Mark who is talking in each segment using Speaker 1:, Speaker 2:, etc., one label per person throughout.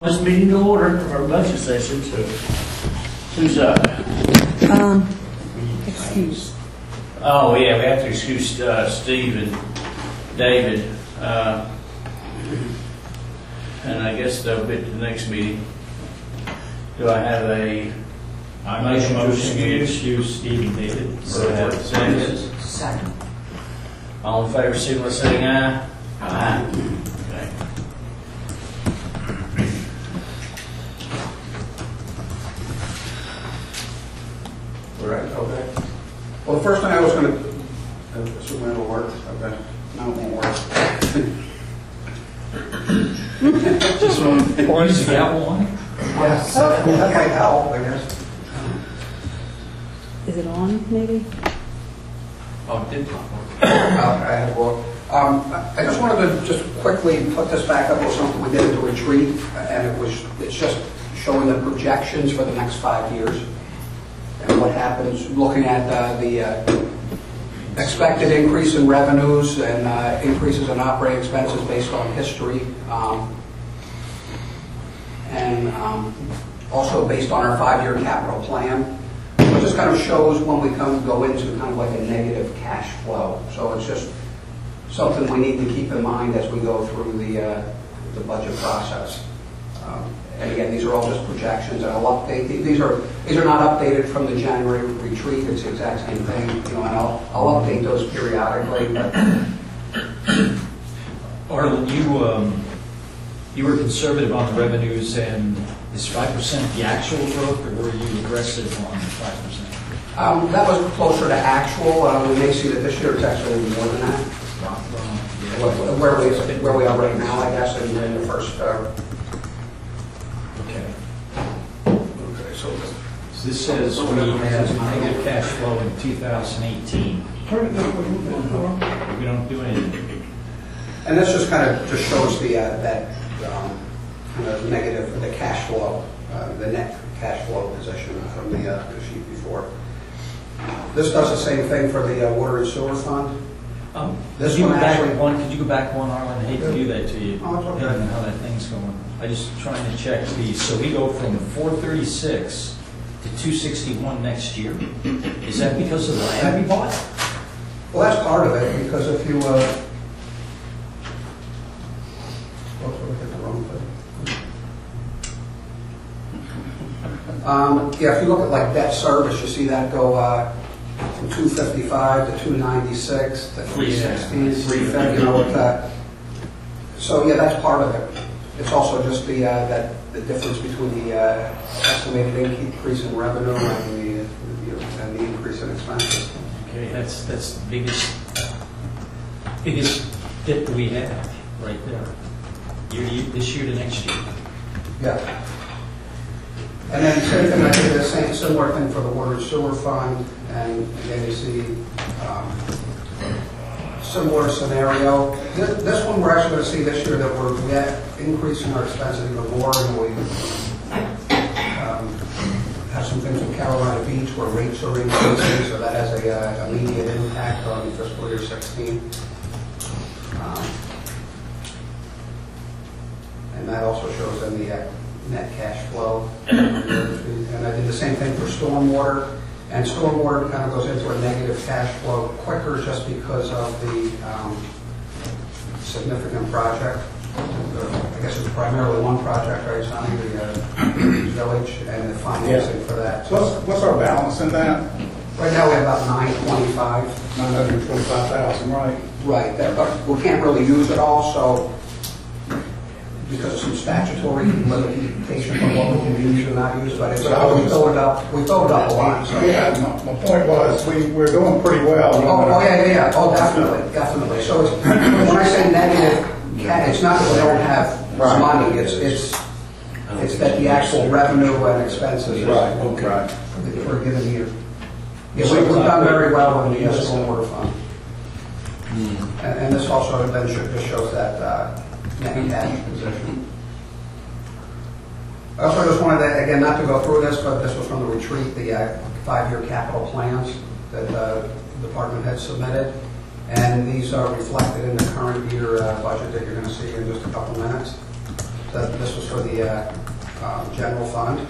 Speaker 1: This meeting to order for our budget session, so who's up?
Speaker 2: Excuse.
Speaker 1: Oh, yeah, we have to excuse Steve and David. And I guess they'll be at the next meeting. Do I have
Speaker 3: I make a motion to excuse Steve and David.
Speaker 1: Second. All in favor, signal by saying aye. Aye. Okay.
Speaker 4: Right, okay. Well, the first thing I was going to, assume it'll work. Okay. No, it won't work.
Speaker 3: Just one. Use the gavel on it?
Speaker 4: Yes. Okay, Al, I guess.
Speaker 2: Is it on, maybe?
Speaker 3: Oh, it did pop.
Speaker 4: I had to look. I just wanted to just quickly put this back up with something we did at the retreat, and it's just showing the projections for the next 5 years and what happens, looking at the expected increase in revenues and increases in operating expenses based on history, and also based on our 5-year capital plan. It just kind of shows when we go into kind of like a negative cash flow. So it's just something we need to keep in mind as we go through the budget process. And again, these are all just projections, and I'll update these are not updated from the January retreat. It's the exact same thing, and I'll update those periodically. But
Speaker 3: Arlen, you were conservative on the revenues, and is 5% the actual growth, or were you aggressive on 5%?
Speaker 4: That was closer to actual. We may see that this year it's actually more than that. Where we are right now, I guess, in the first.
Speaker 3: So this says we have negative cash flow in 2018. We don't do anything.
Speaker 4: And this just kind of just shows the that kind of negative, the cash flow, the net cash flow position from the sheet before. This does the same thing for the water and sewer fund.
Speaker 3: Could you go back one, Arlen? I hate to do that to you.
Speaker 4: Oh, it's okay.
Speaker 3: Depending on how that thing's going. I just trying to check these. So we go from 436 to 261 next year. Is that because of the land we bought?
Speaker 4: Well, that's part of it, because if you look at the wrong thing. Yeah, if you look at like debt service, you see that go from 255 to 296 to 360, 350. So yeah, that's part of it. It's also just the difference between the estimated increase in revenue and the increase in expenses.
Speaker 3: Okay, that's the biggest dip we have right there. This year to next year.
Speaker 4: Yeah. And then same thing, I did the same similar thing for the water and sewer fund, and again you see similar scenario. This one we're actually going to see this year that we're increasing our expenses even more, and we have some things in Carolina Beach where rates are increasing, so that has a immediate impact on fiscal year 16. And that also shows in the net cash flow. And I did the same thing for stormwater. And stormwater kind of goes into a negative cash flow quicker just because of the significant project. I guess it's primarily one project, right, Sonny? The village and the financing for that.
Speaker 5: So what's our balance in that?
Speaker 4: Right now we have about 925.
Speaker 5: 925,000, right?
Speaker 4: Right. But we can't really use it all, so because of some statutory limitation on what we can use or not use, but it's, we filled it up a lot. So.
Speaker 5: Yeah, my point was we're doing pretty well.
Speaker 4: Oh, yeah. Oh, definitely. So it's, when I say negative, it's not that we don't have money. It's that the actual revenue and expenses is
Speaker 5: right. Okay.
Speaker 4: For a given year. Yeah, we've done very well in the stormwater fund, and this also then just shows that. Net cash position. I also just wanted to, again, not to go through this, but this was from the retreat, the 5-year capital plans that the department had submitted. And these are reflected in the current year budget that you're going to see in just a couple minutes. This was for the general fund.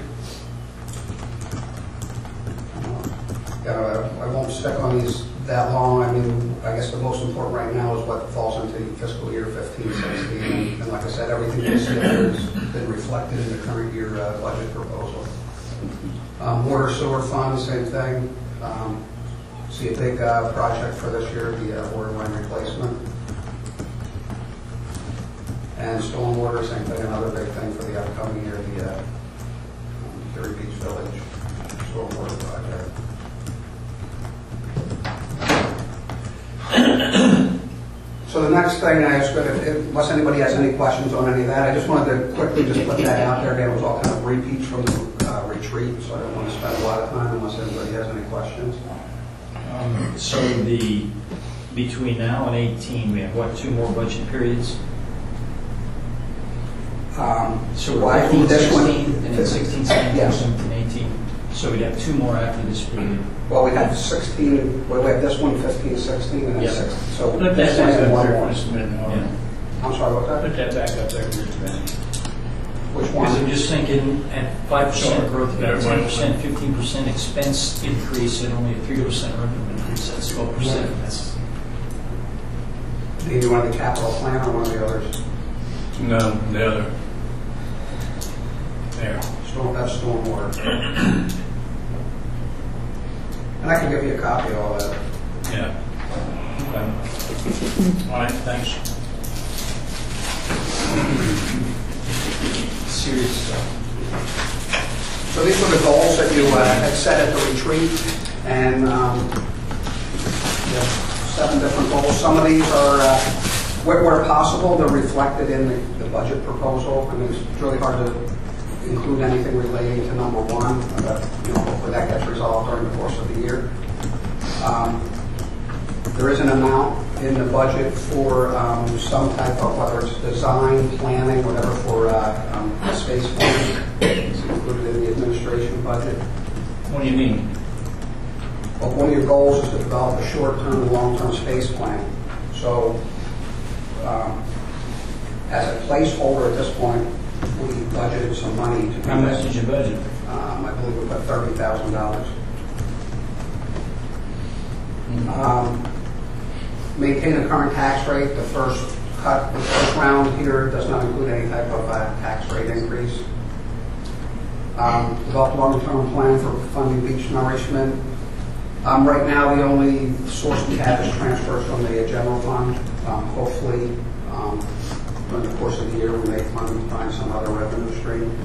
Speaker 4: I won't stick on these that long. I mean, I guess the most important right now is what falls into fiscal year 15-16. And like I said, everything this year has been reflected in the current year budget proposal. Water sewer fund, same thing. See a big project for this year, the water line replacement. And stormwater, same thing, another big thing for the upcoming year, the Erie Beach Village stormwater project. So the next thing I was going to, unless anybody has any questions on any of that, I just wanted to quickly just put that out there. Again, it was all kind of repeats from the retreat, so I don't want to spend a lot of time unless anybody has any questions.
Speaker 3: So between now and 18, we have what, 2 more budget periods? So we're 15, 16, and then 16, 17,
Speaker 4: Yes.
Speaker 3: 17, 18. So we'd have 2 more after this period.
Speaker 4: Well, we have 16, well, we have this one, 15, 16, and then
Speaker 3: Yeah.
Speaker 4: 16. So
Speaker 1: Put that
Speaker 4: this
Speaker 1: back
Speaker 4: one's
Speaker 1: up
Speaker 4: one
Speaker 1: there
Speaker 4: more.
Speaker 1: for just a minute.
Speaker 3: Yeah.
Speaker 4: I'm sorry, what
Speaker 1: Put
Speaker 4: that?
Speaker 1: that back up there for just a minute.
Speaker 4: Which
Speaker 3: Because I'm
Speaker 4: one?
Speaker 3: just thinking at 5%
Speaker 1: Sure.
Speaker 3: growth, about
Speaker 1: Yeah,
Speaker 3: 10%, 15% expense increase, and only a 3% revenue increase, that's 12%. That's
Speaker 4: Do you want the capital plan or one of the others?
Speaker 1: No, the other. There.
Speaker 4: That's stormwater. And I can give you a copy of all that.
Speaker 1: Yeah. Okay. All right, thanks.
Speaker 3: serious stuff.
Speaker 4: So these were the goals that you had set at the retreat, and 7 different goals. Some of these are, where possible, they're reflected in the budget proposal. I mean, it's really hard to include anything relating to number 1, but hopefully that gets resolved during the course of the year. There is an amount in the budget for some type of, whether it's design, planning, whatever, for a space plan. It's included in the administration budget.
Speaker 1: What do you mean?
Speaker 4: Well, one of your goals is to develop a short-term and long-term space plan. So, as a placeholder at this point, we budgeted some money to do
Speaker 1: How much
Speaker 4: that.
Speaker 1: is your budget?
Speaker 4: I believe we put $30,000. Maintain the current tax rate. The first round here does not include any type of tax rate increase. Develop a long-term plan for funding beach nourishment. Right now, the only source we have is transfers from the general fund. Hopefully, during the course of the year, we may find some other revenue stream.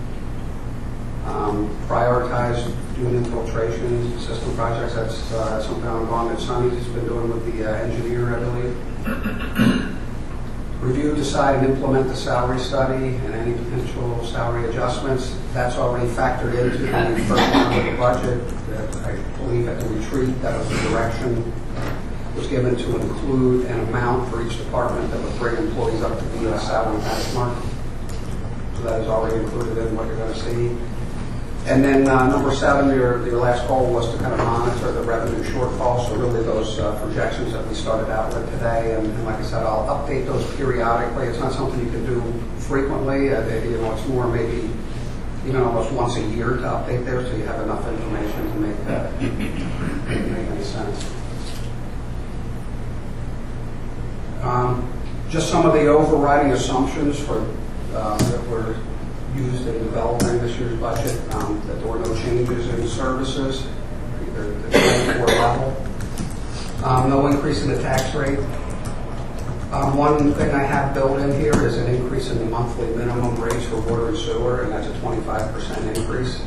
Speaker 4: Prioritize doing infiltration system projects. That's something I'm on that Sonny's been doing with the engineer, I believe. Review, decide, and implement the salary study and any potential salary adjustments. That's already factored into the first round of the budget. I believe at the retreat, that was the direction was given to include an amount for each department that would bring employees up to the salary benchmark. So that is already included in what you're going to see. And then number 7, your last goal was to kind of monitor the revenue shortfall. So really those projections that we started out with today, and like I said, I'll update those periodically. It's not something you can do frequently. It's more maybe almost once a year to update there, so you have enough information to make that make any sense. Just some of the overriding assumptions for that were used in developing this year's budget, that there were no changes in services, either at the grade or level. No increase in the tax rate. One thing I have built in here is an increase in the monthly minimum rates for water and sewer, and that's a 25% increase.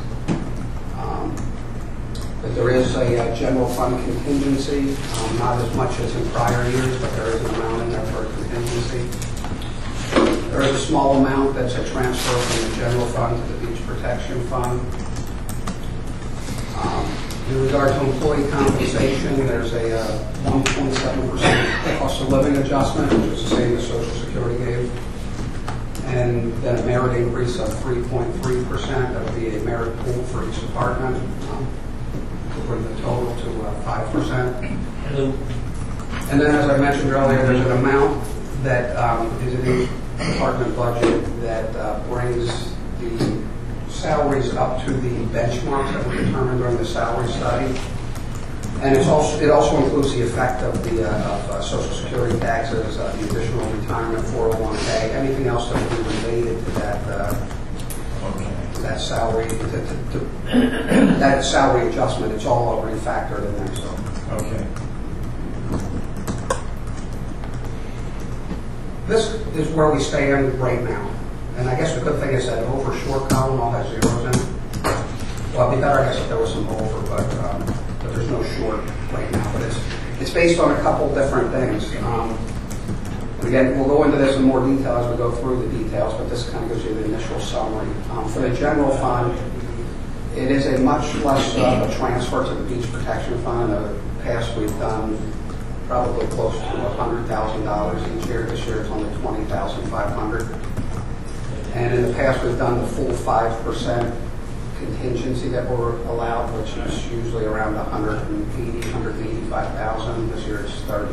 Speaker 4: But there is a general fund contingency, not as much as in prior years, but there is an amount in there for a contingency. There is a small amount that's a transfer from the general fund to the beach protection fund. In regard to employee compensation, there's a 1.7% cost of living adjustment, which is the same as Social Security gave. And then a merit increase of 3.3%. That would be a merit pool for each department. To bring the total to 5%. And then, as I mentioned earlier, there's an amount that is department budget that brings the salaries up to the benchmarks that were determined during the salary study. And it also includes the effect of the Social Security taxes, the additional retirement, 401k, anything else that would be related to that salary, that salary adjustment. It's all already factored in there. So.
Speaker 3: Okay.
Speaker 4: This is where we stand right now. And I guess the good thing is that over short column all has zeros in it. Well, it'd be better, I guess, if there was some over, but there's no short right now. But it's based on a couple different things. Again, we'll go into this in more detail as we go through the details, but this kind of gives you the initial summary. For the general fund, it is a much less of a transfer to the beach protection fund. In the past, we've done probably close to $100,000 each year. This year, it's only $20,500. And in the past, we've done the full 5% contingency that we're allowed, which is usually around $185,000. This year, it's 30.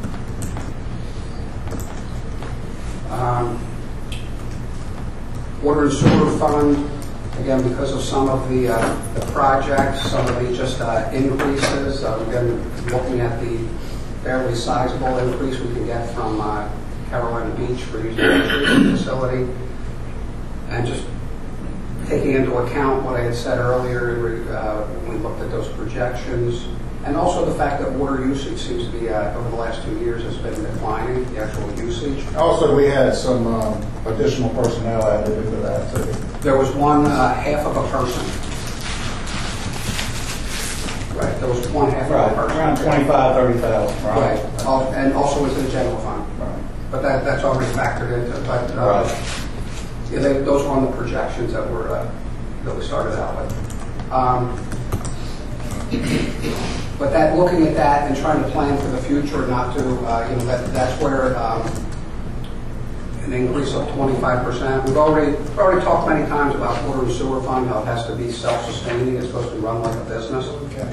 Speaker 4: Water and sewer fund, again, because of some of the projects, some of the just increases, again, looking at the fairly sizable increase we can get from Carolina Beach for using the treatment facility, and just taking into account what I had said earlier when we looked at those projections, and also the fact that water usage seems to be, over the last 2 years, has been declining, the actual usage.
Speaker 5: Also, we had some additional personnel added into that too.
Speaker 4: There was one half of a person. Right, there was one half of a person.
Speaker 5: Around 30,000,
Speaker 4: Right, and also into the general fund.
Speaker 5: Right.
Speaker 4: But that's already factored into it. But yeah, those were on the projections that we started out with. But looking at that and trying to plan for the future, not to, that's where an increase of 25%. We've already talked many times about water and sewer fund, how it has to be self-sustaining. It's supposed to be run like a business.
Speaker 5: Okay.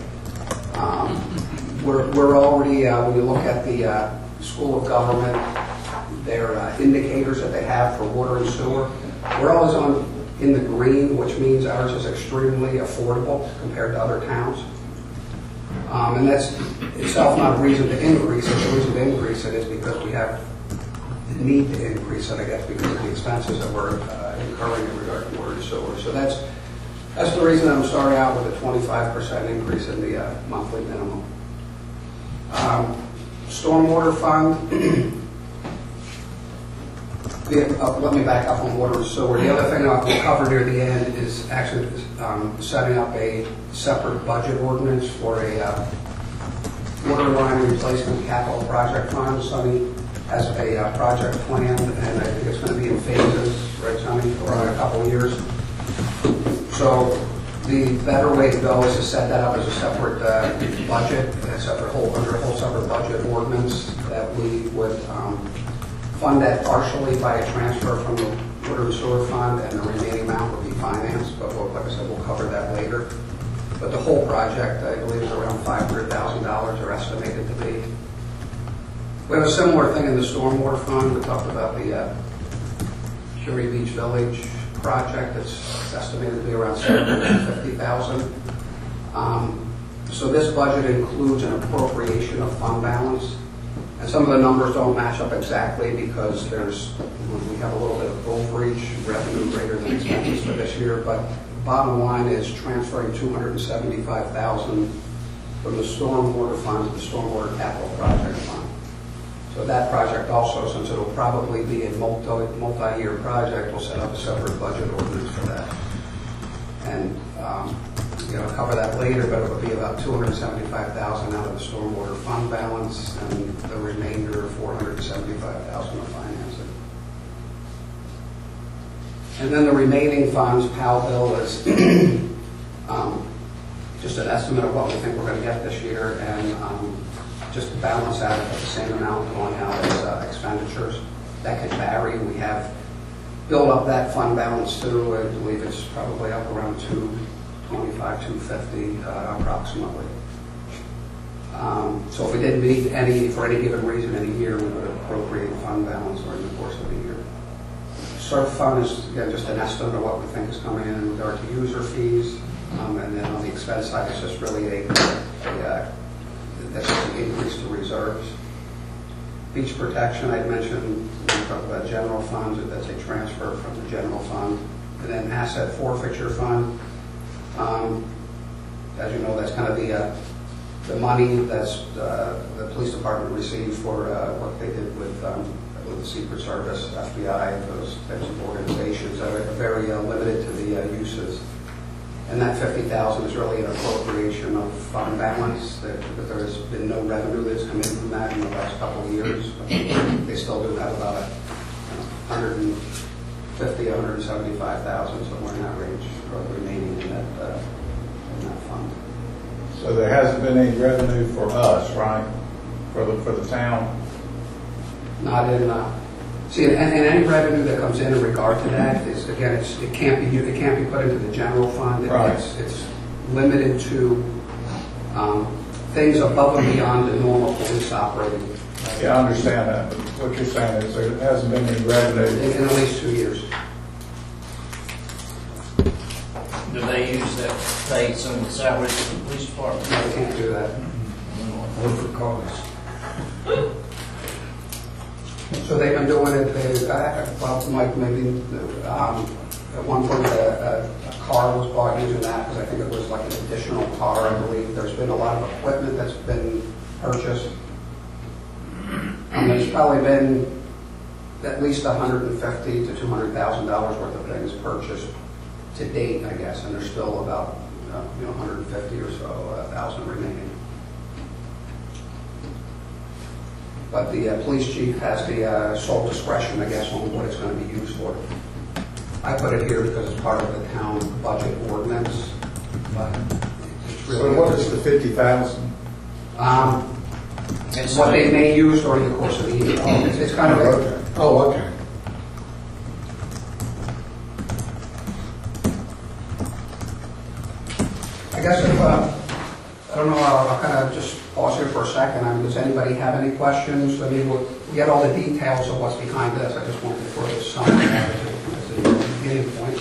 Speaker 4: We're already, when you look at the School of Government, their indicators that they have for water and sewer, we're always in the green, which means ours is extremely affordable compared to other towns. And that's itself not a reason to increase it. The reason to increase it is because we have the need to increase it, I guess, because of the expenses that we're incurring in regard to water and sewer. So that's the reason I'm starting out with a 25% increase in the monthly minimum. Stormwater fund. Let me back up on water and sewer. The other thing I'll cover near the end is actually setting up a separate budget ordinance for a water line replacement capital project fund. Sonny has a project plan, and I think it's going to be in phases, right, Sonny, for a couple of years. So the better way to go is to set that up as a separate budget, under a whole separate budget ordinance that we would fund that partially by a transfer from the water and sewer fund, and the remaining amount would be financed, but like I said, we'll cover that later. But the whole project, I believe, is around $500,000 or estimated to be. We have a similar thing in the stormwater fund. We talked about the Curie Beach Village project. It's estimated to be around $750,000. So this budget includes an appropriation of fund balance. And some of the numbers don't match up exactly because we have a little bit of overage, revenue greater than expenses for this year, but bottom line is transferring $275,000 from the stormwater fund to the stormwater capital project fund. So that project also, since it'll probably be a multi-year project, we'll set up a separate budget ordinance for that. And cover that later, but it'll be about $275,000 out of the stormwater fund balance, and the remainder $475,000 of financing. And then the remaining funds, PAL bill, is just an estimate of what we think we're going to get this year, and just to balance out at the same amount going out as expenditures. That could vary. We have built up that fund balance too. I believe it's probably up around $225,000, $250,000 approximately. So if we didn't need any, for any given reason in a year, we would appropriate fund balance during the course of the year. SURF fund is, again, just an estimate of what we think is coming in regard to user fees. And then on the expense side, it's just really that's just an increase to reserves. Beach protection, I mentioned, we talked about general funds, that's a transfer from the general fund. And then asset forfeiture fund, as you know, that's kind of the money that's the police department received for what they did with the Secret Service, FBI, those types of organizations that are very limited to the uses. And that $50,000 is really an appropriation of fund balance. There has been no revenue that's come in from that in the last couple of years. But they still do have about $150,000, $175,000, somewhere in that range, remaining in that fund.
Speaker 5: So there hasn't been any revenue for us, right? For the town?
Speaker 4: Not in, see, and any revenue that comes in regard to that is, again, it can't be put into the general fund.
Speaker 5: Right.
Speaker 4: It's limited to things above and beyond the normal police operating.
Speaker 5: Yeah, I understand that, but what you're saying is there hasn't been any revenue.
Speaker 4: In at least 2 years.
Speaker 1: Do they use that to pay some of the salaries of the police department?
Speaker 4: No, they can't do that.
Speaker 1: Or for cars?
Speaker 4: So they've been doing it, well, Mike, maybe at one point a car was bought using that because I think it was like an additional car, I believe. There's been a lot of equipment that's been purchased. And there's probably been at least $150,000 to $200,000 worth of things purchased to date, I guess, and there's still about 150 or so thousand remaining. But the police chief has the sole discretion, I guess, on what it's going to be used for. I put it here because it's part of the town budget ordinance. But it's really
Speaker 5: So what is the $50,000?
Speaker 4: It's what they may use during the course of the year. It's kind of
Speaker 5: Okay. Oh, okay.
Speaker 4: I guess if, I don't know, I'll kind of just pause here for a second. I mean, does anybody have any questions? I mean, we'll get all the details of what's behind this. I just wanted to throw this summary out as a beginning point.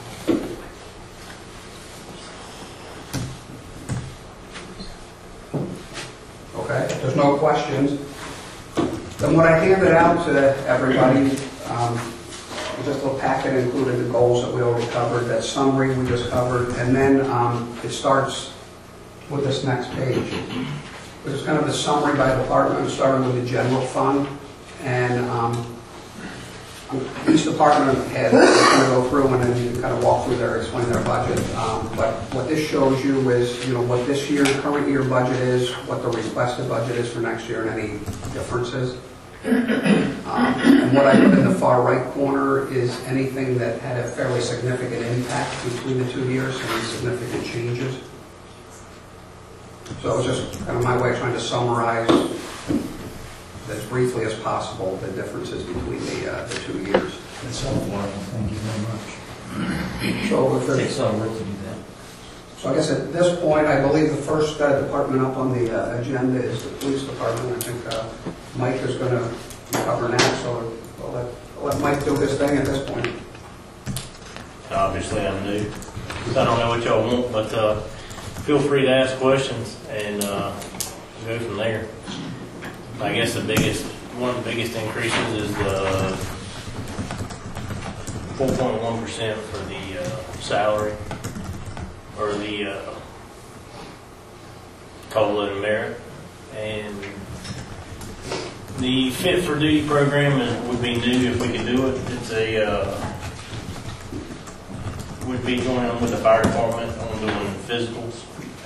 Speaker 4: Okay, if there's no questions, then what I handed out to everybody, just a little packet including the goals that we already covered, that summary we just covered, and then it starts with this next page, which is kind of the summary by department, starting with the general fund, and each department head is going to go through and then you can kind of walk through there, explain their budget. But what this shows you is, what this year's current year budget is, what the requested budget is for next year, and any differences. And what I put in the far right corner is anything that had a fairly significant impact between the 2 years, any significant changes. So it was just kind of my way of trying to summarize as briefly as possible the differences between the 2 years.
Speaker 3: That's helpful, Arnold. Thank you very much.
Speaker 4: So if
Speaker 1: It
Speaker 4: there's
Speaker 1: takes some work to do that.
Speaker 4: So I guess at this point, I believe the first department up on the agenda is the police department. I think Mike is going to cover that, so I'll let Mike do his thing at this point.
Speaker 6: Obviously, I'm new. I don't know what y'all want, but feel free to ask questions and go from there. I guess one of the biggest increases is the 4.1% for the salary, or the COLA and merit, and the Fit for Duty program would be new if we could do it. It's would be going on with the fire department on doing physicals.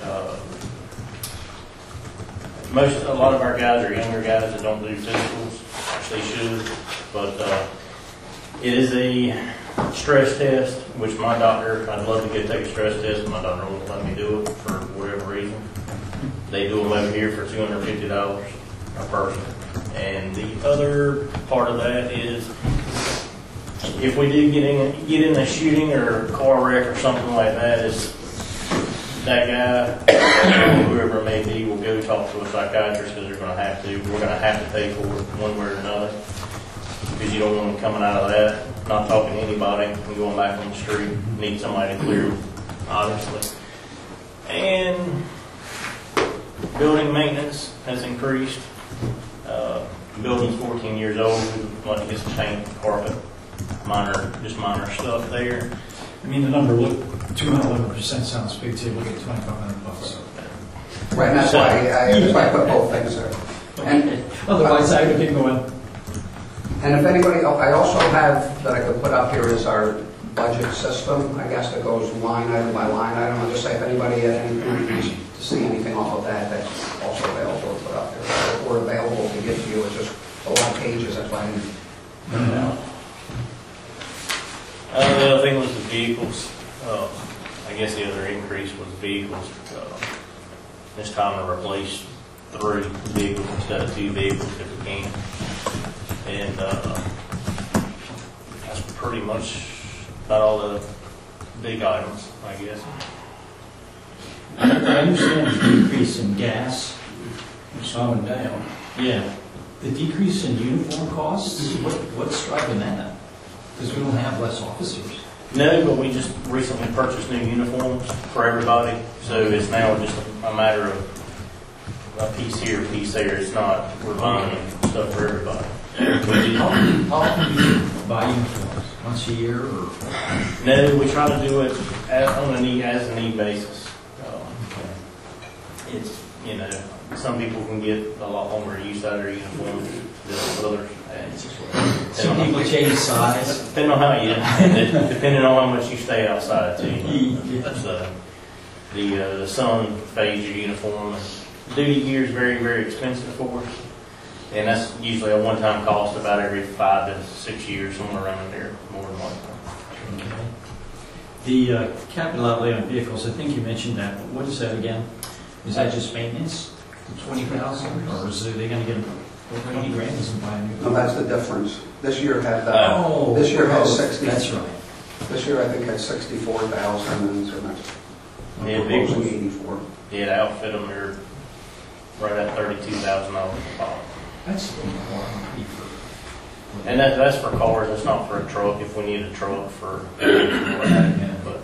Speaker 6: A lot of our guys are younger guys that don't do physicals, which they should, but it is a stress test, which my doctor, I'd love to go take a stress test, but my doctor won't let me do it for whatever reason. They do them over here for $250 a person. And the other part of that is, if we do get in a shooting or car wreck or something like that, is that guy, whoever it may be, will go talk to a psychiatrist because they're going to have to. We're going to have to pay for it one way or another, because you don't want them coming out of that not talking to anybody and going back on the street. Need somebody to clear them, obviously. And building maintenance has increased. Building's 14 years old. We'd like to get some paint, carpet, minor stuff there.
Speaker 3: I mean, the number, look, 211% sounds big to you. Look at $2,500.
Speaker 4: Right, and that's why I put both things there. And
Speaker 3: Otherwise, I would keep going.
Speaker 4: And if anybody, I also have, that I could put up here is our budget system, I guess, that goes line item by line item. I'll just say if anybody at any point needs to see anything off of that, that's also available to put up there. Or available to give to you, it's just a lot of pages, that's why I didn't print it out.
Speaker 6: The other thing was the vehicles. I guess the other increase was vehicles. This time to replace 3 vehicles instead of 2 vehicles if we can. And that's pretty much about all the big items, I guess.
Speaker 3: I understand the decrease in gas.
Speaker 1: It's slowing down.
Speaker 3: Yeah. The decrease in uniform costs, what's driving that? Because we don't have less officers.
Speaker 6: No, but we just recently purchased new uniforms for everybody, so it's now just a matter of a piece here, a piece there. It's not, we're buying stuff for everybody.
Speaker 3: How often do you buy uniforms? Once a year or?
Speaker 6: No, we try to do it on a need basis. It's, you know, some people can get a lot longer use out of their uniforms than others.
Speaker 3: Some people change size.
Speaker 6: Depending on depending on how much you stay outside too. That's the sun fades your uniform. And duty gear is very, very expensive for us, and that's usually a one-time cost about every 5 to 6 years, somewhere around there, more than likely.
Speaker 3: Okay. The capital outlay on vehicles, I think you mentioned that. What is that again? Is that just maintenance? The 20,000, or is they going to get 20 grand and buy a new?
Speaker 4: No, that's the difference. This year had,
Speaker 3: Oh,
Speaker 4: this year had 60.
Speaker 3: That's right.
Speaker 4: This year I think had 64,000 and so much.
Speaker 6: Yeah,
Speaker 4: Proposing
Speaker 6: vehicles.
Speaker 4: 84.
Speaker 6: Yeah, to outfit them, they're right at $32,000 a pop.
Speaker 3: That's a little more money for.
Speaker 6: And that's for cars. It's not for a truck. If we need a truck for, but.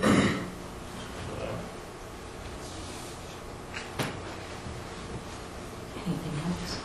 Speaker 2: Anything else?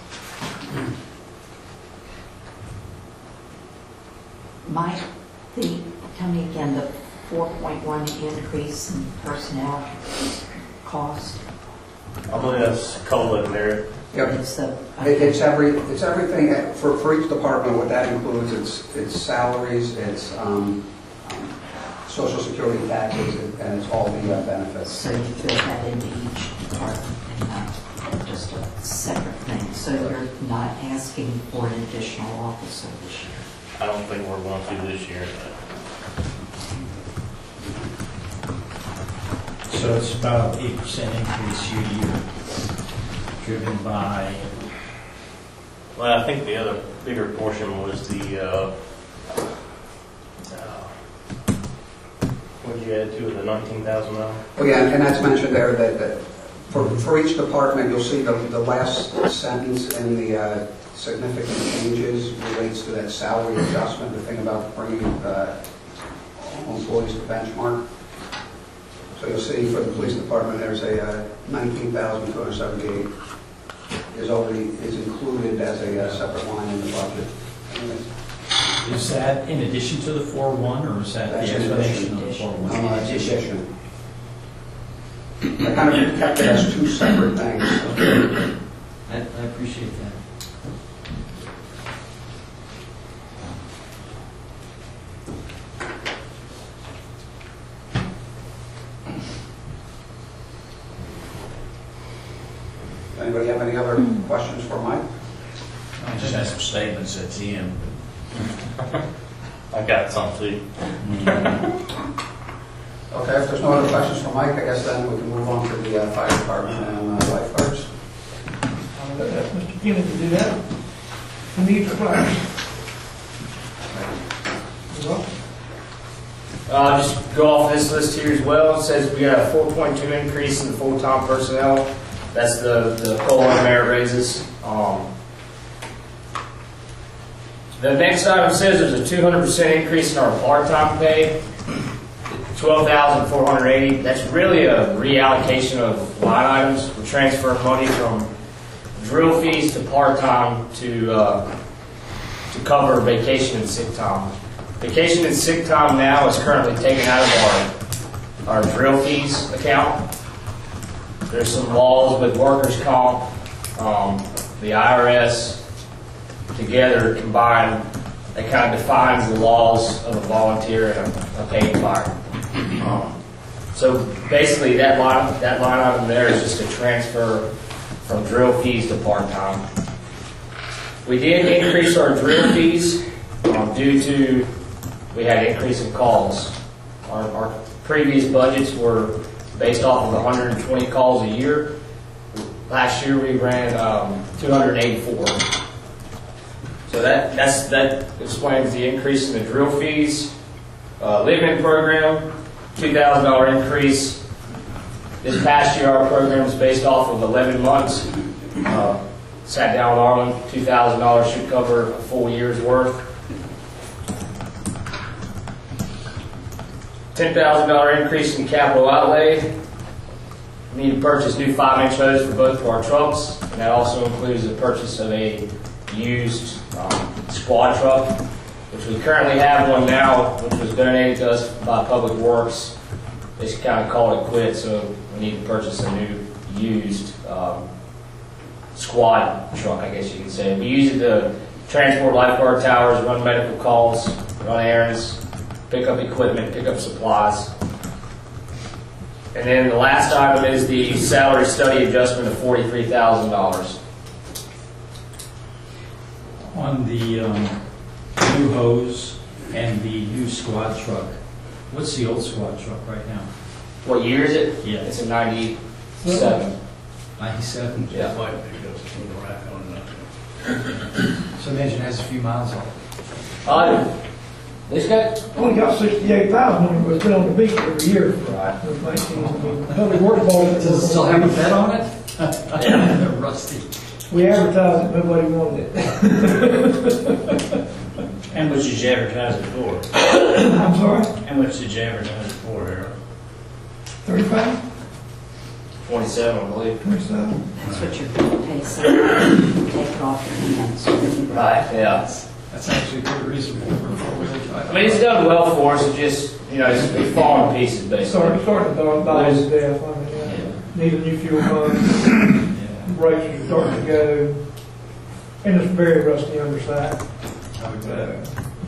Speaker 2: Mike, tell me again, the 4.1 increase in personnel cost?
Speaker 6: I believe that's COLA in there.
Speaker 4: Yep.
Speaker 2: It's the,
Speaker 4: It's everything for each department. What that includes, it's salaries, it's social security taxes, and it's all the benefits.
Speaker 2: so you fill that into each department and not just a separate thing. So you're not asking for an additional officer this year?
Speaker 6: I don't think we're going to this year.
Speaker 3: So it's about 8% increase year to year, driven by.
Speaker 6: Well, I think the other bigger portion was the, what did you add to it, the $19,000?
Speaker 4: Oh yeah, and that's mentioned there that for each department, you'll see the last sentence in the significant changes relates to that salary adjustment, the thing about bringing employees to benchmark. So you'll see for the police department, there's a $19,278 is included as a separate line in the budget.
Speaker 3: Is that in addition to the 4.1, or is that
Speaker 4: That's
Speaker 3: the
Speaker 4: in
Speaker 3: explanation of the
Speaker 4: addition.
Speaker 3: 4.1?
Speaker 4: No, it's addition. I kind of kept it as 2 separate things.
Speaker 3: I appreciate that.
Speaker 4: Anybody have any other questions for Mike?
Speaker 1: I just had some statements at the end.
Speaker 6: I got some too.
Speaker 4: Okay, if there's no other questions for Mike, I guess then we can move on to the fire department and lifeguards.
Speaker 7: I'll let Mr. Keenan to do that. Who needs the flash?
Speaker 8: Just go off this list here as well. It says we got a 4.2 increase in the full-time personnel. That's the COLA and merit raises. The next item says there's a 200% increase in our part-time pay, $12,480. That's really a reallocation of line items. We transfer money from drill fees to part-time to cover vacation and sick time. Vacation and sick time now is currently taken out of our drill fees account. There's some laws with workers' comp, the IRS, together combined, that kind of defines the laws of a volunteer and a paid fire. So basically that line item there is just a transfer from drill fees to part-time. We did increase our drill fees due to we had an increase in calls. Our previous budgets were based off of 120 calls a year. Last year we ran 284. So that explains the increase in the drill fees. Live-in program, $2,000 increase. This past year our program was based off of 11 months. Sat down with Arlen, $2,000 should cover a full year's worth. $10,000 increase in capital outlay. We need to purchase new 5-inch hose for both of our trucks, and that also includes the purchase of a used squad truck, which we currently have one now, which was donated to us by Public Works. They just kind of called it quits, so we need to purchase a new used squad truck, I guess you could say. We use it to transport lifeguard towers, run medical calls, run errands, pick up equipment, pick up supplies. And then the last item is the salary study adjustment of $43,000.
Speaker 3: On the new hose and the used squad truck, what's the old squad truck right now?
Speaker 8: What year is it?
Speaker 3: Yeah.
Speaker 8: It's a 97.
Speaker 3: 97?
Speaker 8: Yeah.
Speaker 3: So imagine it has a few miles on it.
Speaker 8: This guy?
Speaker 7: Only got 68,000 when it was been on the beach every year.
Speaker 8: Right.
Speaker 7: Public Works bought it.
Speaker 3: Does it still have a bed on it?
Speaker 8: Yeah.
Speaker 3: Rusty.
Speaker 7: We advertised it, nobody wanted it.
Speaker 1: How much did you advertise it for?
Speaker 7: I'm sorry,
Speaker 1: How much did you advertise it for, Harold?
Speaker 7: 35,
Speaker 8: 27, I believe.
Speaker 7: 27.
Speaker 2: That's what you're going to pay, so take it off your hands.
Speaker 8: Right, yeah.
Speaker 3: That's actually pretty reasonable for a four-wheeler drive.
Speaker 8: I mean, it's done well for us. It just, it's falling to pieces, basically.
Speaker 7: Starting to die to death. I mean, need a new fuel pump. Brakes are starting to go. And it's very rusty underside.
Speaker 3: I would bet.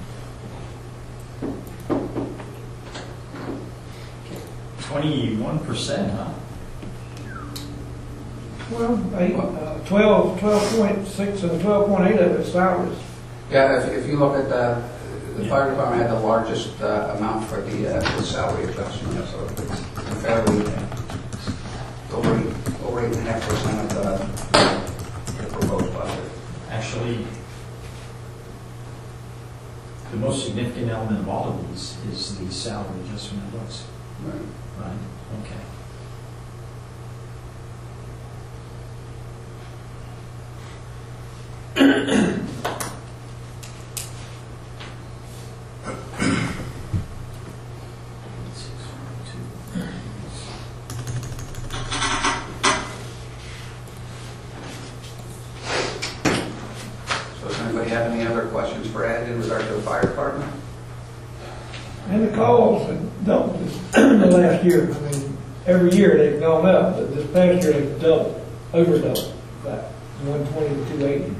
Speaker 3: 21%, huh?
Speaker 7: Well, 12.6 and 12.8 of it's salaries.
Speaker 4: Yeah, if you look at the fire department had the largest amount for the salary adjustment, so it's fairly over 8.5% of the proposed budget.
Speaker 3: Actually, the most significant element of all of these is the salary adjustment of books.
Speaker 4: Right.
Speaker 3: Right, okay.
Speaker 4: So does anybody have any other questions for Ed in regard to the fire department?
Speaker 7: And the calls have doubled the last year. I mean, every year they've gone up, but this past year they've doubled, over doubled, about 120 to 280.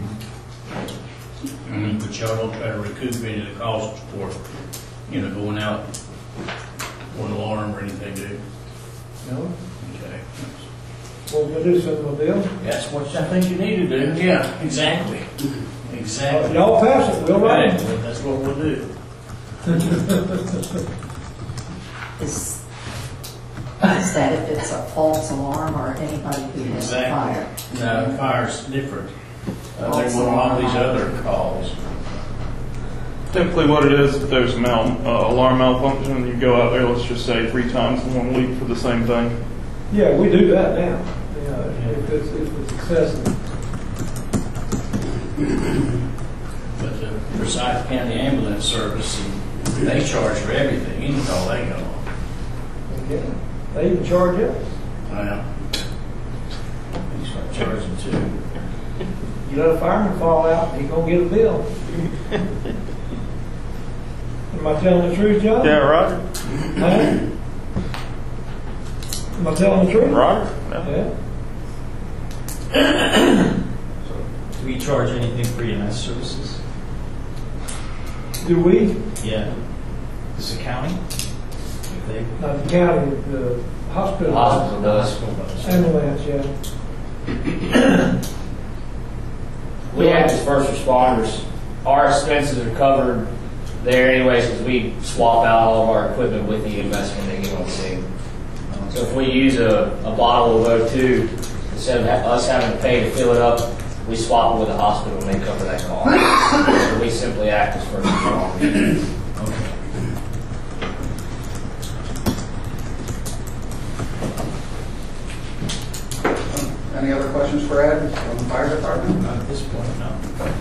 Speaker 1: But y'all don't try to recoup any of the costs for, going out for an alarm or anything, do you?
Speaker 7: No?
Speaker 1: Okay.
Speaker 7: Well, we'll do something with them.
Speaker 1: That's what I think you need to do. Yeah, exactly. Exactly.
Speaker 7: Y'all pass it, we'll write it.
Speaker 1: Right, that's what we'll do.
Speaker 2: Is that if it's a false alarm or anybody who has a fire?
Speaker 1: No, fire's different. They want all these other calls.
Speaker 9: Typically what it is, if there's an alarm malfunction, you go out there, let's just say 3 times in 1 week for the same thing.
Speaker 7: Yeah, we do that now, if it's excessive.
Speaker 1: But Forsyth County Ambulance Service, and they charge for everything, you know, all they go on.
Speaker 7: Yeah. They even charge us.
Speaker 1: Well, you start charging too.
Speaker 7: You let a fireman fall out, he gonna get a bill. Am I telling the truth, John?
Speaker 9: Yeah, Roger.
Speaker 7: Huh? Am I telling the truth?
Speaker 9: Roger.
Speaker 7: Yeah.
Speaker 3: Do we charge anything for EMS services?
Speaker 7: Do we?
Speaker 3: Yeah. Does the county? If they,
Speaker 7: Not the county, the hospital.
Speaker 8: Hospital does.
Speaker 7: Ambulance, yeah.
Speaker 8: We act as first responders. Our expenses are covered there anyways because we swap out all of our equipment with the investment they get on scene. So if we use a bottle of O2, instead of us having to pay to fill it up, we swap it with the hospital and they cover that cost. So we simply act as first responders.
Speaker 4: Any other questions for Ed from the fire department?
Speaker 3: not at this point, no.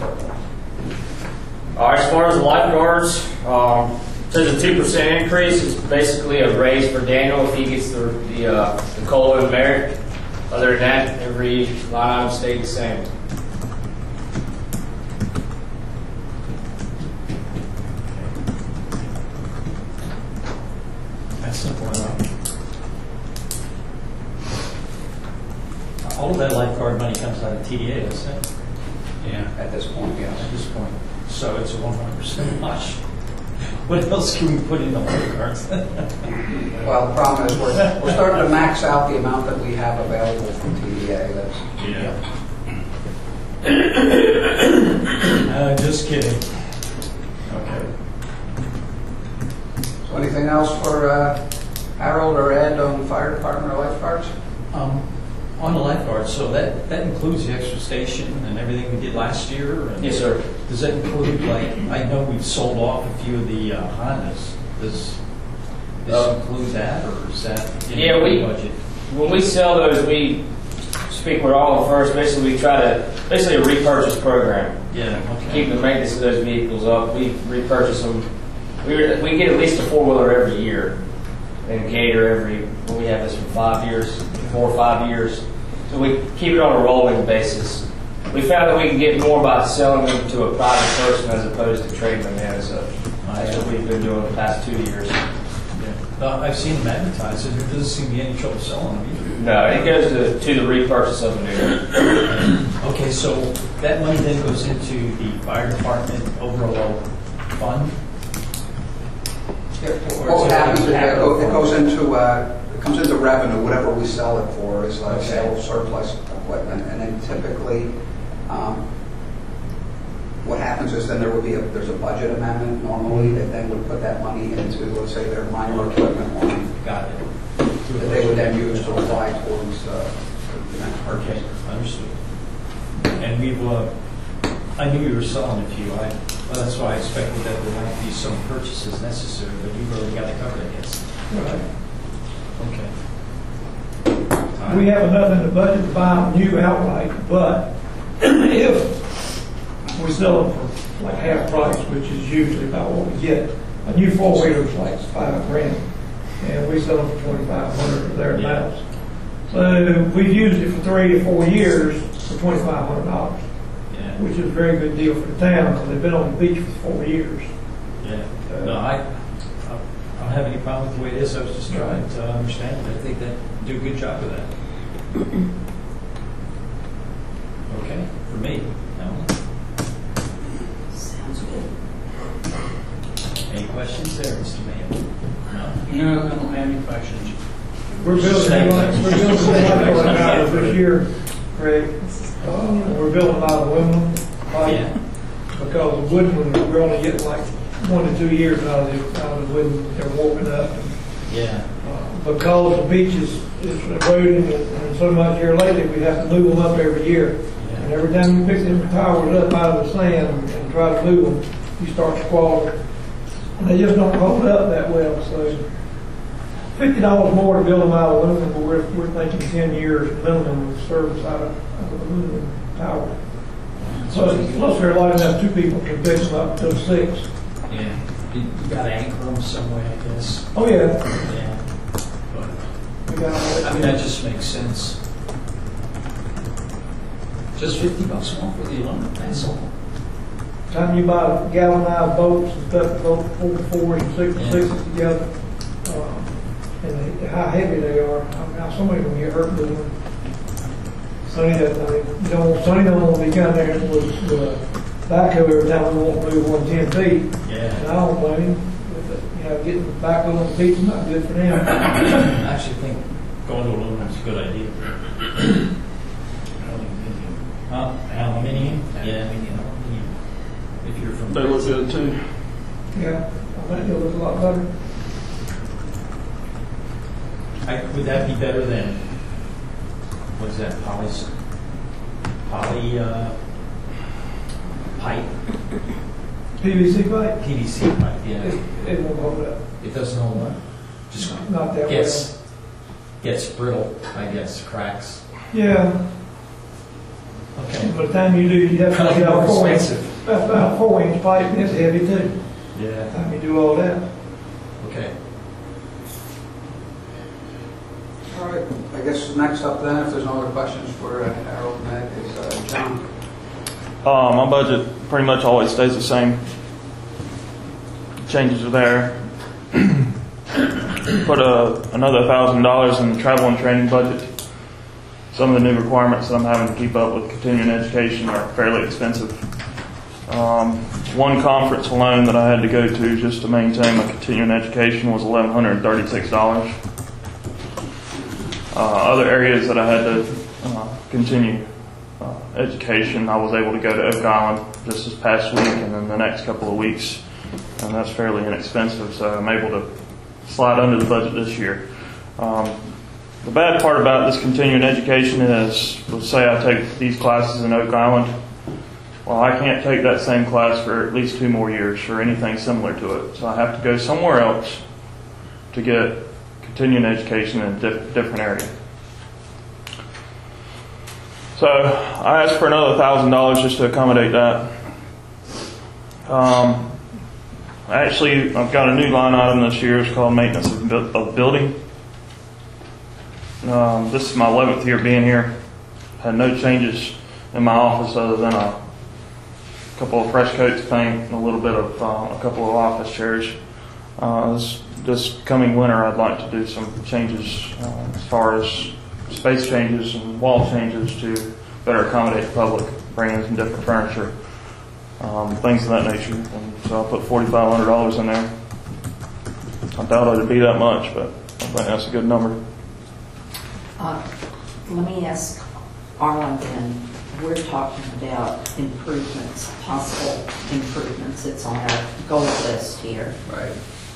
Speaker 8: All right, as far as the lifeguards, there's a 2% increase. It's basically a raise for Daniel if he gets the COLA and merit. Other than that, every line item stayed the same.
Speaker 3: That's simple enough. All of that lifeguard money comes out of TDA, doesn't it? Yeah.
Speaker 4: At this point, yes.
Speaker 3: At this point. So it's a 100% much. What else can we put in the lifeguards?
Speaker 4: Well, the problem is we're starting to max out the amount that we have available from TDA. That's,
Speaker 3: Yeah. Just kidding. Okay.
Speaker 4: so anything else for Harold or Ed on the fire department or lifeguards?
Speaker 3: On the lifeguards, so that includes the extra station and everything we did last year? And
Speaker 8: Yes, sir.
Speaker 3: does that include, like, I know we've sold off a few of the Hondas. Does this include that, or is that in
Speaker 8: Yeah,
Speaker 3: the
Speaker 8: we-
Speaker 3: budget?
Speaker 8: When we sell those, we speak with all of them first. Basically, we try to, basically a repurchase program.
Speaker 3: Yeah, okay.
Speaker 8: Keep the maintenance of those vehicles up. We repurchase them. We get at least a four-wheeler every year. And a Gator well, we have this for 5 years, 4 or 5 years. So we keep it on a rolling basis. We found that we can get more by selling them to a private person as opposed to trading them in. So that's what we've been doing the past 2 years.
Speaker 3: I've seen them advertised, and there doesn't seem to be any trouble selling them either.
Speaker 8: No, it goes to the repurchase of the new.
Speaker 3: Okay, so that money then goes into the fire department overall fund?
Speaker 4: What happens is it goes into, it comes into revenue, whatever we sell it for is like sale of surplus equipment. And then typically, what happens is then there's a budget amendment normally that then would put that money into, let's say, their minor equipment line
Speaker 3: Got it.
Speaker 4: that they would then use to apply towards the next purchase.
Speaker 3: Okay, understood. And I knew you were selling a few. That's why I expected that there might be some purchases necessary, but you've already got it covered, I guess. Okay.
Speaker 7: We have enough in the budget to buy them new outright, but if we sell them for like half price, which is usually about what we get, a new four-wheeler is like $5,000, and we sell them for $2,500 or thereabouts. So we've used it for 3 to 4 years for $2,500.
Speaker 3: Yeah.
Speaker 7: Which is a very good deal for the town, because they've been on the beach for 4 years.
Speaker 3: Yeah. No, I don't have any problem with the way it is. I was just trying to understand it. I think they do a good job of that. Okay, for me. No.
Speaker 2: Sounds good.
Speaker 3: Any questions there, Mr. Mayor? No.
Speaker 1: No, I don't have any questions.
Speaker 7: We're building a lifeguard this year, Craig. We're building a lot of aluminum pipe,
Speaker 3: Yeah.
Speaker 7: because the wooden ones, we're only getting like 1 to 2 years out of the wooden. They're warping up.
Speaker 3: Yeah.
Speaker 7: Because the beach is eroding and so much here lately, we have to move them up every year. And every time you pick them towers up out of the sand and try to move them, you start squalling. And they just don't hold up that well. So $50 more to build them out of aluminum, but we're thinking 10 years minimum of service out of aluminum tower. Plus they're lighting up 2 people can pick them up till 6.
Speaker 3: Yeah, you gotta anchor them somewhere, I guess.
Speaker 7: Oh, yeah.
Speaker 3: Yeah. But,
Speaker 7: We got all that.
Speaker 3: I mean, that just makes sense. Just $50 more for the aluminum, that's all.
Speaker 7: Time you buy galvanized bolts and stuff, both 4 and 6 and 6 together, and how heavy they are. I mean, how somebody's gonna get hurt doing them. Sonny doesn't, Sonny don't want to be down there with backhoe every time we want to move 110 feet.
Speaker 3: Yeah.
Speaker 7: And I don't blame him. Getting the backhoe on the feet is not good for them.
Speaker 3: I actually think going to aluminum is a good idea. Aluminium? Yeah, aluminium. If you're from.
Speaker 9: They look good too.
Speaker 7: Yeah, I think they'll look a lot better.
Speaker 3: Would that be better than, what is that, poly pipe?
Speaker 7: PVC pipe?
Speaker 3: PVC pipe, yeah.
Speaker 7: It won't hold up.
Speaker 3: It doesn't hold up. Just
Speaker 7: Not that
Speaker 3: gets brittle, I guess, cracks.
Speaker 7: Yeah.
Speaker 3: Okay.
Speaker 7: By the time you do, you have to get
Speaker 3: More
Speaker 7: a 4-inch,
Speaker 3: expensive.
Speaker 7: about a 4-inch pipe, and it's heavy too.
Speaker 3: Yeah.
Speaker 7: By the time you do all that.
Speaker 3: Okay.
Speaker 4: All right, I guess next up then, if there's no other questions for Harold and Meg, is John.
Speaker 9: My budget pretty much always stays the same. Changes are there. Put another $1,000 in the travel and training budget. Some of the new requirements that I'm having to keep up with continuing education are fairly expensive. One conference alone that I had to go to just to maintain my continuing education was $1,136. Other areas that I had to continue education, I was able to go to Oak Island just this past week and then the next couple of weeks, and that's fairly inexpensive, so I'm able to slide under the budget this year. The bad part about this continuing education is, let's say I take these classes in Oak Island, well, I can't take that same class for at least 2 more years or anything similar to it, so I have to go somewhere else to get continuing education in a different area. So I asked for another $1,000 just to accommodate that. Actually, I've got a new line item this year. It's called maintenance of building. This is my 11th year being here. Had no changes in my office other than a couple of fresh coats of paint and a little bit of a couple of office chairs. This coming winter, I'd like to do some changes as far as space changes and wall changes to better accommodate the public, bring in some different furniture, things of that nature. And so I'll put $4,500 in there. I doubt it'd be that much, but I think that's a good number.
Speaker 2: Let me ask Arlen then, we're talking about improvements, possible improvements. It's on our goal list here.
Speaker 4: Right.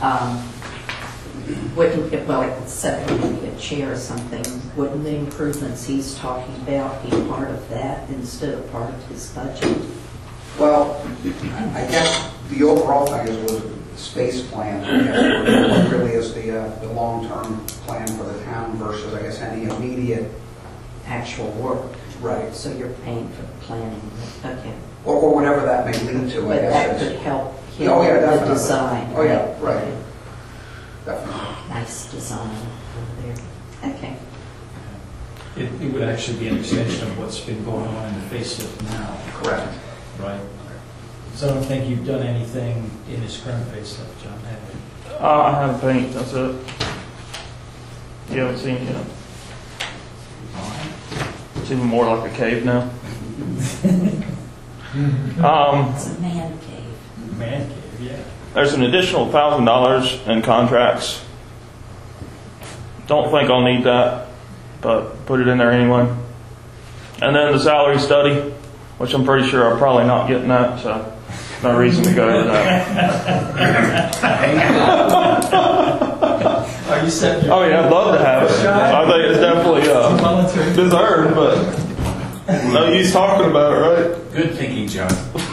Speaker 2: Wouldn't it, well, except maybe a chair or something, wouldn't the improvements he's talking about be part of that instead of part of his budget?
Speaker 4: Well, I guess the overall thing is was the space plan. I guess, what really is the long-term plan for the town versus, I guess, any immediate
Speaker 2: Actual work.
Speaker 4: right,
Speaker 2: So you're paying for the planning. Okay.
Speaker 4: or whatever that may lead to. I
Speaker 2: But that
Speaker 4: guess
Speaker 2: could
Speaker 4: is
Speaker 2: help
Speaker 4: Oh, yeah,
Speaker 2: the
Speaker 4: definitely.
Speaker 2: design.
Speaker 4: Oh, yeah, right. Definitely.
Speaker 2: Nice design over there. Okay.
Speaker 3: It would actually be an extension of what's been going on in the facelift now,
Speaker 4: Correct.
Speaker 3: right? So I don't think you've done anything in this current facelift, John, have you?
Speaker 9: I have paint, that's it. You haven't seen it yet. It's even more like a cave now.
Speaker 2: It's a man cave.
Speaker 3: Man cave, yeah.
Speaker 9: There's an additional $1,000 in contracts. Don't think I'll need that, but put it in there anyway. And then the salary study, which I'm pretty sure I'm probably not getting that, so no reason to go over that.
Speaker 3: Are you set?
Speaker 9: Oh yeah, I'd love to have it. I think it's definitely deserved, but no use talking about it, right?
Speaker 1: Good thinking, John.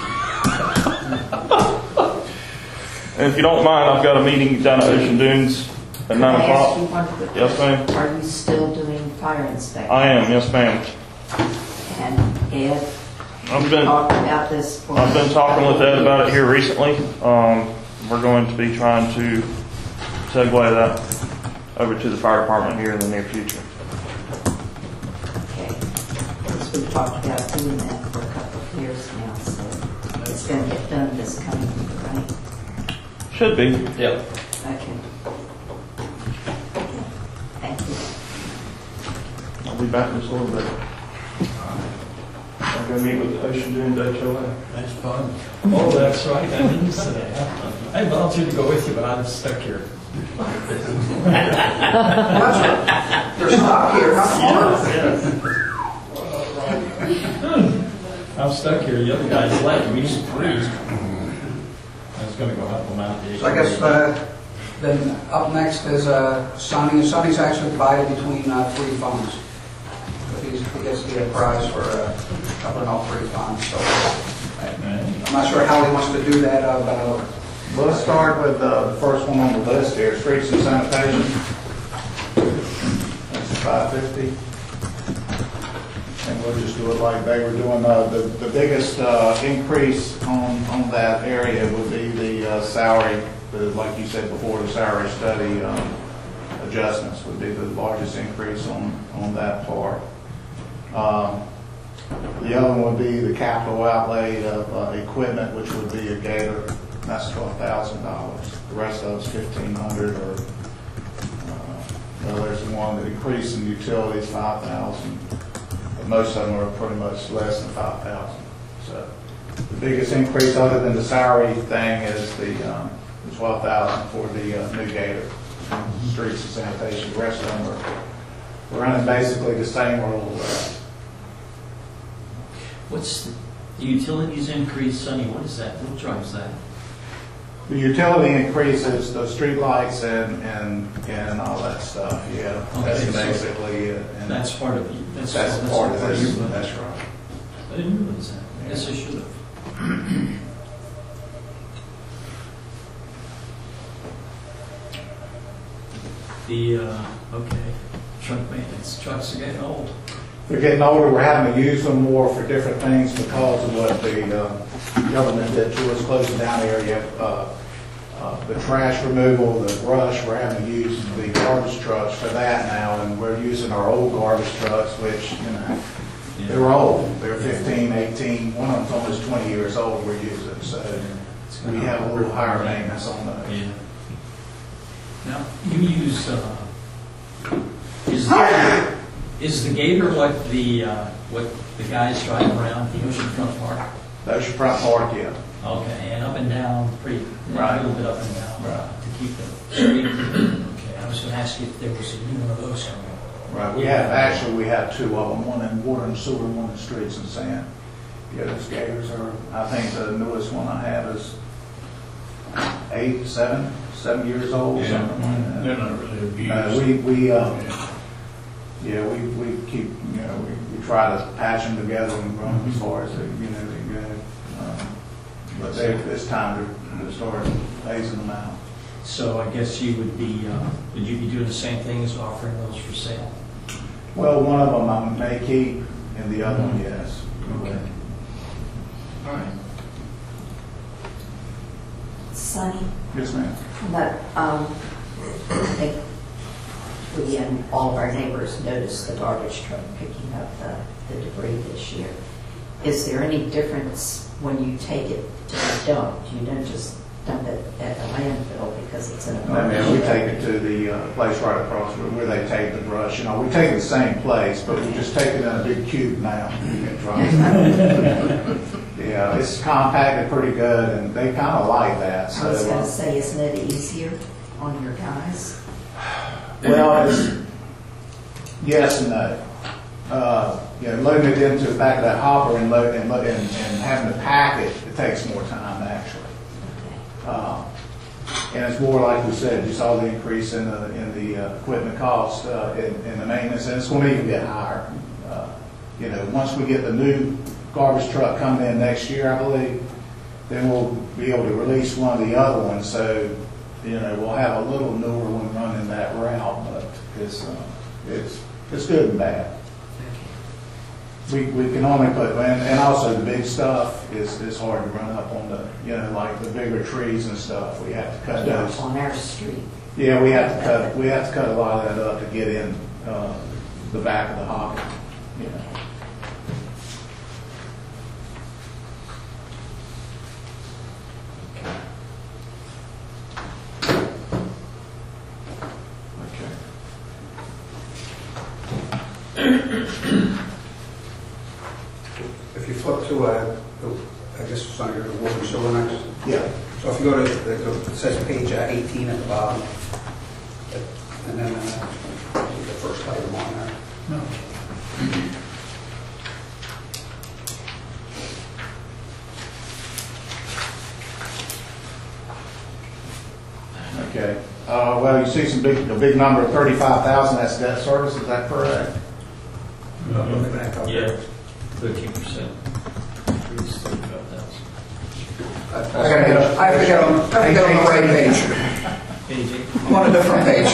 Speaker 9: And if you don't mind, I've got a meeting down at Ocean Dunes at 9
Speaker 2: Can I ask you
Speaker 9: o'clock.
Speaker 2: one quick
Speaker 9: Yes, ma'am.
Speaker 2: Are you still doing fire inspection?
Speaker 9: I am, yes, ma'am.
Speaker 2: And Ed
Speaker 9: I've been
Speaker 2: talked about this for?
Speaker 9: I've been talking with Ed about it here recently. We're going to be trying to segue that over to the fire department here in the near future.
Speaker 2: Okay. Because we've talked about doing that for a couple of years now, so it's going to get done this coming year, right?
Speaker 9: Should be.
Speaker 8: Yep.
Speaker 2: Okay. Thank you.
Speaker 9: I'll be back in just a little bit. I'll go meet with the Ocean Dunes HOA.
Speaker 3: That's fun. Oh, that's right, I didn't say that. I volunteered to go with you, but I'm stuck here.
Speaker 4: That's right. They're stuck here, come on.
Speaker 3: I'm stuck here, the other guy's left, we just freeze. I was gonna go help him out.
Speaker 4: So I guess then up next is Sonny. Sonny's actually divided between 3 funds. So he gets the prize for covering all 3 funds. So I'm not sure how he wants to do that.
Speaker 5: Well, let's start with the first one on the list here, streets and sanitation. That's $550. And we'll just do it like they were doing. The biggest increase on that area would be the salary, like you said before, the salary study adjustments would be the largest increase on that part. The other one would be the capital outlay of equipment, which would be a gator. That's $12,000. The rest of it's $1,500, or there's one that increased in utilities $5,000. But most of them are pretty much less than $5,000. So the biggest increase, other than the salary thing, is the $12,000 for the new gator, streets and sanitation. The rest of them are running basically the same role.
Speaker 3: What's the utilities increase, Sonny? What is that? What drives that?
Speaker 5: The utility increases the street lights and all that stuff. Yeah,
Speaker 3: Okay,
Speaker 5: that's
Speaker 3: so
Speaker 5: basically it. And
Speaker 3: That's part of it.
Speaker 5: that's part of this. That's right.
Speaker 3: I didn't realize that. I guess I should have. Okay, truck maintenance. Trucks are getting old.
Speaker 5: They're getting older. We're having to use them more for different things because of what the government did to us, closing down the area. The trash removal, the brush, we're having to use the garbage trucks for that now, and we're using our old garbage trucks, which, they're old. They're 15, 18. One of them's almost 20 years old we're using, so we have a little higher maintenance on those.
Speaker 3: Yeah. Now, you use, is the gator like what the guys drive around the oceanfront park?
Speaker 5: The oceanfront park, yeah.
Speaker 3: Okay, and up and down, pretty,
Speaker 5: Right.
Speaker 3: a little bit up and down
Speaker 5: Right.
Speaker 3: to keep it straight. Okay, I was going to ask you if there was a new one of those somewhere.
Speaker 5: Right, we have 2 of them, one in water and sewer, one in streets and sand. Yeah, those gators are, I think the newest one I have is 7 years old, something like that.
Speaker 1: They're not really abused.
Speaker 5: We keep, we try to patch them together and run them as far as they go. But it's time to start phasing them out.
Speaker 3: So I guess you would be doing the same thing as offering those for sale?
Speaker 5: Well, one of them I may keep, and the other one, yes.
Speaker 3: Okay. All right.
Speaker 2: Sonny,
Speaker 5: Yes, ma'am.
Speaker 2: but I think we and all of our neighbors noticed the garbage truck picking up the debris this year. Is there any difference when you take it to the dump? You don't just dump it at the landfill because it's in a
Speaker 5: I
Speaker 2: garbage
Speaker 5: mean, we
Speaker 2: truck?
Speaker 5: take it to the place right across where they take the brush. We take it the same place, but we just take it in a big cube now. And drive it. Yeah, it's compacted pretty good, and they kind of like that.
Speaker 2: I was
Speaker 5: So,
Speaker 2: going to say, isn't it easier on your guys?
Speaker 5: well, it's yes and no. Loading it into the back of that hopper and having to pack it, it takes more time actually. And it's more like we said, you saw the increase in the equipment cost in the maintenance, and it's going to even get higher. Once we get the new garbage truck coming in next year, I believe, then we'll be able to release one of the other ones. So, we'll have a little newer one running that route, but it's good and bad. we can only put, and also the big stuff is hard to run up on the, like the bigger trees and stuff. We have to cut those.
Speaker 2: On our street.
Speaker 5: Yeah, we have to cut a lot of that up to get in the back of the hopper.
Speaker 4: If you flip to, I guess it's under the water and sewer next.
Speaker 5: Yeah.
Speaker 4: So if you go to, it says page 18 at the bottom, and then the first item on there.
Speaker 5: No. Okay. Well, you see a big number of 35,000. That's debt service. Is that correct?
Speaker 4: Look back up there.
Speaker 3: 13%.
Speaker 4: I have to get on the right page. I'm on a different page.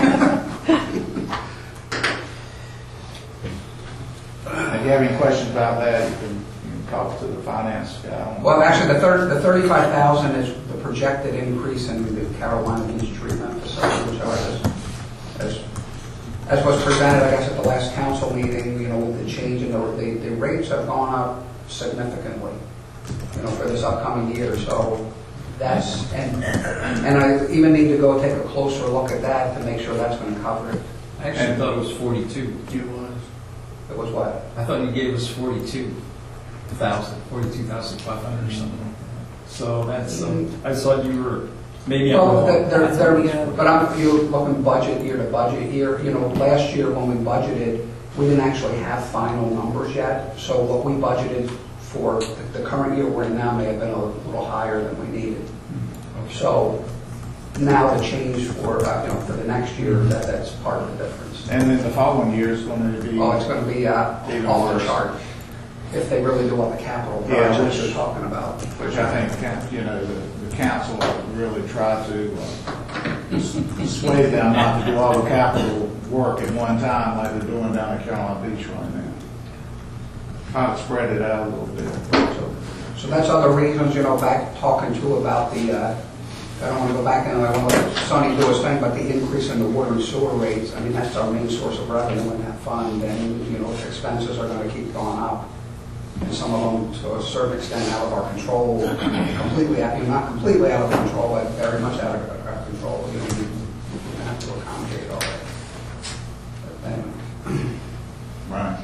Speaker 5: If you have any questions about that, you can talk to the finance guy.
Speaker 4: Well, actually, the 35,000 is the projected increase in the Carolina Beach treatment facility, which as was presented, I guess, at the last council meeting, with the change in the rates have gone up significantly, for this upcoming year. So that's, and I even need to go take a closer look at that to make sure that's going to cover it.
Speaker 10: I actually thought it was 42.
Speaker 4: It was what?
Speaker 10: I thought you gave us 42,000, 42,500 or something. So that's, I thought you were, maybe I'm
Speaker 4: Well,
Speaker 10: wrong.
Speaker 4: but you're looking budget year to budget year. Last year when we budgeted, we didn't actually have final numbers yet. So what we budgeted for the current year we're in now may have been a little higher than we needed. So now the change for the next year, that's part of the difference.
Speaker 5: And then the following year is going to be...
Speaker 4: Oh, it's going to be off the chart if they really do all the capital projects you're talking about.
Speaker 5: Which I think, the council really tried to sway them not to do all the capital work at one time like they're doing down at Carolina Beach right now. Trying to spread it out a little bit.
Speaker 4: So that's other reasons, back talking too about the, I don't want to go back and I want to let Sonny do his thing, but the increase in the water and sewer rates, I mean, that's our main source of revenue in that fund, and, expenses are going to keep going up. And some of them, to a certain extent, out of our control, completely not completely out of control, but very much out of our control. We have to accommodate all that. But anyway.
Speaker 5: Right.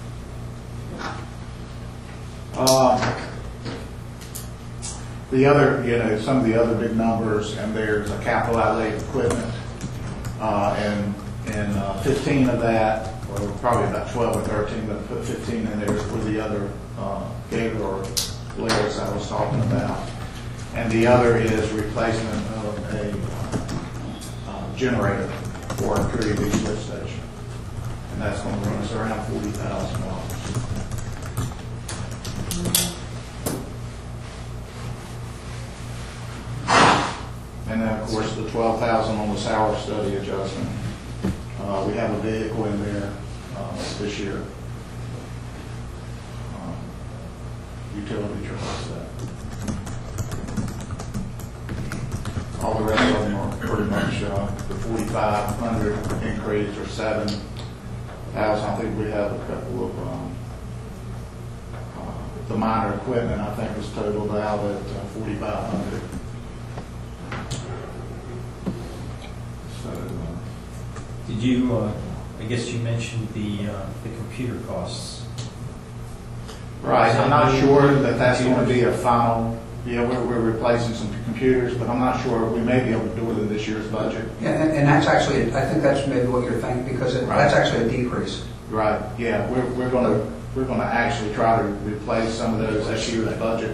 Speaker 5: The other, some of the other big numbers, and there's a capital outlay equipment, and 15 of that, or probably about 12 or 13, but put 15 in there for the other Gator layers I was talking about. And the other is replacement of a generator for our Prairie Beach lift station. And that's going to run us around $40,000. And then, of course, the $12,000 on the sour study adjustment. We have a vehicle in there this year. Utility trucks. All the rest of them are pretty much the 4,500 increase or 7,000. I think we have a couple of the minor equipment. I think was totaled out at 4,500.
Speaker 3: Did you, I guess you mentioned the computer costs.
Speaker 5: Right, I'm not sure that that's going to be a final, we're replacing some computers, but I'm not sure, we may be able to do it in this year's budget.
Speaker 4: Yeah, and that's actually, I think that's maybe what you're thinking, because that's actually a decrease.
Speaker 5: Right, yeah, we're going to actually try to replace some of those this year's budget.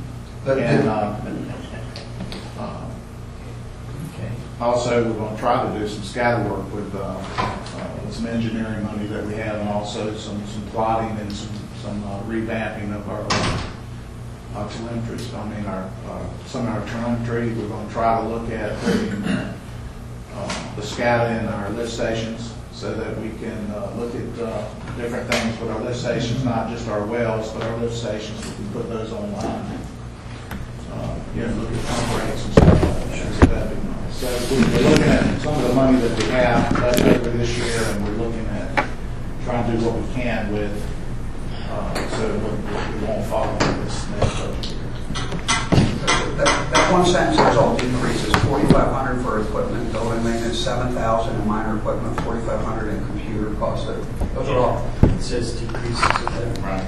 Speaker 5: Also, we're going to try to do some scatter work with some engineering money that we have, and also some plotting and some revamping of our telemetry. I mean, some of our telemetry. We're going to try to look at putting the SCADA in our lift stations, so that we can look at different things with our lift stations, not just our wells, but our lift stations, we can put those online. Look at pump rates and stuff like that. So that'd be nice. So we're looking at some of the money that we have left over this year, and we're looking at trying to do what we can with, so we won't fall into this next budget year.
Speaker 4: That one sentence says all decreases, 4,500 for equipment, building maintenance, 7,000 in minor equipment, 4,500 in computer costs. Those are all.
Speaker 3: It says decreases of that.
Speaker 5: Right.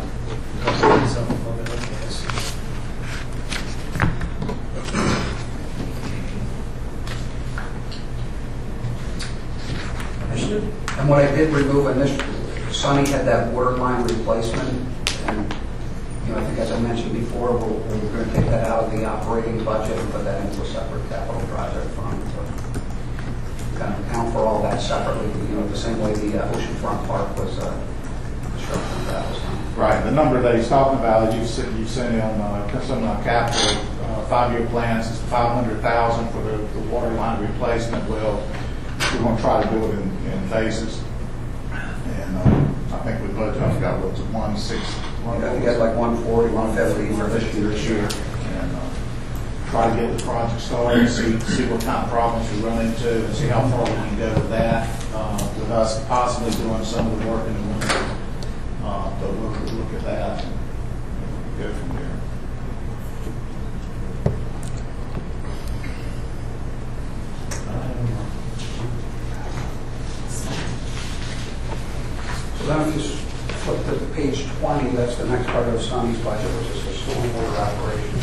Speaker 4: And what I did remove in this, Sonny had that water line replacement, and I think as I mentioned before, we're going to take that out of the operating budget and put that into a separate capital project fund to kind of account for all that separately. The same way the Oceanfront Park was construction that was done.
Speaker 5: Right. The number that he's talking about, you've seen on some capital 5-year plans, is $500,000 for the water line replacement. Well, we're going to try to do it in phases, and I think we budgeted. I forgot what it was, 160.
Speaker 4: I think that's like 140, 150 for this year.
Speaker 5: And try to get the project started, see what kind of problems we run into, and see how far we can go with that. With us possibly doing some of the work in the winter, but we'll look at that and go from there.
Speaker 4: So then if you flip to page 20, that's the next part of Sonny's budget, which is the stormwater operation.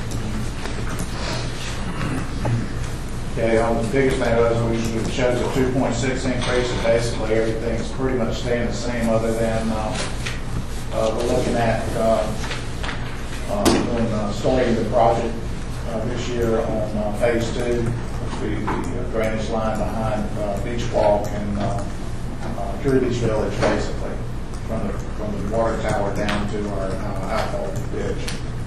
Speaker 5: Okay, the biggest thing was it shows a 2.6 increase, and basically everything's pretty much staying the same, other than we're looking at starting the project this year on phase 2, which will be the drainage line behind Beach Walk and Curie Beach Village, basically, from the water tower down to our outfall ditch.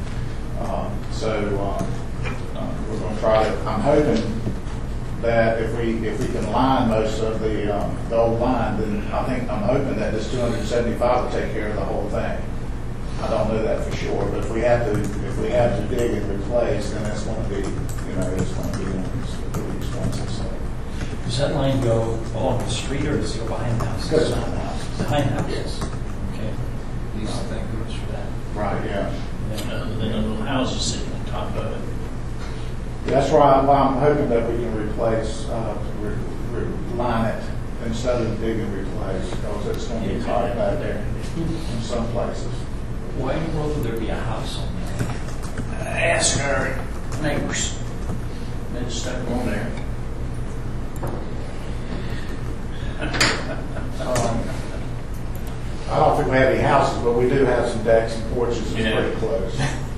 Speaker 5: We're going to try to. I'm hoping that if we can line most of the old line, then I'm hoping that this 275 will take care of the whole thing. I don't know that for sure, but if we have to dig and replace, then it's going to be it's going to be pretty expensive. So.
Speaker 3: Does that line go along the street, or does it go behind the house?
Speaker 5: It goes behind the house.
Speaker 3: Behind the house? Yes. Okay.
Speaker 10: These thank goodness for that.
Speaker 5: Right, yeah.
Speaker 1: Other than a little houses sitting on top of it.
Speaker 5: That's why I'm hoping that we can replace, line it instead of dig and replace, because it's going to be tight back there in some places.
Speaker 3: Why in the world would there be a house on there?
Speaker 1: Ask our neighbors. They just stuck them on there.
Speaker 5: I don't think we have any houses, but we do have some decks and porches that's
Speaker 1: Yeah.
Speaker 5: pretty close.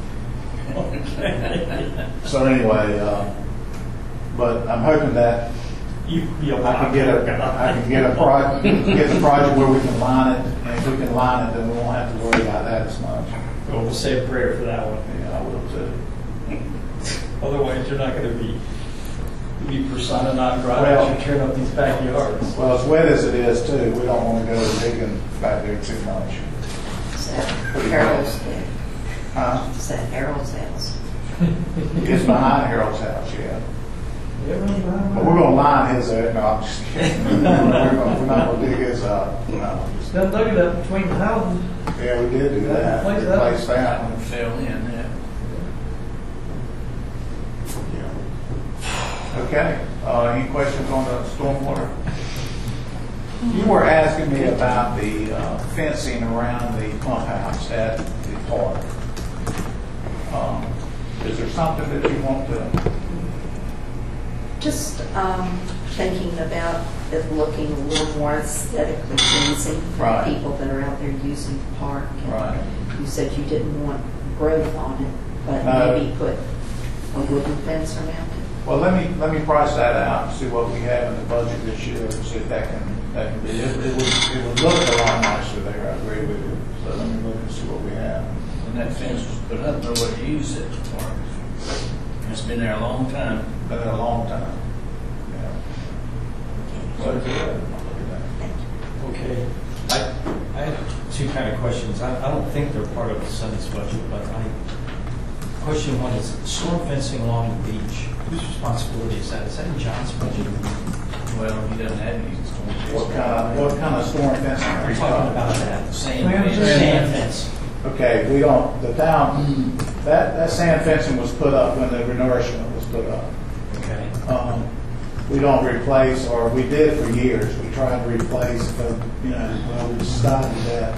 Speaker 5: So anyway, but I'm hoping that I can get the project where we can line it, and if we can line it, then we won't have to worry about that as much.
Speaker 3: Well, we'll say a prayer for that one.
Speaker 5: Yeah, I will too.
Speaker 3: Otherwise, you're not going to be persona non grata
Speaker 5: Well-
Speaker 3: as you turn up these backyards.
Speaker 5: Well, as wet as it is too, we don't want to go digging back there too much.
Speaker 2: Is that Harold's there?
Speaker 5: Huh?
Speaker 2: Is that Harold's house?
Speaker 5: It's behind Harold's house, yeah.
Speaker 7: Everyone's behind
Speaker 5: But we're going to line his up. No, I'm just kidding. We're not going to dig his up. No.
Speaker 7: Then look at that between the houses.
Speaker 5: Yeah, we did do that.
Speaker 7: Replace that.
Speaker 5: Replace that one.
Speaker 1: Fell in, yeah.
Speaker 5: Okay, any questions on the stormwater? You were asking me about the fencing around the pump house at the park. Is there something that you want to?
Speaker 2: Just thinking about it looking a little more aesthetically pleasing for
Speaker 5: Right.
Speaker 2: people that are out there using the park. And
Speaker 5: Right.
Speaker 2: You said you didn't want growth on it, but
Speaker 5: No.
Speaker 2: maybe put a wooden fence around it.
Speaker 5: Well, let me price that out and see what we have in the budget this year, and see if that can be. It would look a lot nicer there. I agree with you. So let me look and see what we have.
Speaker 1: When that fence was put up, nobody used it for it. It's been there a long time.
Speaker 5: Been there a long time. Yeah. So good. I'll look at that.
Speaker 2: Thank you.
Speaker 3: two kind of questions. I don't think they're part of the Senate's budget, but question one is storm fencing along the beach. Whose responsibility is that? Is that in John's budget?
Speaker 1: Well, he doesn't have any storm.
Speaker 5: What kind of storm fencing are
Speaker 3: We're
Speaker 5: you
Speaker 3: talking
Speaker 5: talking
Speaker 3: about
Speaker 5: about?
Speaker 3: that.
Speaker 7: Sand
Speaker 3: fence.
Speaker 5: Okay, we don't, the town, that sand fencing was put up when the renourishment was put up.
Speaker 3: Okay.
Speaker 5: We don't replace, or we did for years. We tried to replace, but, well, we decided that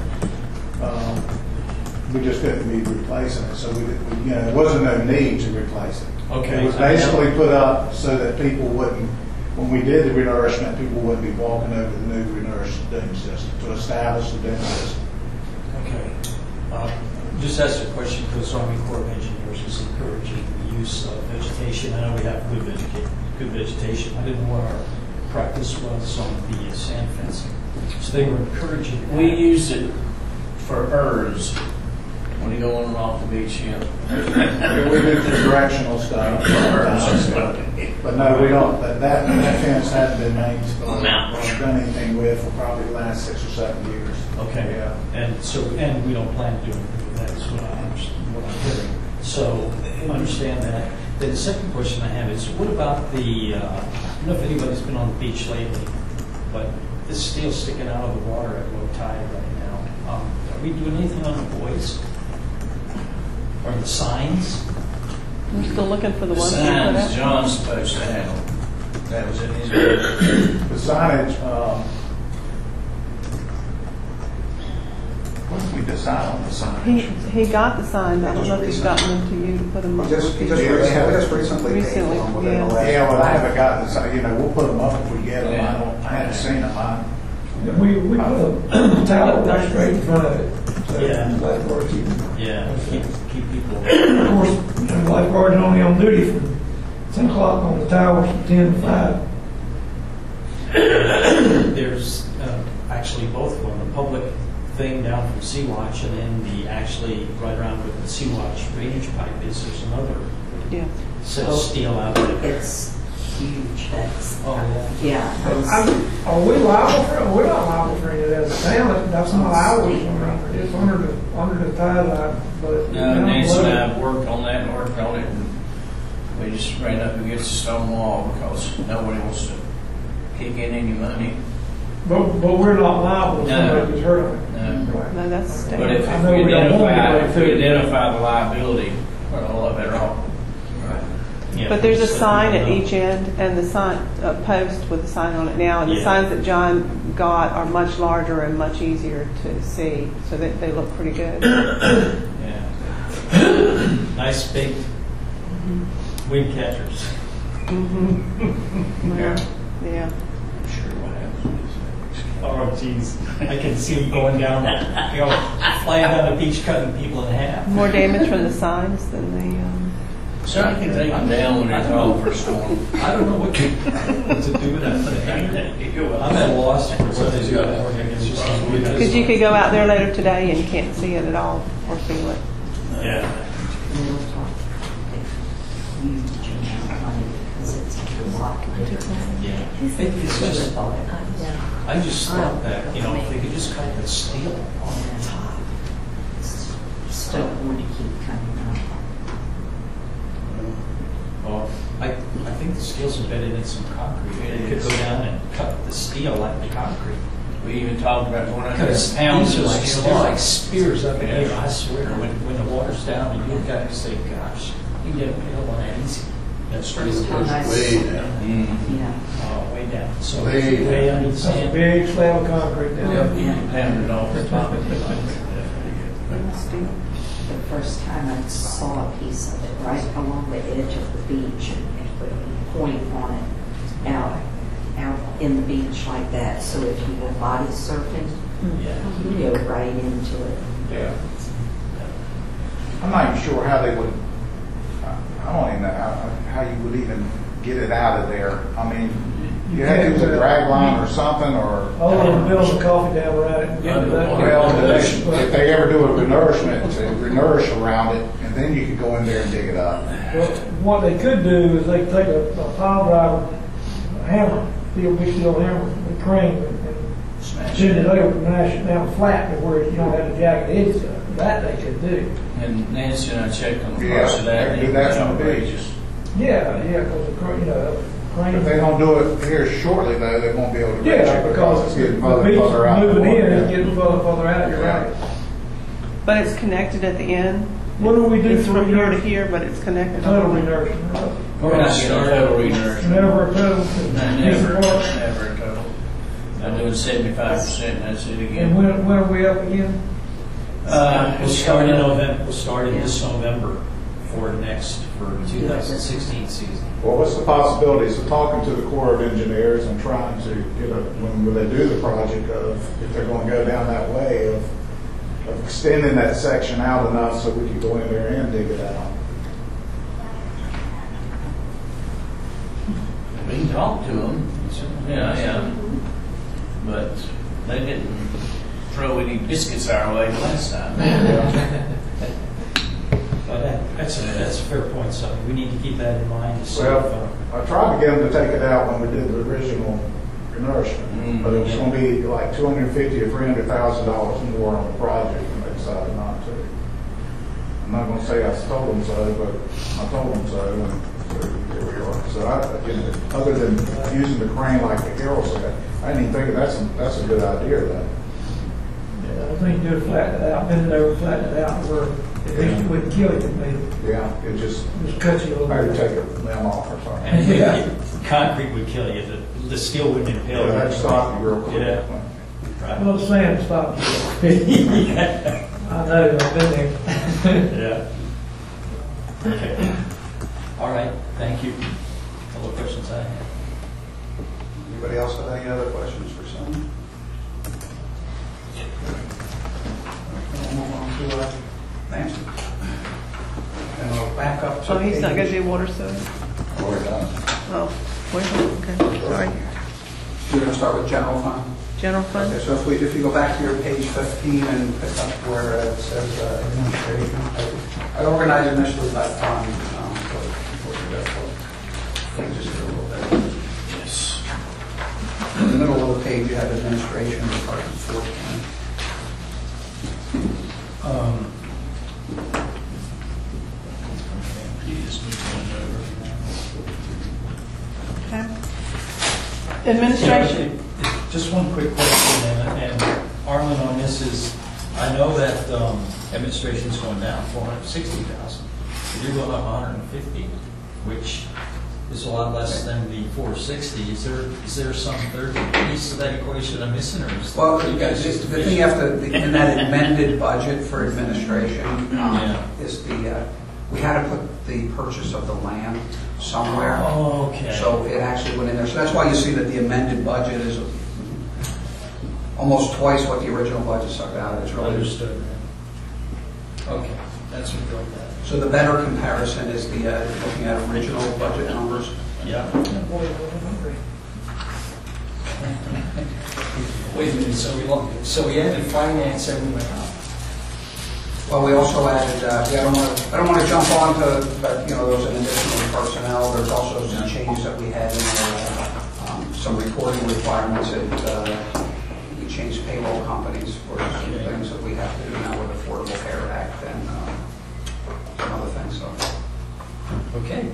Speaker 5: we just couldn't be replacing it. So there wasn't no need to replace it.
Speaker 3: Okay.
Speaker 5: It was basically put up so that people wouldn't, when we did the renourishment, people wouldn't be walking over the new renourished dune system to establish the dune system.
Speaker 3: Okay. Just asked a question because Army Corps of Engineers is encouraging the use of vegetation. I know we have good vegetation. I didn't know what our practice was on the sand fencing. So they were encouraging that.
Speaker 1: We used it for ERS when you go on and off the beach,
Speaker 5: We do the directional stuff. But no, we don't, that fence hasn't been maintained or done anything with for probably the last 6 or 7 years.
Speaker 3: Okay.
Speaker 5: Yeah.
Speaker 3: And we don't plan to do anything with that, is what I'm hearing. So I understand that. Then the second question I have is, what about the, I don't know if anybody's been on the beach lately, but the steel sticking out of the water at low tide right now. Are we doing anything on the buoys? Or the signs?
Speaker 11: We're still looking for the
Speaker 1: The
Speaker 11: ones we put
Speaker 1: signs
Speaker 11: out.
Speaker 1: John's supposed to have. That was in his.
Speaker 5: The signage, what did we decide on the signage?
Speaker 11: He got the signs. I don't know if he's gotten them to you to put them up.
Speaker 4: Just recently paid for them within the last.
Speaker 5: Yeah, well, I haven't gotten the sign, we'll put them up if we get them. I haven't seen them.
Speaker 7: We put a tower right straight in front of it. So
Speaker 3: Yeah.
Speaker 7: lifeguards keep.
Speaker 3: Yeah, keep people.
Speaker 7: Of course, lifeguards are only on duty from 10 o'clock on the towers from 10 to 5.
Speaker 3: There's actually both of them, the public thing down from Sea-Watch and then the actually right around with the Sea-Watch drainage pipe is there's another
Speaker 11: Yeah.
Speaker 3: set of steel out there.
Speaker 2: It's huge, that's,
Speaker 3: Oh,
Speaker 2: yeah. those-
Speaker 7: Are we liable for it? We're not liable for any of that as a town. That's not ours. It's under the tide line, but.
Speaker 1: No, Nancy and I have worked on that and worked on it, and we just ran up against the stone wall because nobody wants to kick in any money.
Speaker 7: But we're not liable if
Speaker 1: No.
Speaker 7: somebody gets hurt on it.
Speaker 1: No.
Speaker 7: Right.
Speaker 11: No, that's
Speaker 1: But
Speaker 11: state.
Speaker 1: if
Speaker 7: I know we don't want anybody
Speaker 1: we
Speaker 7: to.
Speaker 1: identify the liability, we're a lot better off.
Speaker 3: Yeah.
Speaker 11: But there's a sign at each end, and the sign, a post with a sign on it now, and the
Speaker 3: Yeah.
Speaker 11: signs that John got are much larger and much easier to see, so that they look pretty good.
Speaker 3: Yeah. Nice big wind catchers.
Speaker 11: Yeah. Yeah.
Speaker 1: Sure, what happens.
Speaker 3: Oh, jeez. I can see them going down, flying down the beach, cutting people in half.
Speaker 11: More damage from the signs than the,
Speaker 1: So I can take them down when they're called for a storm.
Speaker 3: I don't know what to do with that. I'm at a loss for what they do.
Speaker 11: because you could go out there later today and you can't see it at all or feel it.
Speaker 3: Yeah.
Speaker 2: We'll talk huge amount of money because it's a lot different.
Speaker 3: Yeah. It's just, I just thought that, if they could just cut the steel on the top.
Speaker 2: It's still going to keep coming up.
Speaker 3: Well, I think the steel's embedded in some concrete. They could go down and cut the steel like the concrete.
Speaker 1: We even talked about going under
Speaker 3: Because
Speaker 1: pounds
Speaker 3: these
Speaker 1: of
Speaker 3: are
Speaker 1: steel.
Speaker 3: they're like spears up in
Speaker 1: Yeah.
Speaker 3: here, I swear. When the water's down, and you've got to say, gosh, you can get a pill on that easy. That's crazy.
Speaker 2: How nice.
Speaker 5: Way down.
Speaker 2: Yeah.
Speaker 3: Way down. So
Speaker 5: Way
Speaker 3: way under the
Speaker 7: That's a
Speaker 3: sand.
Speaker 7: big slab of concrete down there.
Speaker 1: Pounded it off the top.
Speaker 2: The first time I saw a piece of it right along the edge of the beach and put a point on it out in the beach like that. So if you were body surfing,
Speaker 3: Yeah.
Speaker 2: you go right into it.
Speaker 5: Yeah. I'm not even sure how they would, I don't even know how you would even get it out of there. I mean, you had to use a drag line or something, or,
Speaker 7: All of them building a coffee dam around it and getting that.
Speaker 5: well, if they ever do a renourishment, to renourish around it, and then you could go in there and dig it up.
Speaker 7: Well, what they could do is they could take a pile driver, a hammer, big steel hammer, and crane, and
Speaker 1: smash
Speaker 7: Send
Speaker 1: it.
Speaker 7: it over, mash it down flat to where you don't have to jack the edges up. That they could do.
Speaker 1: And Nancy and I checked on the
Speaker 5: Yeah,
Speaker 1: price of that.
Speaker 5: they can do
Speaker 1: and
Speaker 5: that
Speaker 1: it's
Speaker 5: on the beach.
Speaker 1: outrageous.
Speaker 7: Yeah, because crane.
Speaker 5: If they don't do it here shortly though, they won't be able to reach
Speaker 7: Yeah,
Speaker 5: it
Speaker 7: because
Speaker 5: it's
Speaker 7: the
Speaker 5: getting
Speaker 7: beach
Speaker 5: further and further out.
Speaker 7: moving in
Speaker 5: Yeah.
Speaker 7: and getting further out, you're right.
Speaker 11: But it's connected at the end.
Speaker 7: What do we do
Speaker 11: It's
Speaker 7: for
Speaker 11: from here to
Speaker 7: renourishment?
Speaker 11: here, but it's connected.
Speaker 7: Total renourishment.
Speaker 1: We're not getting a total renourishment.
Speaker 7: Never a total.
Speaker 1: Never a total. I'm doing 75%, that's it
Speaker 7: And
Speaker 1: again.
Speaker 7: when are we up again?
Speaker 3: We'll start in November, we'll start in this November for 2016 season.
Speaker 5: Well, what's the possibilities of talking to the Corps of Engineers and trying to get when they do the project of, if they're going to go down that way of extending that section out enough so we can go in there and dig it out?
Speaker 1: We can talk to them. Yeah. But they didn't throw any biscuits our way last time.
Speaker 3: But that's a fair point, so we need to keep that in mind. To see
Speaker 5: Well, I tried to get them to take it out when we did the original renourishment, but it was going to be like $250,000 or $300,000 more on the project, and they decided not to. I'm not going to say I told them so, but I told them so, and so here we are. So other than using the crane like the Harold said, I didn't even think that's a good idea. That
Speaker 7: Yeah, I think do flatten it out, bend it over, flatten it out, where at least it wouldn't kill you, maybe
Speaker 5: yeah, it just
Speaker 7: cut you a little
Speaker 5: maybe
Speaker 7: bit.
Speaker 5: take a limb off or something.
Speaker 3: And
Speaker 7: Yeah.
Speaker 3: concrete would kill you. The steel wouldn't impale
Speaker 5: Yeah,
Speaker 3: you.
Speaker 5: that'd stop you real quick.
Speaker 3: Yeah. Right.
Speaker 7: Well, sand stop you. I know, I've been there.
Speaker 3: Yeah. Okay. All right, thank you. All the questions I have.
Speaker 4: Anybody else have any other questions for Sonny? We'll move on to Nancy. And we'll back up to.
Speaker 11: Oh, he's not going to do water sewer?
Speaker 4: We're done.
Speaker 11: Oh, wait, okay, sorry.
Speaker 4: We're going to start with general fund.
Speaker 11: General fund?
Speaker 4: Okay, so if you go back to your page 15 and pick up where it says administration, I organized initially by fund. Just a little bit.
Speaker 1: Yes.
Speaker 4: In the middle of the page, you have administration, Department 14.
Speaker 11: Okay. Administration.
Speaker 3: Just one quick question, and Arlen, on this is, I know that administration's going down 460,000, but you're going up 150, which is a lot less than the 460. Is there some third piece of that equation I'm missing, or is
Speaker 4: Well,
Speaker 3: you guys
Speaker 4: the
Speaker 3: just
Speaker 4: thing you have to, in that amended budget for administration,
Speaker 3: Yeah.
Speaker 4: is we had to put the purchase of the land somewhere.
Speaker 3: Oh, okay.
Speaker 4: So it actually went in there. So that's why you see that the amended budget is almost twice what the original budget stuck out. It's really
Speaker 3: Understood. Okay, that's what drove that.
Speaker 4: So the better comparison is the looking at original budget numbers.
Speaker 3: Yeah.
Speaker 7: Boy, I'm hungry.
Speaker 3: Wait a minute, so we added finance everywhere else.
Speaker 4: Well, we also added. I don't want to jump on to, but there was an additional personnel. There's also some changes that we had in there, some reporting requirements that we changed payroll companies for some things that we have to do now with Affordable Care Act and some other things. So.
Speaker 3: Okay.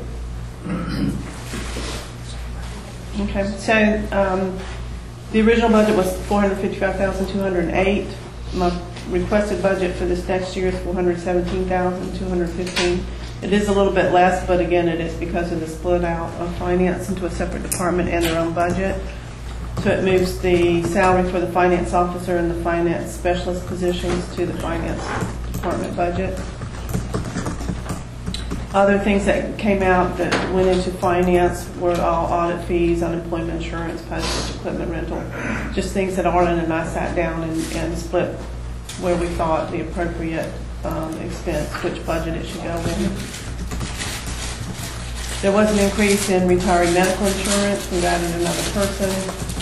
Speaker 11: Okay, so the original budget was 455,208. My requested budget for this next year is 417,215. It is a little bit less, but again, it is because of the split out of finance into a separate department and their own budget. So it moves the salary for the finance officer and the finance specialist positions to the finance department budget. Other things that came out that went into finance were all audit fees, unemployment insurance, postage, equipment rental, just things that Arlen and I sat down and split where we thought the appropriate expense, which budget it should go in. There was an increase in retiree medical insurance. We've added another person.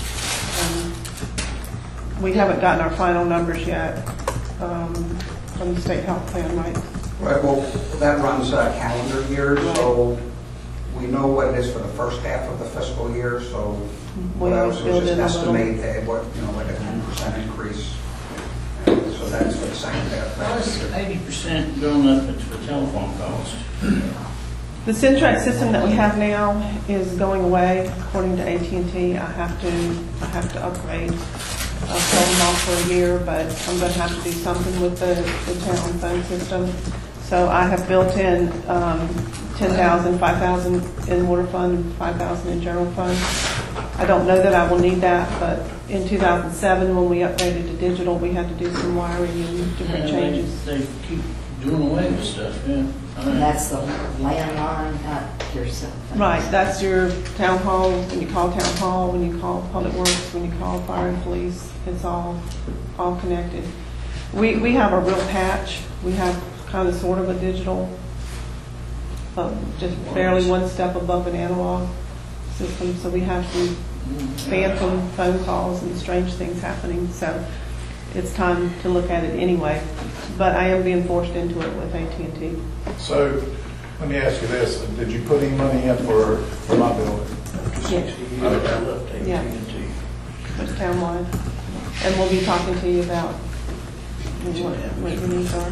Speaker 11: We haven't gotten our final numbers yet from the state health plan, right?
Speaker 4: Right. Well, that runs calendar years, so we know what it is for the first half of the fiscal year, so
Speaker 11: We
Speaker 4: what I
Speaker 11: always
Speaker 4: was
Speaker 11: build
Speaker 4: just
Speaker 11: in a little.
Speaker 4: estimate what, like a 10% increase. So that's for the second half.
Speaker 1: That's 80% going up for telephone calls.
Speaker 11: The Centrex system that we have now is going away, according to AT&T. I have to upgrade. I've sold them off for a year, but I'm going to have to do something with the town phone system. So I have built in 10,000, 5,000 in water fund, and 5,000 in general fund. I don't know that I will need that, but in 2007, when we upgraded to digital, we had to do some wiring and different changes.
Speaker 1: They keep doing away with stuff, yeah.
Speaker 2: And that's the landline, not your cell phone.
Speaker 11: Right, that's your town hall, when you call town hall, when you call public works, when you call fire and police, it's all connected. We have a real patch. We have kind of sort of a digital, just barely one step above an analog system, so we have some phantom phone calls and strange things happening, so it's time to look at it anyway. But I am being forced into it with AT&T.
Speaker 5: So, let me ask you this, did you put any money in for my building?
Speaker 11: Yeah.
Speaker 1: I love AT&T.
Speaker 11: Yeah. It's townwide. And we'll be talking to you about what your needs are.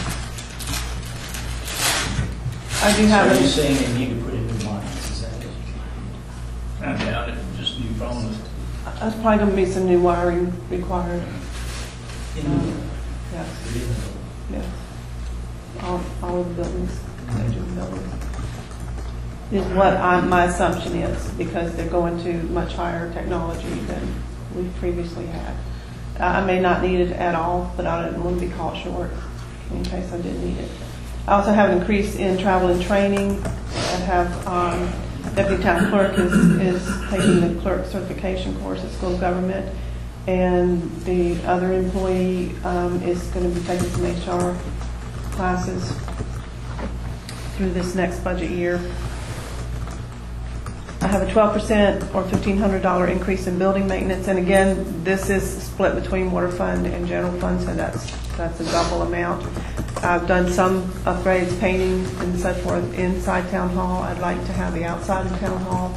Speaker 11: I do have
Speaker 3: Are you
Speaker 11: a,
Speaker 3: saying they need to put in new lines, is that it?
Speaker 1: I doubt it, just new phones.
Speaker 11: there's probably going to be some new wiring required. Yes, yes. All of the buildings, major buildings. Is what my assumption is, because they're going to much higher technology than we previously had. I may not need it at all, but I didn't want to be caught short in case I did need it. I also have an increase in travel and training. I have Deputy Town Clerk is taking the clerk certification course at School of Government, and the other employee is going to be taking some HR classes through this next budget year. I have a 12% or $1,500 increase in building maintenance, and again, this is split between water fund and general fund, so that's a double amount. I've done some upgrades, painting and so forth inside Town Hall. I'd like to have the outside of Town Hall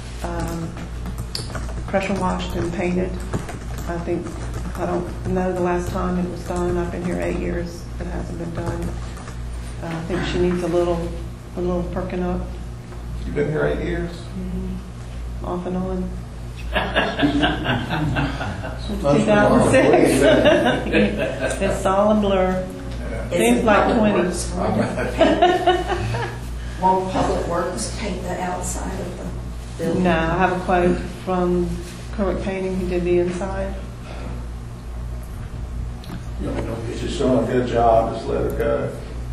Speaker 11: pressure washed and painted. I don't know the last time it was done. I've been here 8 years. It hasn't been done. I think she needs a little perking up.
Speaker 5: You've been here 8 years?
Speaker 11: Mm-hmm. Off and on. Since
Speaker 5: Most
Speaker 11: 2006. It's all a blur. Seems like 20.
Speaker 2: Won't Public Works paint the outside of the building?
Speaker 11: No, I have a quote from Kerwick Painting who did the inside.
Speaker 5: If she's doing a good job, just let her go.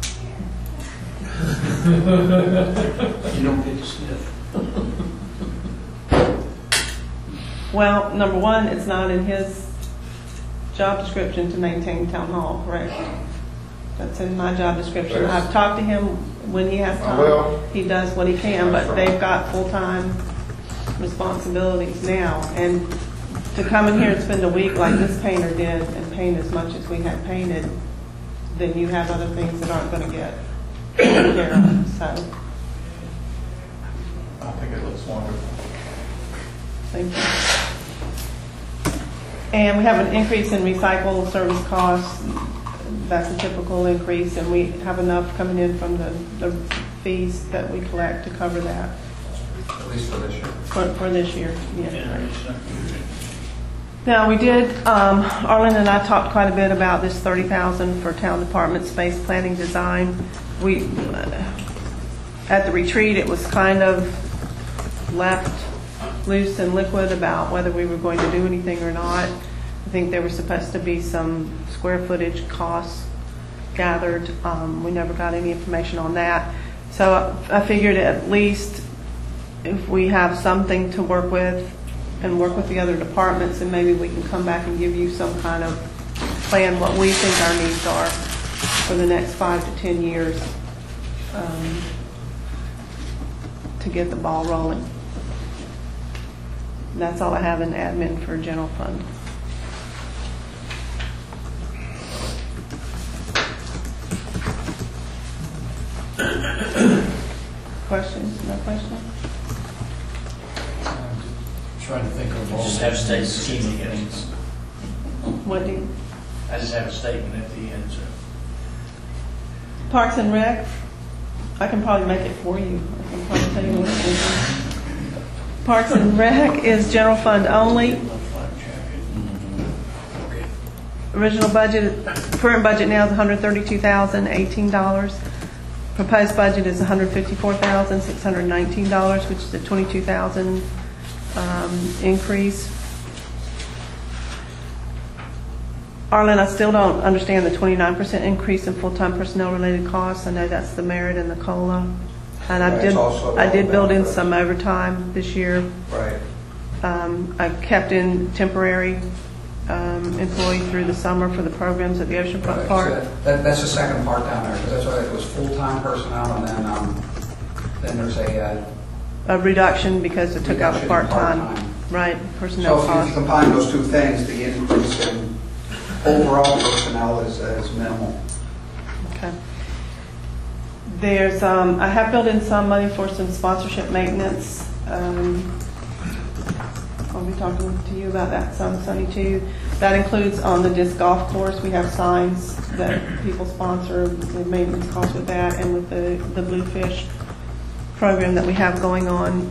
Speaker 1: You don't get to sniff.
Speaker 11: Well, number one, it's not in his job description to maintain Town Hall, correct? That's in my job description. I've talked to him when he has time. He does what he can, but they've got full-time responsibilities now. And to come in here and spend a week like this painter did and paint as much as we had painted, then you have other things that aren't going to get taken care of. So,
Speaker 5: I think it looks wonderful.
Speaker 11: thank you. And we have an increase in recycle service costs. That's a typical increase, and we have enough coming in from the fees that we collect to cover that.
Speaker 4: At least for this year.
Speaker 11: For this year, yeah. Now, we did, Arlen and I talked quite a bit about this $30,000 for town department space planning design. We, at the retreat, it was kind of left loose and liquid about whether we were going to do anything or not. I think there were supposed to be some square footage costs gathered. We never got any information on that. So I figured at least if we have something to work with and work with the other departments, and maybe we can come back and give you some kind of plan what we think our needs are for the next 5 to 10 years to get the ball rolling. That's all I have in admin for general fund. Questions? No question?
Speaker 3: Trying to think of all
Speaker 1: Just
Speaker 3: the
Speaker 1: have statements.
Speaker 3: scheme of things.
Speaker 11: What do you?
Speaker 1: I just have a statement at the end, so.
Speaker 11: Parks and Rec, I can probably make it for you. I can probably tell you what it is. Parks and Rec is general fund only. Original budget, current budget now is $132,018. Proposed budget is $154,619, which is a $22,000 increase. Arlen, I still don't understand the 29% increase in full-time personnel-related costs. I know that's the merit and the COLA. And
Speaker 4: Right, it's also
Speaker 11: I did build in
Speaker 4: benefits.
Speaker 11: some overtime this year.
Speaker 4: Right.
Speaker 11: I kept in temporary employee through the summer for the programs at the Oceanfront
Speaker 4: Right.
Speaker 11: Park.
Speaker 4: So that's the second part down there, because that's why it was full-time personnel, and then there's
Speaker 11: A reduction because it took out the
Speaker 4: reduction in
Speaker 11: part-time,
Speaker 4: part-time.
Speaker 11: right, personnel
Speaker 4: So if you
Speaker 11: costs.
Speaker 4: combine those two things, the increase in overall personnel is minimal.
Speaker 11: Okay. There's, I have built in some money for some sponsorship maintenance. I'll be talking to you about that some, Sunny, too. That includes on the disc golf course, we have signs that people sponsor, the maintenance costs with that, and with the Bluefish program that we have going on.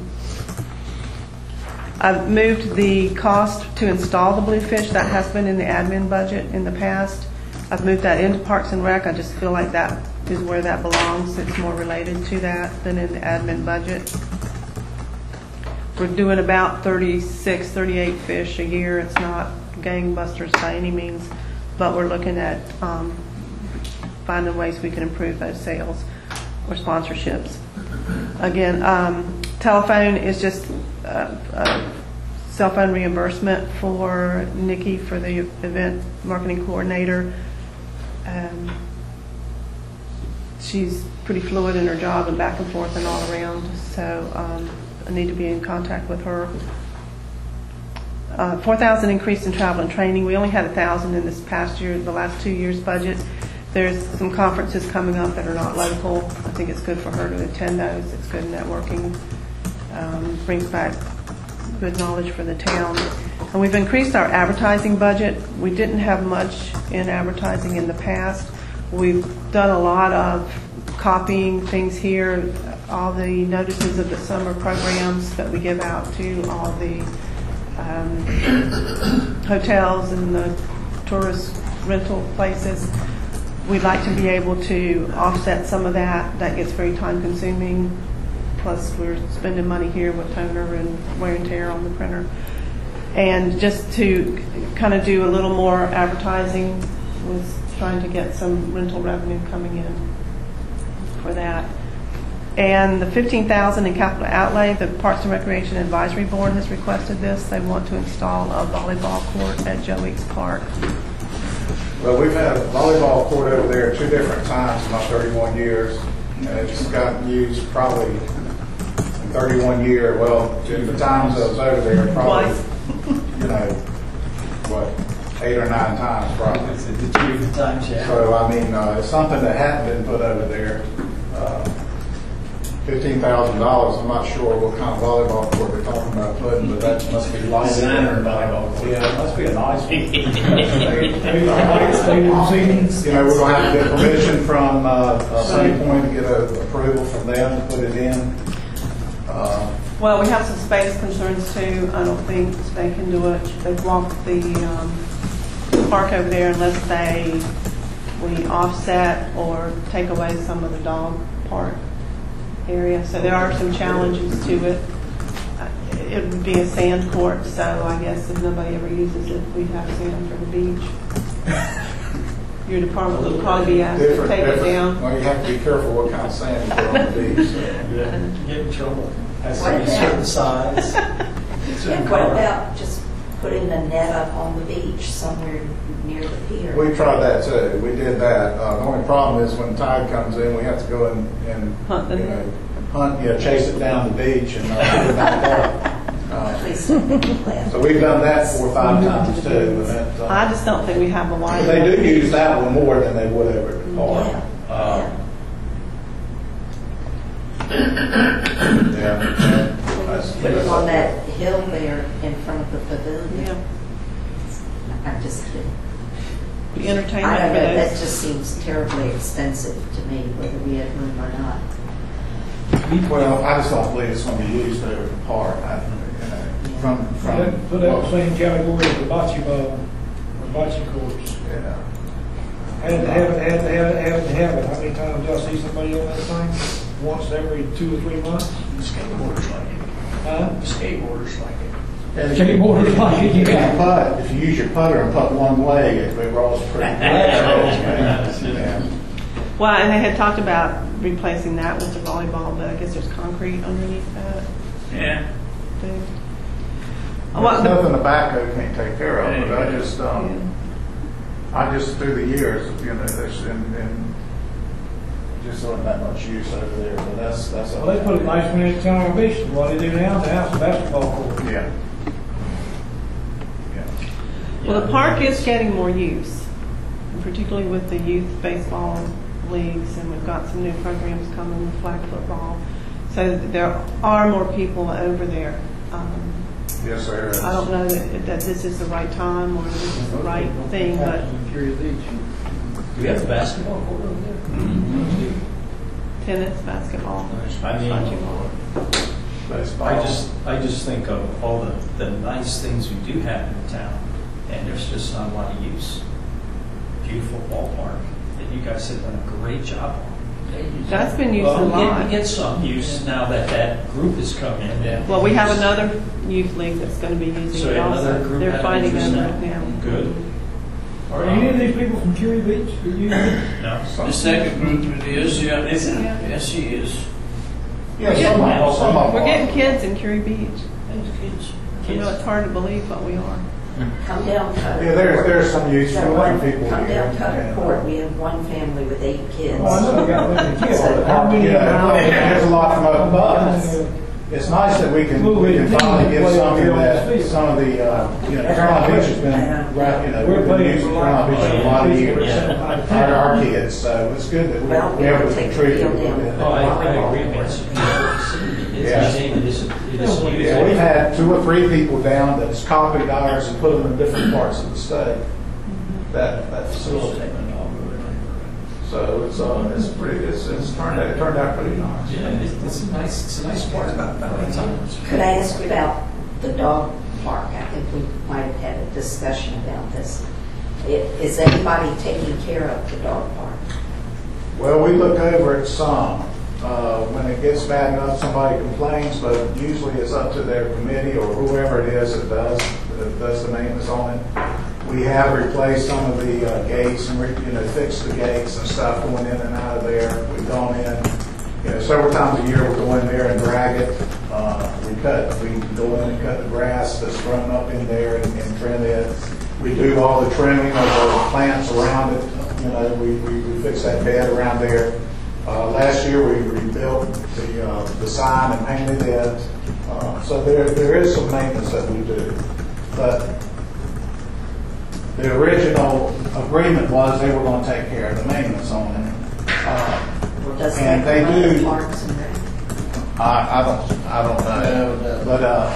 Speaker 11: I've moved the cost to install the Bluefish. That has been in the admin budget in the past. I've moved that into Parks and Rec. I just feel like that is where that belongs. It's more related to that than in the admin budget. We're doing about 36, 38 fish a year. It's not gangbusters by any means, but we're looking at finding ways we can improve those sales or sponsorships. Again, telephone is just cell phone reimbursement for Nikki for the event marketing coordinator. She's pretty fluid in her job and back and forth and all around, so I need to be in contact with her. $4,000 increase in travel and training. We only had $1,000 in this past year, the last 2 years' budget. There's some conferences coming up that are not local. I think it's good for her to attend those. It's good networking. Brings back good knowledge for the town. And we've increased our advertising budget. We didn't have much in advertising in the past. We've done a lot of copying things here, all the notices of the summer programs that we give out to all the hotels and the tourist rental places. We'd like to be able to offset some of that. That gets very time consuming. Plus we're spending money here with toner and wear and tear on the printer. And just to kind of do a little more advertising, was trying to get some rental revenue coming in for that. And the $15,000 in capital outlay, the Parks and Recreation Advisory Board has requested this. They want to install a volleyball court at Joe Weeks Park.
Speaker 5: Well, we've had a volleyball court over there 2 different times in my 31 years, and it's gotten used probably in 31 years. Well, the times I was over there, probably, you know, what, 8 or 9 times probably.
Speaker 3: It's the 2 different times, yeah.
Speaker 5: So, I mean, it's something that hadn't been put over there. $15,000, I'm not sure what kind of volleyball court we're talking about putting, but that must be lighted.
Speaker 1: Designer volleyball court.
Speaker 5: Yeah, it must be a nice one.
Speaker 7: Stadiums.
Speaker 5: You know, we're going to have to get permission from Sunny Point to get approval from them to put it in.
Speaker 11: Well, we have some space concerns too. I don't think they can do it. They've walked the park over there unless we offset or take away some of the dog park area. So there are some challenges to it. It would be a sand court, so I guess if nobody ever uses it, we'd have sand for the beach. Your department will probably be asked to take it down.
Speaker 5: Well, you have to be careful what kind of sand you put on the beach. So.
Speaker 3: Yeah, you get in trouble. Has to be a certain size.
Speaker 2: And what about just putting a net up on the beach somewhere near the pier?
Speaker 5: We tried that too. We did that. The only problem is when tide comes in, we have to go and
Speaker 11: Hunt the net.
Speaker 5: chase it down the beach and put it back up.
Speaker 2: At least I think we'll have.
Speaker 5: So we've done that 4 or 5 times too. And that,
Speaker 11: I just don't think we have a wide.
Speaker 5: they do use that one more than they would ever at the park. Yeah. That's-
Speaker 2: Put it on that hill there in front of the pavilion.
Speaker 11: Yeah.
Speaker 2: I'm just kidding.
Speaker 11: Be
Speaker 2: I
Speaker 11: entertainment
Speaker 2: don't
Speaker 11: for
Speaker 2: know, that
Speaker 11: those.
Speaker 2: just seems terribly expensive to me, whether we have room or not.
Speaker 5: Well, I just don't believe it's going to be used over the park. From.
Speaker 7: Put that in the same category as the bocce ball, or bocce courts.
Speaker 5: Yeah.
Speaker 7: Had to have it. How many times y'all see somebody on that thing? Once every 2 or 3 months?
Speaker 1: The skateboarders like it.
Speaker 7: Huh?
Speaker 1: The skateboarders like it.
Speaker 5: And
Speaker 7: Skateboarders like it,
Speaker 5: You can
Speaker 7: yeah.
Speaker 5: putt, if you use your putter and putt one leg, it rolls pretty good. Yeah.
Speaker 11: Well, and they had talked about replacing that with the volleyball, but I guess there's concrete underneath that.
Speaker 1: Yeah.
Speaker 11: thing.
Speaker 5: There's nothing the backhoe can't take care of, but
Speaker 11: Yeah.
Speaker 5: I just through the years, there's, and just wasn't that much use over there, but that's.
Speaker 7: Well, they put a nice one in Town Beach, what they do now, the house basketball court.
Speaker 5: Yeah.
Speaker 11: Well, the park is getting more use, particularly with the youth baseball leagues, and we've got some new programs coming with flag football. So there are more people over there.
Speaker 5: Yes, there is.
Speaker 11: I don't know that this is the right time or this is the right thing, but
Speaker 3: Do we have a basketball court over there?
Speaker 11: tennis, basketball,
Speaker 3: I mean,
Speaker 11: volleyball.
Speaker 3: I just think of all the nice things we do have in town, and there's just not a lot of use. Beautiful ballpark that you guys have done a great job on.
Speaker 11: That's been used a
Speaker 3: Well,
Speaker 11: lot.
Speaker 3: we get some use now that that group has come in.
Speaker 1: Yeah.
Speaker 11: Well, we have another youth league that's going to be using
Speaker 3: So
Speaker 11: it
Speaker 3: another
Speaker 11: also.
Speaker 3: group
Speaker 11: They're
Speaker 3: has
Speaker 11: fighting
Speaker 3: used
Speaker 11: over
Speaker 3: it
Speaker 11: it now.
Speaker 3: Good.
Speaker 7: Are any of these people from Curie Beach? Are you?
Speaker 3: No.
Speaker 1: The second group it is, yeah.
Speaker 3: Is it?
Speaker 11: Yeah.
Speaker 1: Yes, she is.
Speaker 5: Yeah, some of them.
Speaker 11: We're getting kids in Curie Beach.
Speaker 1: Thanks, kids.
Speaker 11: You know, it's hard to believe what we are.
Speaker 2: Come down Cutter.
Speaker 5: Yeah, there's some use
Speaker 2: That
Speaker 5: for
Speaker 2: one-
Speaker 5: letting people.
Speaker 2: Come down
Speaker 5: here.
Speaker 2: Cutter
Speaker 5: Yeah.
Speaker 2: Court, we have one family with 8 kids.
Speaker 7: Oh, I know, we got plenty of kids. How many?
Speaker 5: Yeah, there's a lot from up above. It's nice that we can finally give something that some of the, Carolina Beach has been, we've been using Carolina Beach for a lot of years. Our kids, so it's good that
Speaker 2: Well,
Speaker 5: we're able to
Speaker 2: take the
Speaker 5: contribute a
Speaker 2: field
Speaker 5: little
Speaker 2: down.
Speaker 5: bit.
Speaker 3: Oh, I agree. It's a beautiful facility. It's
Speaker 5: Yeah.
Speaker 3: a shame it isn't used.
Speaker 5: Yeah, we've had 2 or 3 people down that's copied ours and put them in different parts of the state, that facility. So it's pretty, it turned out pretty nice.
Speaker 3: Yeah, it's a nice part about time.
Speaker 2: Could I ask you about the dog park? I think we might have had a discussion about this. Is anybody taking care of the dog park?
Speaker 5: Well, we look over it some. When it gets bad enough, somebody complains, but usually it's up to their committee or whoever it is that does the maintenance on it. We have replaced some of the gates and fixed the gates and stuff going in and out of there. We've gone in, several times a year. We go in there and drag it. We go in and cut the grass that's grown up in there and trim it. We do all the trimming of the plants around it. We fix that bed around there. Last year we rebuilt the sign and painted it. So there is some maintenance that we do. But the original agreement was they were going to take care of the maintenance on it.
Speaker 2: Or does
Speaker 5: And
Speaker 2: it
Speaker 5: they
Speaker 2: run
Speaker 5: do.
Speaker 2: the parks and rec?
Speaker 5: I don't know.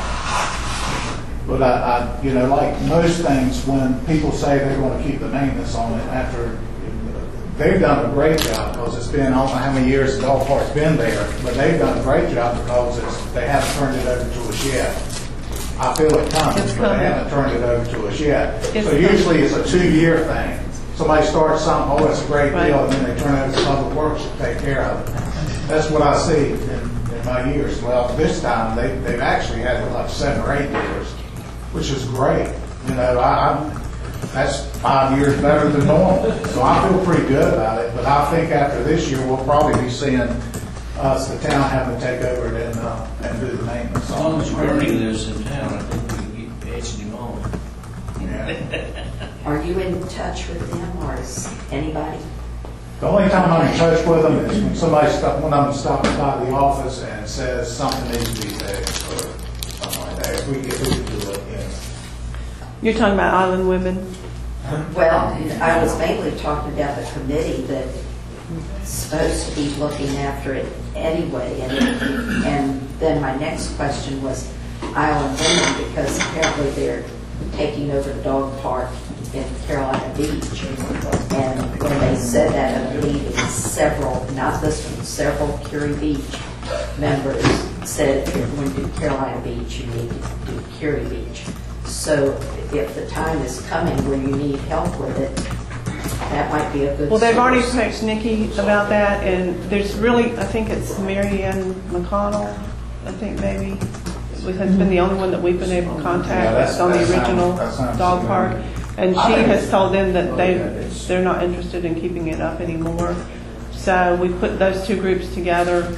Speaker 5: But like most things, when people say they're going to keep the maintenance on it after, they've done a great job because it's been, I don't know how many years the dog park's been there, but they've done a great job because they haven't turned it over to us yet. I feel it coming,
Speaker 11: It's
Speaker 5: but they
Speaker 11: coming.
Speaker 5: haven't turned it over to us yet.
Speaker 11: It's
Speaker 5: So
Speaker 11: coming.
Speaker 5: usually it's a 2-year thing. Somebody starts something, oh, it's a great
Speaker 11: Right.
Speaker 5: deal, and then they turn it over to Public Works to take care of it. That's what I see in my years. Well, this time, they've actually had it like 7 or 8 years, which is great. That's 5 years better than normal. So I feel pretty good about it, but I think after this year, we'll probably be seeing us, the town, having to take over it and do the maintenance
Speaker 1: As long
Speaker 5: on
Speaker 1: as
Speaker 5: it.
Speaker 1: Bernie lives in town, I think we can keep edging him on.
Speaker 5: Yeah.
Speaker 2: Are you in touch with them, or is anybody?
Speaker 5: The only time I'm in touch with them is when I'm stopping by the office and says something needs to be fixed or something like that. If we can do it, yeah.
Speaker 11: You're talking about Island Women?
Speaker 2: Well, I was mainly talking about the committee that supposed to be looking after it anyway. And then my next question was Island Women, because apparently they're taking over the dog park in Carolina Beach. And when they said that at a meeting, several, not this one, several Curie Beach members said, if you're going to do Carolina Beach, you need to do Curie Beach. So if the time is coming where you need help with it, that might be a good
Speaker 11: Well, they've already
Speaker 2: source.
Speaker 11: texted Nikki about that, and there's really, I think it's Mary Ann McConnell, I think maybe, has been the only one that we've been able to contact
Speaker 5: Yeah,
Speaker 11: that's on the
Speaker 5: that
Speaker 11: original
Speaker 5: sounds
Speaker 11: dog park.
Speaker 5: familiar.
Speaker 11: And she has told them that they're not interested in keeping it up anymore. So we put those two groups together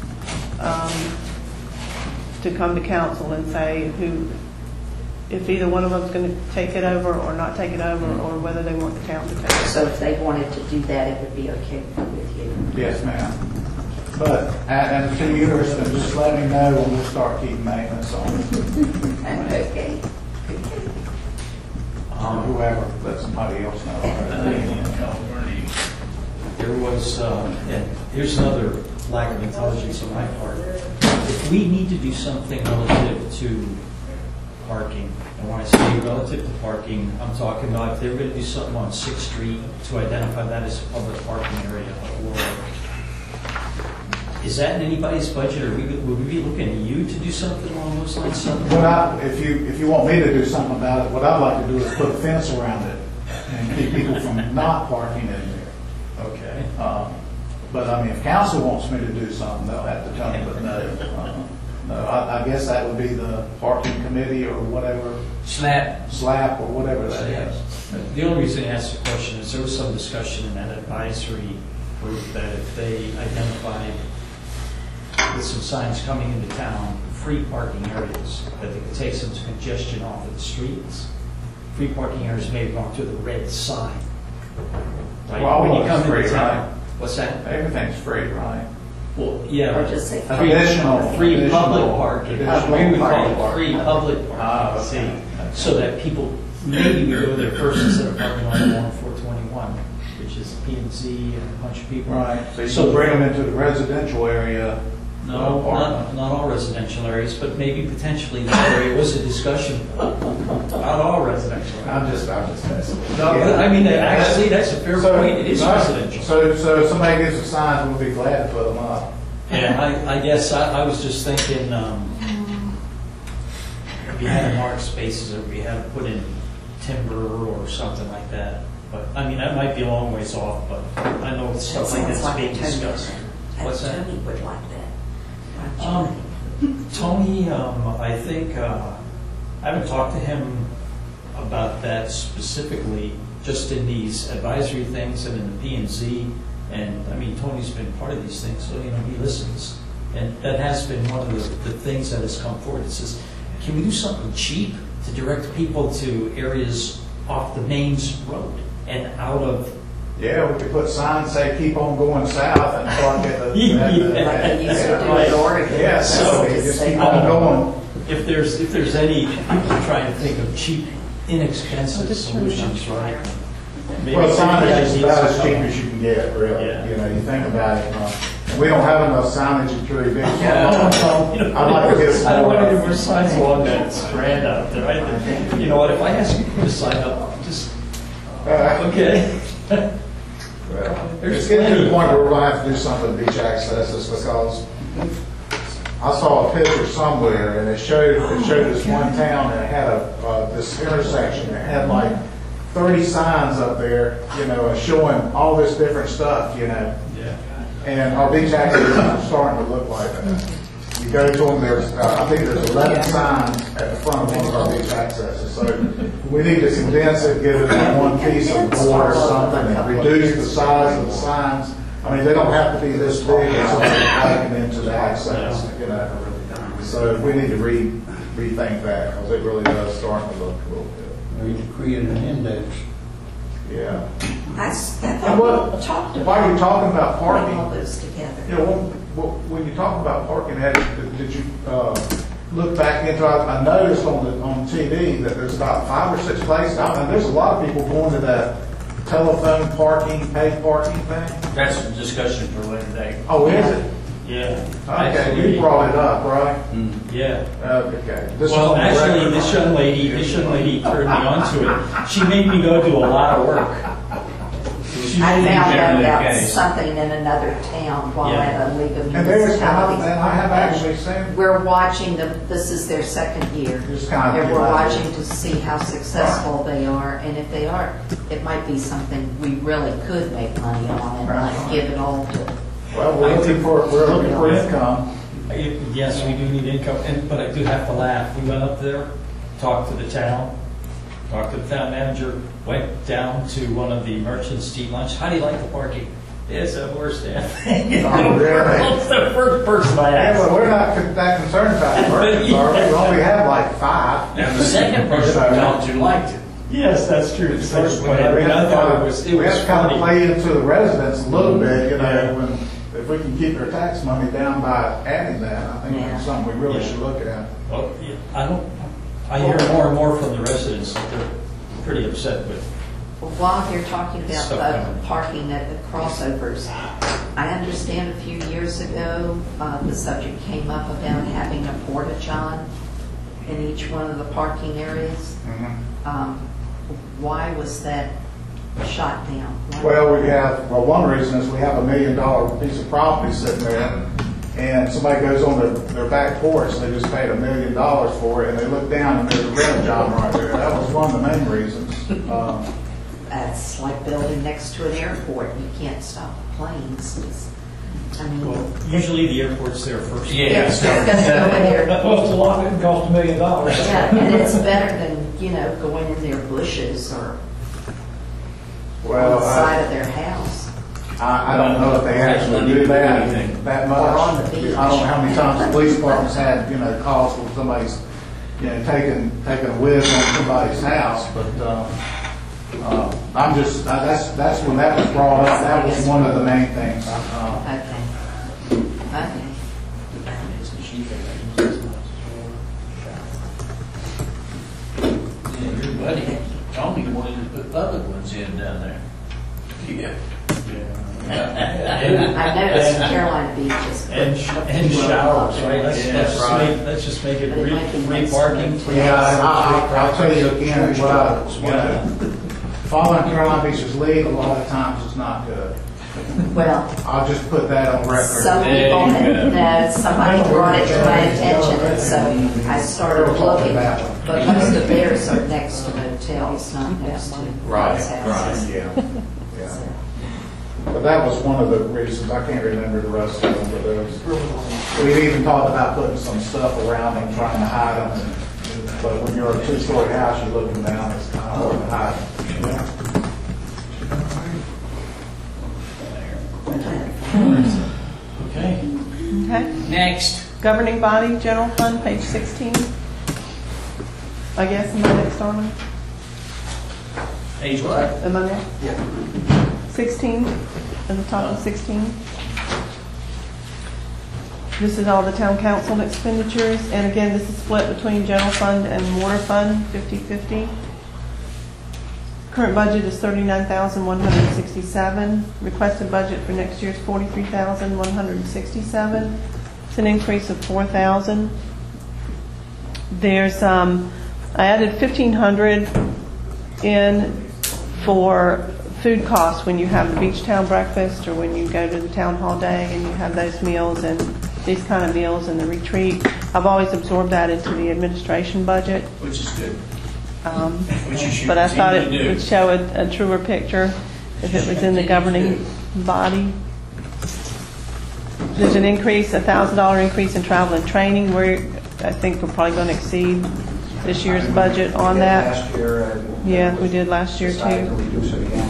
Speaker 11: to come to council and say if either one of them is going to take it over or not take it over, or whether they want the town to take it.
Speaker 2: So if they wanted to do that, it would be okay with you.
Speaker 5: Yes, ma'am. But, and to you, Kristen, just let me know when we'll start keeping maintenance on it.
Speaker 2: Okay.
Speaker 5: Whoever, let somebody else know.
Speaker 3: There was, and here's another lack of intelligence on my part. If we need to do something relative to parking, and when I say relative to parking, I'm talking about if they're going to do something on 6th Street to identify that as a public parking area, or is that in anybody's budget, or would we be looking at you to do something along those lines?
Speaker 5: If you want me to do something about it, what I'd like to do is put a fence around it and keep people from not parking in there.
Speaker 3: Okay.
Speaker 5: But I mean, if council wants me to do something, they'll have to tell me, but no, I guess that would be the parking committee or whatever, SLAP or whatever that is.
Speaker 3: The only reason I asked the question is there was some discussion in that advisory group that if they identified with some signs coming into town, free parking areas, that they could take some congestion off of the streets. Free parking areas may have gone to the red sign. Right?
Speaker 5: Well,
Speaker 3: when you
Speaker 5: it's
Speaker 3: come
Speaker 5: free,
Speaker 3: into town.
Speaker 5: right?
Speaker 3: What's that?
Speaker 5: Everything's free, right?
Speaker 3: Well, yeah.
Speaker 2: Or just say
Speaker 3: free,
Speaker 5: Additional-
Speaker 3: free
Speaker 5: additional-
Speaker 3: public parking.
Speaker 5: additional
Speaker 3: We would call
Speaker 5: parking.
Speaker 3: it free public parking.
Speaker 5: Ah, okay.
Speaker 3: See, so that people maybe would go there first instead of parking on 421, which is P&Z and a bunch of people.
Speaker 5: Right. So you bring them into the residential area.
Speaker 3: No, not all residential areas, but maybe potentially that area was a discussion. Not all residential.
Speaker 5: I'm just messing with you.
Speaker 3: No, but I mean, actually, that's a fair point. It is
Speaker 5: no,
Speaker 3: residential.
Speaker 5: So if somebody gives us signs, we'll be glad to put them up.
Speaker 3: Yeah, I guess I was just thinking, if you had marked spaces, or if you had to put in timber or something like that. But, I mean, that might be a long ways off, but I know it's
Speaker 2: That
Speaker 3: stuff like
Speaker 2: sounds
Speaker 3: that's
Speaker 2: like
Speaker 3: being
Speaker 2: a Tony.
Speaker 3: discussed. What's that?
Speaker 2: Tony would like that.
Speaker 3: Tony, I think, I haven't talked to him about that specifically, just in these advisory things and in the P&Z. And, I mean, Tony's been part of these things, so, he listens. And that has been one of the things that has come forward. It says, can we do something cheap to direct people to areas off the mains road and out of...
Speaker 5: Yeah, we could put signs say keep on going south and park at the.
Speaker 2: Like they used to do in Oregon.
Speaker 5: Yes,
Speaker 2: So
Speaker 5: just
Speaker 2: say,
Speaker 5: keep on going.
Speaker 3: If there's any, people are trying to think of cheap, inexpensive solutions, right? Maybe
Speaker 5: Well, signage is
Speaker 3: ideas
Speaker 5: about as
Speaker 3: to
Speaker 5: cheap
Speaker 3: come
Speaker 5: as you can get, really.
Speaker 3: Yeah.
Speaker 5: You think about it. We don't have enough signage in Curie Beach.
Speaker 3: I'd
Speaker 5: I'd like to get some
Speaker 3: I don't
Speaker 5: more.
Speaker 3: want to do more signs along that strand out there. You know what, if I ask you to sign up, just, okay.
Speaker 5: It's getting to the point where we're going to have to do something with beach accesses, because I saw a picture somewhere and it showed this one town that had this intersection that had like 30 signs up there, showing all this different stuff,
Speaker 3: Yeah.
Speaker 5: And our beach accesses are starting to look like that. You go to them, I think there's 11 signs at the front of one of our beach accesses. So we need to condense it, give it one piece of board or something, and reduce the size of the signs. I mean, they don't have to be this big or something backing into the access, So we need to rethink that, because it really does start to look a little bit.
Speaker 10: We need to create an index.
Speaker 5: Yeah.
Speaker 2: I
Speaker 5: And
Speaker 2: thought
Speaker 5: what,
Speaker 2: we talked about
Speaker 5: while you're talking about
Speaker 2: putting all
Speaker 5: parking,
Speaker 2: those together.
Speaker 5: when you talk about parking, did you look back into? I noticed on TV that there's about 5 or 6 places. I mean, there's a lot of people going to telephone parking, paid parking thing?
Speaker 1: That's a discussion for later day.
Speaker 5: Oh, is it?
Speaker 3: Yeah.
Speaker 5: Okay, you brought it up, right?
Speaker 3: Yeah.
Speaker 5: Okay. This is
Speaker 3: Well,
Speaker 5: on the
Speaker 3: actually,
Speaker 5: record.
Speaker 3: this young lady turned me onto it. She made me go do a lot of work. She
Speaker 2: I
Speaker 3: made me
Speaker 2: found out
Speaker 1: generally
Speaker 2: about
Speaker 1: the case.
Speaker 2: something in another town while
Speaker 3: Yeah.
Speaker 2: at a League of
Speaker 5: And there's, and
Speaker 2: Municipalities.
Speaker 5: I have actually seen,
Speaker 2: We're watching them, this is their second year.
Speaker 5: Just kind of
Speaker 2: And we're
Speaker 5: get out of
Speaker 2: watching to see how successful they are, and if they are, it might be something we really could make money on and not give it all to.
Speaker 5: well, we're looking for income.
Speaker 3: Yes, we do need income, but I do have to laugh. We went up there, talked to the town, talked to the town manager, went down to one of the merchants to eat lunch. How do you like the parking? It's the worst damn thing.
Speaker 5: Oh, really?
Speaker 3: That's the first person I
Speaker 5: Yeah,
Speaker 3: asked.
Speaker 5: but we're not that concerned about the merchants, are we? We only have like 5.
Speaker 1: Now, the second person I talked to liked it.
Speaker 3: Yes, that's true. The first one, I
Speaker 5: We
Speaker 3: thought it
Speaker 5: have
Speaker 3: was
Speaker 5: to kind of
Speaker 3: funny.
Speaker 5: play into the residents a little bit, you know,
Speaker 3: Yeah.
Speaker 5: when, if we can keep their tax money down by adding that, I think
Speaker 2: Yeah.
Speaker 5: that's something we really
Speaker 3: Yeah.
Speaker 5: should look at.
Speaker 3: Well, yeah, I hear more and more from the residents that they're pretty upset with.
Speaker 2: While you're talking about
Speaker 3: Stuff
Speaker 2: the
Speaker 3: coming.
Speaker 2: parking at the crossovers, I understand a few years ago, the subject came up about having a porta-john in each one of the parking areas. Why was that shot down?
Speaker 5: Well, one reason is we have $1 million piece of property sitting there, and somebody goes on their back porch, they just paid $1 million for it, and they look down and there's a rim job right there. That was one of the main reasons.
Speaker 2: That's like building next to an airport. You can't stop the planes.
Speaker 3: Well, usually the airport's there first.
Speaker 2: It's going to go in there.
Speaker 7: That costs a lot, it cost $1 million.
Speaker 2: Yeah, and it's better than, going in their bushes or on
Speaker 5: Well,
Speaker 2: the side of their house.
Speaker 5: I don't know if they actually do that much.
Speaker 2: Or on the beach.
Speaker 5: I don't know how many times the police department's had, calls when somebody's, taking a whiz on somebody's house, but, that's when that was brought up, that was one of the main things.
Speaker 2: Okay.
Speaker 1: Your buddy, Tony wanted to put public ones in down there. Yeah.
Speaker 2: I noticed Carolina Beach is.
Speaker 3: And showers, right? Let's just make it
Speaker 2: But it might be nice to
Speaker 3: parking.
Speaker 2: make-
Speaker 5: Yeah, I'll tell you again, following Carolina Beach's lead, a lot of times it's not good.
Speaker 2: Well,
Speaker 5: I'll just put that on record.
Speaker 2: some people, somebody brought it to my attention, and so I started looking. But most of theirs are next to motels, not next to houses.
Speaker 5: Yeah. But that was one of the reasons, I can't remember the rest of them, but we even talked about putting some stuff around them, trying to hide them. But when you're a 2-story house, you're looking down, it's kind of hard to hide.
Speaker 3: Okay.
Speaker 11: Okay.
Speaker 1: Next.
Speaker 11: Governing body, general fund, page 16. I guess, am I next, Armin?
Speaker 1: Age what?
Speaker 11: Am I next? Yeah. 16, at the top of 16. This is all the town council expenditures, and again, this is split between general fund and water fund, 50/50. Current budget is $39,167. Requested budget for next year is $43,167. It's an increase of $4,000. There's, I added $1,500 in for food costs when you have the beach town breakfast or when you go to the town hall day and you have those meals and these kind of meals and the retreat. I've always absorbed that into the administration budget.
Speaker 1: Which is good. Which you should
Speaker 11: But I thought it
Speaker 1: continue to
Speaker 11: would
Speaker 1: do.
Speaker 11: show a truer picture if it was in the governing body. There's an increase, $1,000 increase in travel and training. I think we're probably going to exceed this year's budget on that.
Speaker 4: Last year.
Speaker 11: Yeah, we did last year
Speaker 4: Decided to
Speaker 11: too.
Speaker 4: reduce it again.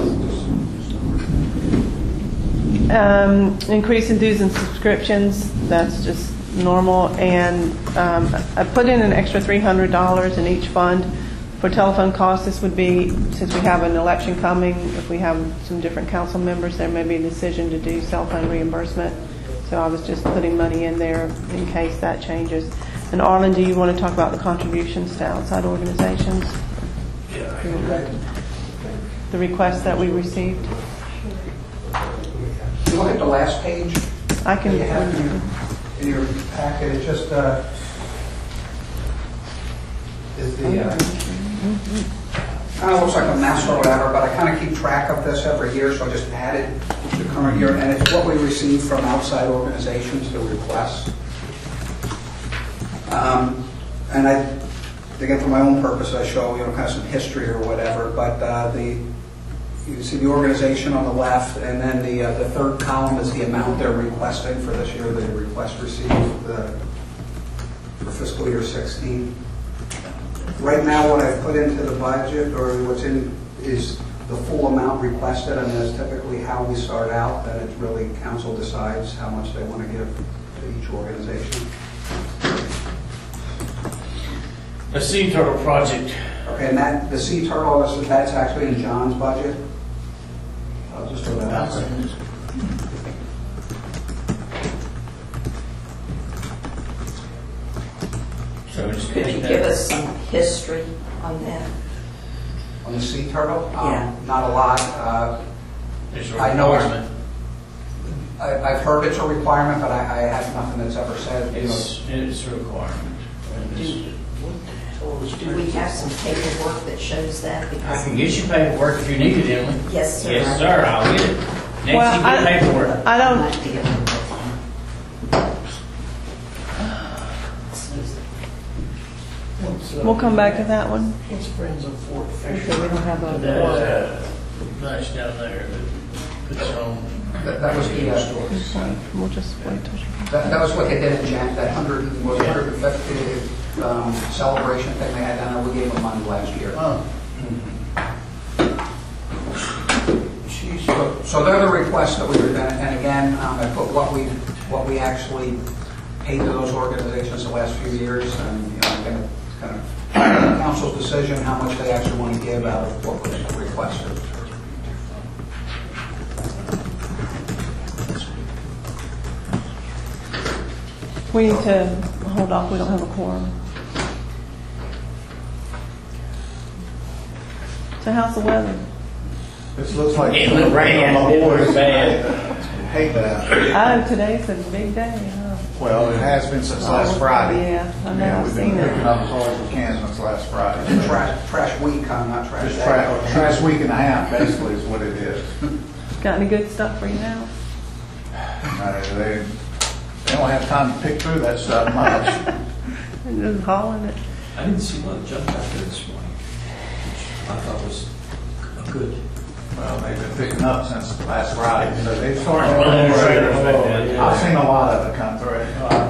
Speaker 11: Increase in dues and subscriptions, that's just normal. And I put in an extra $300 in each fund for telephone costs. This would be, since we have an election coming, if we have some different council members, there may be a decision to do cell phone reimbursement. So I was just putting money in there in case that changes. And Arlen, do you want to talk about the contributions to outside organizations? the request that we received?
Speaker 4: If you look at the last page,
Speaker 11: I can.
Speaker 4: you have in your packet, it just is the, kind of looks like a mess or whatever, but I kind of keep track of this every year, so I just added the current year, and it's what we receive from outside organizations, the requests. And I, again, for my own purpose, I show, kind of some history or whatever, but you can see the organization on the left, and then the third column is the amount they're requesting for this year, the request received for fiscal year 16. Right now, what I put into the budget, or what's in, is the full amount requested, and that's typically how we start out. Then it's really council decides how much they want to give to each organization.
Speaker 1: The Sea Turtle project.
Speaker 4: Okay, and that the Sea Turtle, that's actually in John's budget. I'll just throw that out there.
Speaker 1: So we just
Speaker 2: Could you give us some history on that?
Speaker 4: On the Sea Turtle?
Speaker 2: Yeah.
Speaker 4: Not a lot.
Speaker 1: It's a
Speaker 4: I know
Speaker 1: requirement.
Speaker 4: I've heard it's a requirement, but I have nothing that's ever said.
Speaker 1: It's a requirement.
Speaker 2: Do we have some paperwork that shows that?
Speaker 1: I
Speaker 2: Because
Speaker 1: can get you paperwork if you need it, Emily.
Speaker 2: yes, sir.
Speaker 1: Yes, sir, I'll get it. Nancy,
Speaker 11: Well,
Speaker 1: get paperwork.
Speaker 11: I don't.
Speaker 2: Might be able to-
Speaker 11: We'll come back to that one.
Speaker 1: What's Friends of Fort
Speaker 11: Okay,
Speaker 1: Fisher?
Speaker 11: we don't have a.
Speaker 1: Nice down there that puts on.
Speaker 4: That was the
Speaker 11: We'll just wait till she.
Speaker 4: that was what they did in Jan. That 150 celebration thing they had down there. We gave them money last year.
Speaker 1: Oh.
Speaker 4: So they're the requests that we were, and again, I put what we actually paid to those organizations the last few years, and again, it's kind of council's decision how much they actually want to give out of what was requested.
Speaker 11: We need to hold off. We don't have a quorum. So how's the weather?
Speaker 5: This looks like.
Speaker 1: It looked bad.
Speaker 5: My
Speaker 1: It
Speaker 5: boys
Speaker 1: looked bad.
Speaker 5: hate that.
Speaker 11: Oh, today's a big day, huh?
Speaker 5: Well, it has been since last Friday.
Speaker 11: Yeah, I know, I've
Speaker 5: We've
Speaker 11: seen
Speaker 5: been picking
Speaker 11: it.
Speaker 5: up as hard as we can since last Friday.
Speaker 4: Trash week, not trash
Speaker 5: Just
Speaker 4: day.
Speaker 5: trash week and a half, basically, is what it is.
Speaker 11: Got any good stuff for you now?
Speaker 5: They don't have time to pick through that stuff much.
Speaker 11: I'm just hauling it.
Speaker 3: I didn't see a lot of junk out there this morning, which I thought was good.
Speaker 5: Well, they've been picking up since last Friday, so they've started.
Speaker 3: Yeah.
Speaker 5: I've seen a lot of it come through.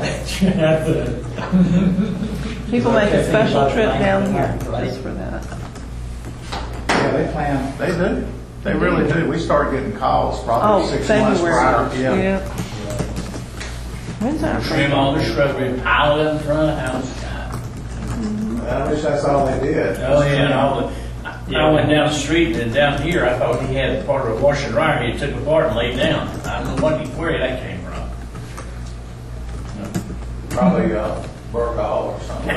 Speaker 11: People make a special trip down here just for that.
Speaker 5: Yeah, they do. They really do. We start getting calls probably 6 months prior.
Speaker 11: February. Yeah. When's that?
Speaker 1: Trim all the shrubbery, pile it up in front of the house.
Speaker 5: I wish that's all they did.
Speaker 1: Oh, yeah, and all the, I went down the street and down here, I thought he had part of a washer and dryer, he took it apart and laid down. I don't know where that came from.
Speaker 5: Probably Burgall or something.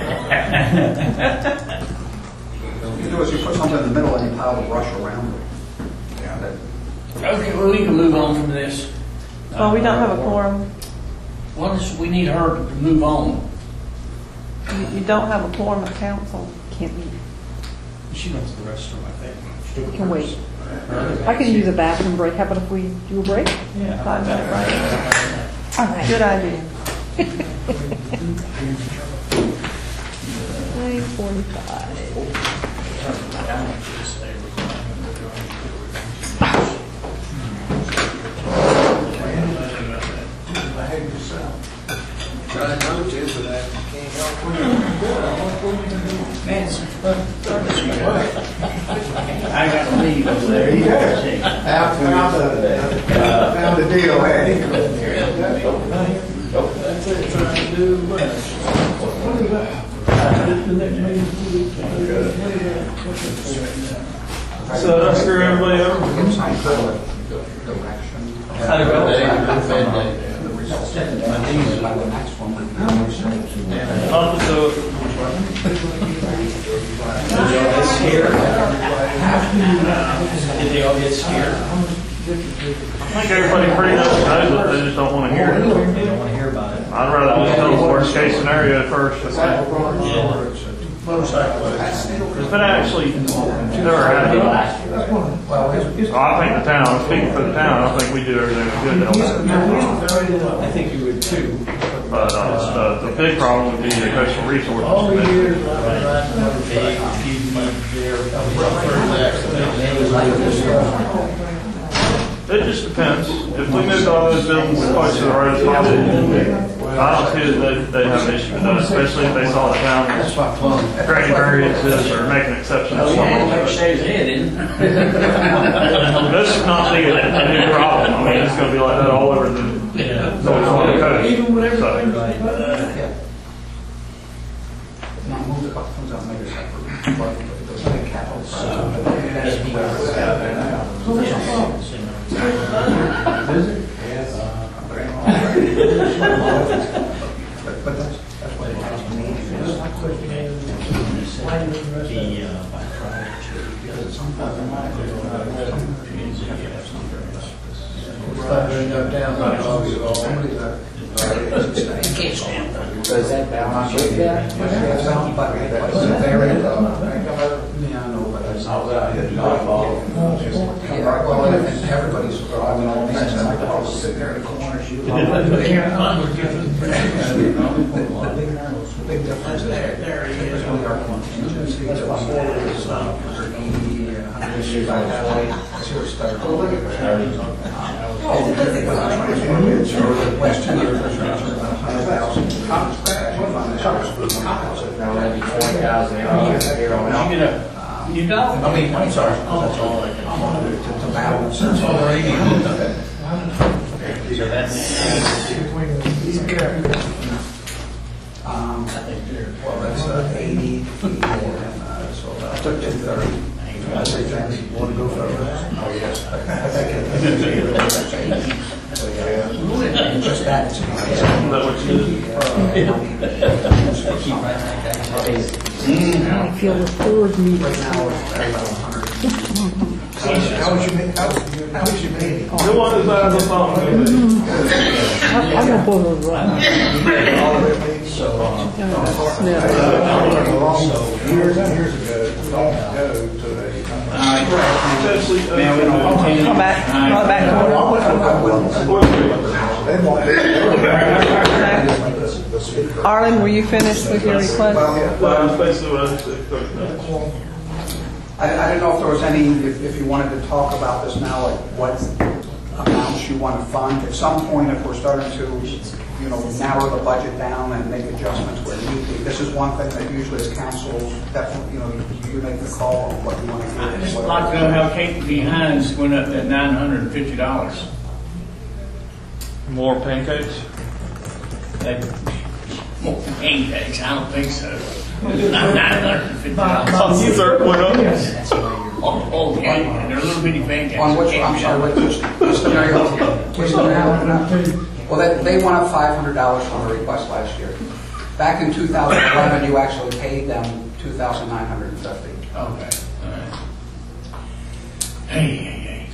Speaker 4: What you do is you put something in the middle and you pile the brush around it.
Speaker 5: Yeah, that-
Speaker 1: Okay, well, we can move on from this.
Speaker 11: Oh, we don't have a quorum.
Speaker 1: We need her to move on.
Speaker 11: You don't have a quorum of council.
Speaker 3: Can't be. She went to the restroom, I think.
Speaker 12: Can wait. I can use a bathroom break. How about if we do a break?
Speaker 3: Yeah.
Speaker 11: 5-minute break.
Speaker 12: All right.
Speaker 11: Good idea.
Speaker 12: 9:45.
Speaker 1: I got to leave over there.
Speaker 5: Found the deal, Eddie.
Speaker 3: That's it, trying to do So that's for everybody else?
Speaker 1: How'd it go?
Speaker 4: The results by the next one.
Speaker 1: This here.
Speaker 3: y'all get scared.
Speaker 9: I think everybody pretty much knows it, they just don't want to hear it.
Speaker 3: They don't want to hear about it.
Speaker 9: I'd rather just tell the worst case scenario at first. It's been actually, never happened. I think the town, speaking for the town, I think we do everything we could to help.
Speaker 3: I think you would too.
Speaker 9: But the big problem would be the coastal resources. It just depends. If we moved all those buildings close to the road as possible, I don't see that they have an issue with that, especially if they saw the town as granting variances or making exceptions to something. This is not a new problem. I mean, it's going to be like that all over the coast.
Speaker 7: Even when everything's
Speaker 4: Yeah. Now, move the funds out, maybe separate, but it doesn't make capital. But that's what it Does that balance with that? Yeah, I know, but that's not that. Well, everybody's driving all these, and I can sit there in the corner, shoot. Big difference there. There he is. Last 2 years,
Speaker 1: You don't?
Speaker 4: I mean, I'm sorry. That's all I can. To balance. That's all there is.
Speaker 1: So that's.
Speaker 4: Well, that's 80. So I took 230. I say, thanks. You want to go further? Oh, yes. So, yeah. Just that.
Speaker 12: I feel the third meeting.
Speaker 4: Right now, it's about 100. How was your meeting?
Speaker 9: The one is out of the phone.
Speaker 12: I'm going to pull those right.
Speaker 5: Years and years ago, don't go to a.
Speaker 11: Come back Arlen, were you finished with your request?
Speaker 9: That's basically what I said.
Speaker 4: I didn't know if there was any, if you wanted to talk about this now, like what amounts you want to fund. At some point, if we're starting to, narrow the budget down and make adjustments where need be. This is one thing that usually as council, definitely, you make the call on what you want to do.
Speaker 1: I'd just like to know how Katie Hines went up that $950.
Speaker 9: More pancakes?
Speaker 1: More pancakes, I don't think so. $950.
Speaker 9: You sir, went up.
Speaker 1: Oh, yeah, and they're little bitty pancakes.
Speaker 4: On which, I'm sorry, what's the scenario? Well, they went up $500 from the request last year. Back in 2011, you actually paid them $2,950.
Speaker 1: Okay, all right. Hey.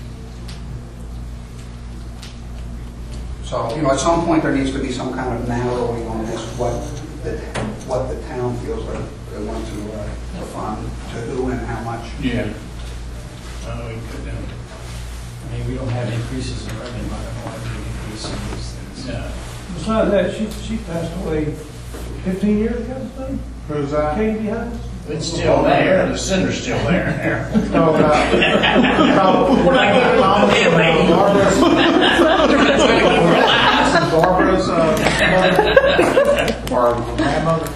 Speaker 4: So, at some point there needs to be some kind of narrowing on this, what the town feels like they want to fund, to who and how much.
Speaker 1: Yeah. Oh, we could do.
Speaker 3: I mean, we don't have increases in revenue, I don't know why we increase in these things.
Speaker 1: No.
Speaker 7: Besides that, she passed away 15 years ago, so.
Speaker 5: Who's that?
Speaker 7: Katie Hines.
Speaker 1: It's still there, the cinder's still there.
Speaker 5: No, Barbara's grandmother.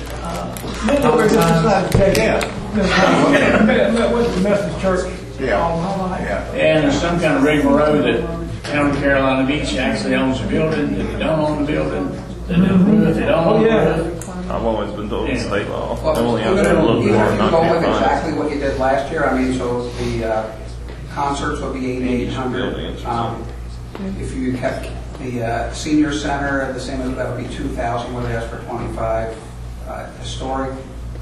Speaker 7: Went to the Methodist Church.
Speaker 5: Yeah.
Speaker 1: And there's some kind of rigmarole that Town of Carolina Beach actually owns the building, that they don't own the building, that they roof, they don't own the roof.
Speaker 9: I've always been told it's state law.
Speaker 4: Well,
Speaker 9: Emily has
Speaker 4: we're
Speaker 9: a little
Speaker 4: going
Speaker 9: more,
Speaker 4: to
Speaker 9: not
Speaker 4: go
Speaker 9: too
Speaker 4: with
Speaker 9: fine.
Speaker 4: exactly what you did last year. I mean, so the concerts will be $8,800. If you kept the senior center the same, that would be $2,000. Where they asked for $25. Historic,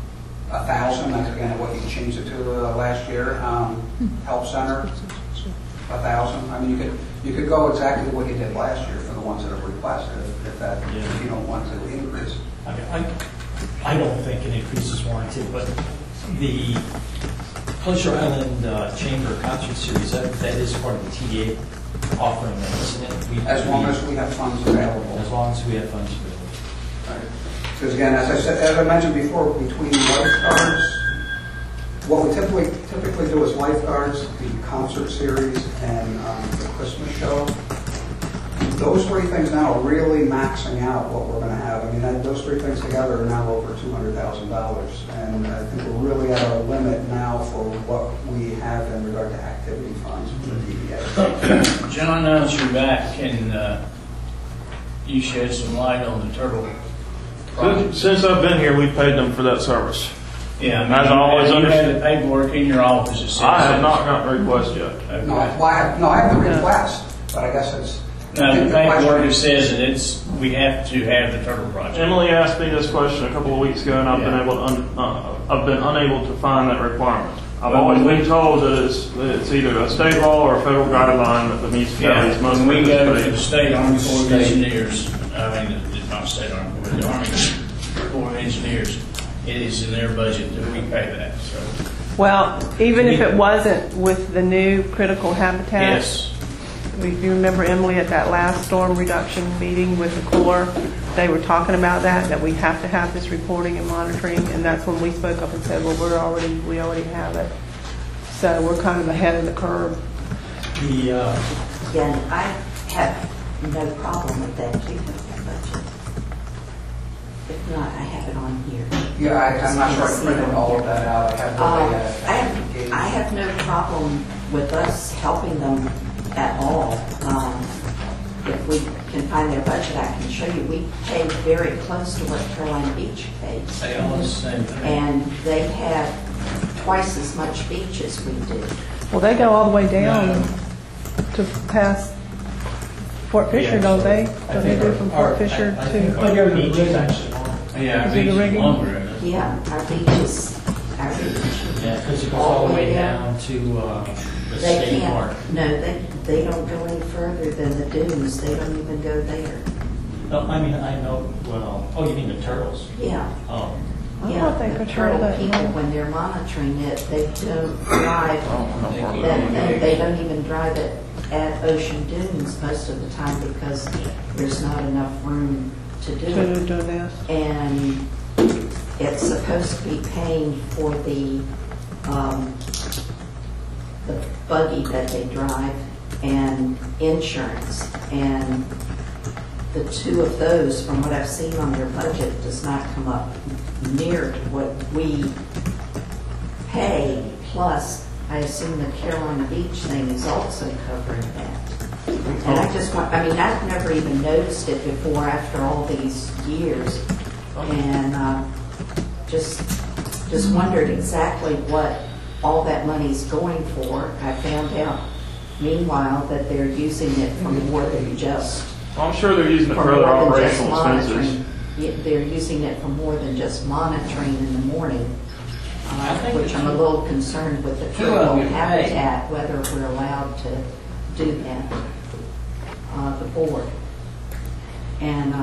Speaker 4: $1,000. That's again what you changed it to last year. Help center, 1,000. I mean, you could go exactly what you did last year for the ones that have requested, if you don't want to increase.
Speaker 3: I don't think an increase is warranted, but the Pleasure Island Chamber Concert Series, that is part of the TDA offering, isn't it?
Speaker 4: As long as we have funds available.
Speaker 3: As long as we have funds available.
Speaker 4: Because again, as I mentioned before, between lifeguards, what we typically do is lifeguards, the concert series, and the Christmas show. Those three things now are really maxing out what we're going to have. I mean, those three things together are now over $200,000, and I think we're really at our limit now for what we have in regard to activity funds for the DDA.
Speaker 1: John, now that you're back, can you shed some light on the turtle project?
Speaker 9: Since I've been here, we've paid them for that service.
Speaker 1: Yeah, I mean,
Speaker 9: As I always
Speaker 1: you
Speaker 9: understand.
Speaker 1: had the paperwork in your office that says
Speaker 9: I have not gotten a request yet.
Speaker 1: Okay.
Speaker 4: No, I have the request, but I guess it's.
Speaker 1: No, the paperwork that says that we have to have the turtle project.
Speaker 9: Emily asked me this question a couple of weeks ago, and I've been unable to find that requirement. I've always been told that it's either a state law or a federal guideline that the municipalities must
Speaker 1: when we go to
Speaker 9: participate.
Speaker 1: the State Army Corps of Engineers, I mean, it's not State Army, but the Army Corps of Engineers, it is in their budget that we pay that, so.
Speaker 11: Well, even if it wasn't with the new critical habitat.
Speaker 1: Yes.
Speaker 11: If you remember, Emily, at that last storm reduction meeting with the Corps, they were talking about that we have to have this reporting and monitoring, and that's when we spoke up and said, well, we already have it. So we're kind of ahead of the curve.
Speaker 2: Again, I have no problem with that. You have the budget. If not, I have it on here.
Speaker 4: Yeah, I'm not sure I printed all of that out.
Speaker 2: I have no problem with us helping them at all. If we can find their budget, I can show you. We pay very close to what Carolina Beach pays.
Speaker 1: They all the same thing.
Speaker 2: And they have twice as much beach as we do.
Speaker 11: Well, they go all the way down to past Fort Fisher, don't they? Don't they do from Fort Fisher to?
Speaker 3: Our beach is actually longer.
Speaker 1: Yeah,
Speaker 11: Is it the rigging?
Speaker 1: longer. isn't it?
Speaker 2: Yeah, our beach is,
Speaker 3: Yeah, because it goes all the way down to the
Speaker 2: they
Speaker 3: state
Speaker 2: can't,
Speaker 3: park.
Speaker 2: no, they don't go any further than the dunes. They don't even go there.
Speaker 3: No, I mean, I know, well, oh, you mean the turtles?
Speaker 2: Yeah.
Speaker 3: Oh.
Speaker 11: I
Speaker 2: Yeah,
Speaker 11: thought they
Speaker 2: the
Speaker 11: patrolled
Speaker 2: turtle
Speaker 11: that
Speaker 2: people,
Speaker 11: more.
Speaker 2: when they're monitoring it, they don't drive,
Speaker 1: Oh,
Speaker 2: they don't even drive it at Ocean Dunes most of the time because there's not enough room to do it.
Speaker 11: To do this.
Speaker 2: And it's supposed to be paying for the buggy that they drive and insurance. And the two of those, from what I've seen on their budget, does not come up near to what we pay. Plus, I assume the Carolina Beach thing is also covering that. And I just want, I mean, I've never even noticed it before after all these years. And just wondered exactly what all that money's going for. I found out, meanwhile, that they're using it for more than just
Speaker 9: I'm sure they're using it for
Speaker 2: for
Speaker 9: other
Speaker 2: more than just
Speaker 9: operational expenses.
Speaker 2: monitoring. They're using it for more than just monitoring in the morning, which I'm a little concerned with the critical habitat, whether we're allowed to do that, the board. And,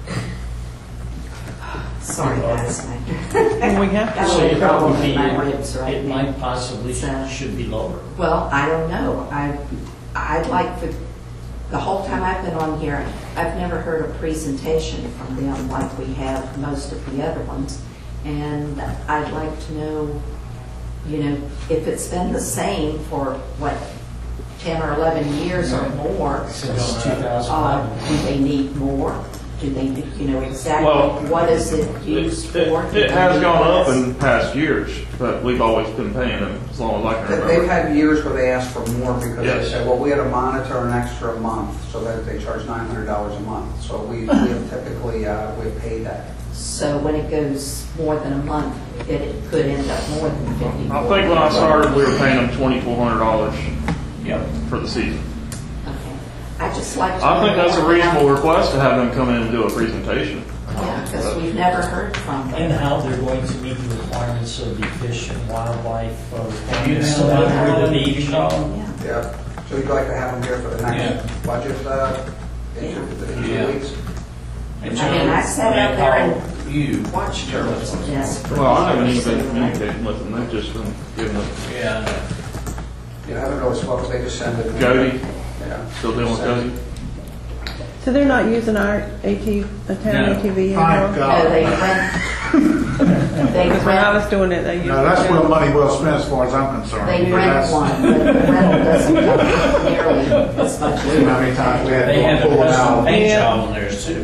Speaker 2: sorry guys,
Speaker 11: And we have
Speaker 2: got a
Speaker 3: So
Speaker 2: little
Speaker 3: your
Speaker 2: problem
Speaker 3: problem
Speaker 2: with my
Speaker 3: would be,
Speaker 2: ribs right
Speaker 3: it
Speaker 2: now.
Speaker 3: might possibly
Speaker 2: So-
Speaker 3: should be lower.
Speaker 2: Well, I don't know. I'd like the whole time I've been on here, I've never heard a presentation from them like we have most of the other ones. And I'd like to know, if it's been the same for, 10 or 11 years or more,
Speaker 3: Since 2011.
Speaker 2: do they need more? Do they, exactly,
Speaker 9: Well,
Speaker 2: what is it used for?
Speaker 9: It has gone up in past years, but we've always been paying them as long as I can
Speaker 4: They've
Speaker 9: remember.
Speaker 4: had years where they asked for more because they
Speaker 9: Yes.
Speaker 4: said, well, we had to monitor an extra month, so that they charge $900 a month. So we have typically, we've paid that.
Speaker 2: So when it goes more than a month, it could end up more than 50.
Speaker 9: I think when I started, we were paying them $2,400
Speaker 1: Yep.
Speaker 9: for the season.
Speaker 2: Okay. I just like to.
Speaker 9: I think that's a
Speaker 2: know
Speaker 9: reasonable
Speaker 2: how-
Speaker 9: request to have them come in and do a presentation.
Speaker 2: Yeah, because we've never heard from them.
Speaker 3: And how they're going to meet the requirements of the fish and wildlife
Speaker 1: You
Speaker 3: requirements
Speaker 1: know
Speaker 3: to
Speaker 1: that
Speaker 3: monitor the
Speaker 1: one you
Speaker 3: beach.
Speaker 1: call?
Speaker 2: Yeah.
Speaker 4: Yeah. So you'd like to have them here for the next budget, in 2 weeks?
Speaker 1: And
Speaker 2: I mean, I sat out there and
Speaker 1: you
Speaker 2: watched her. Yes.
Speaker 9: Well, I haven't even been communicating with them, they've just been giving them.
Speaker 1: Yeah.
Speaker 4: You haven't really spoken, they just send it.
Speaker 9: Jody,
Speaker 4: Yeah.
Speaker 9: still dealing with Jody?
Speaker 11: So they're not using our a town ATV
Speaker 5: Thank
Speaker 11: anymore?
Speaker 5: God.
Speaker 2: No, they rent,
Speaker 11: Because when I was doing it, they used.
Speaker 5: No, that's well money well spent as far as I'm concerned.
Speaker 2: they rent
Speaker 5: That's-
Speaker 2: one, but the rental doesn't cover nearly as much
Speaker 5: You know how many
Speaker 2: as.
Speaker 5: times we had
Speaker 1: They
Speaker 5: to
Speaker 1: have a
Speaker 5: pull them
Speaker 1: custom
Speaker 5: out.
Speaker 1: paint
Speaker 11: Yeah.
Speaker 1: job on theirs too.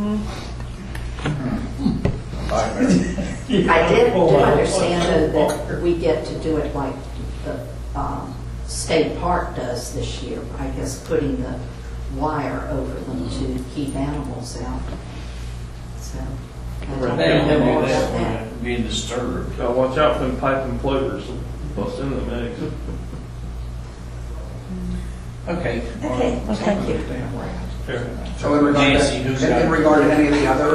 Speaker 2: I did understand though that we get to do it like the state park does this year, I guess, putting the wire over them to keep animals out. So. I don't
Speaker 1: They don't
Speaker 2: know more
Speaker 1: do
Speaker 2: about
Speaker 1: that when
Speaker 2: that.
Speaker 1: it's being disturbed.
Speaker 9: Gotta watch out for them pipe imploders, bust into them eggs.
Speaker 1: Okay.
Speaker 2: Okay, thank you.
Speaker 4: So in regard
Speaker 1: Nancy, who's got-
Speaker 4: in regard to any of the other,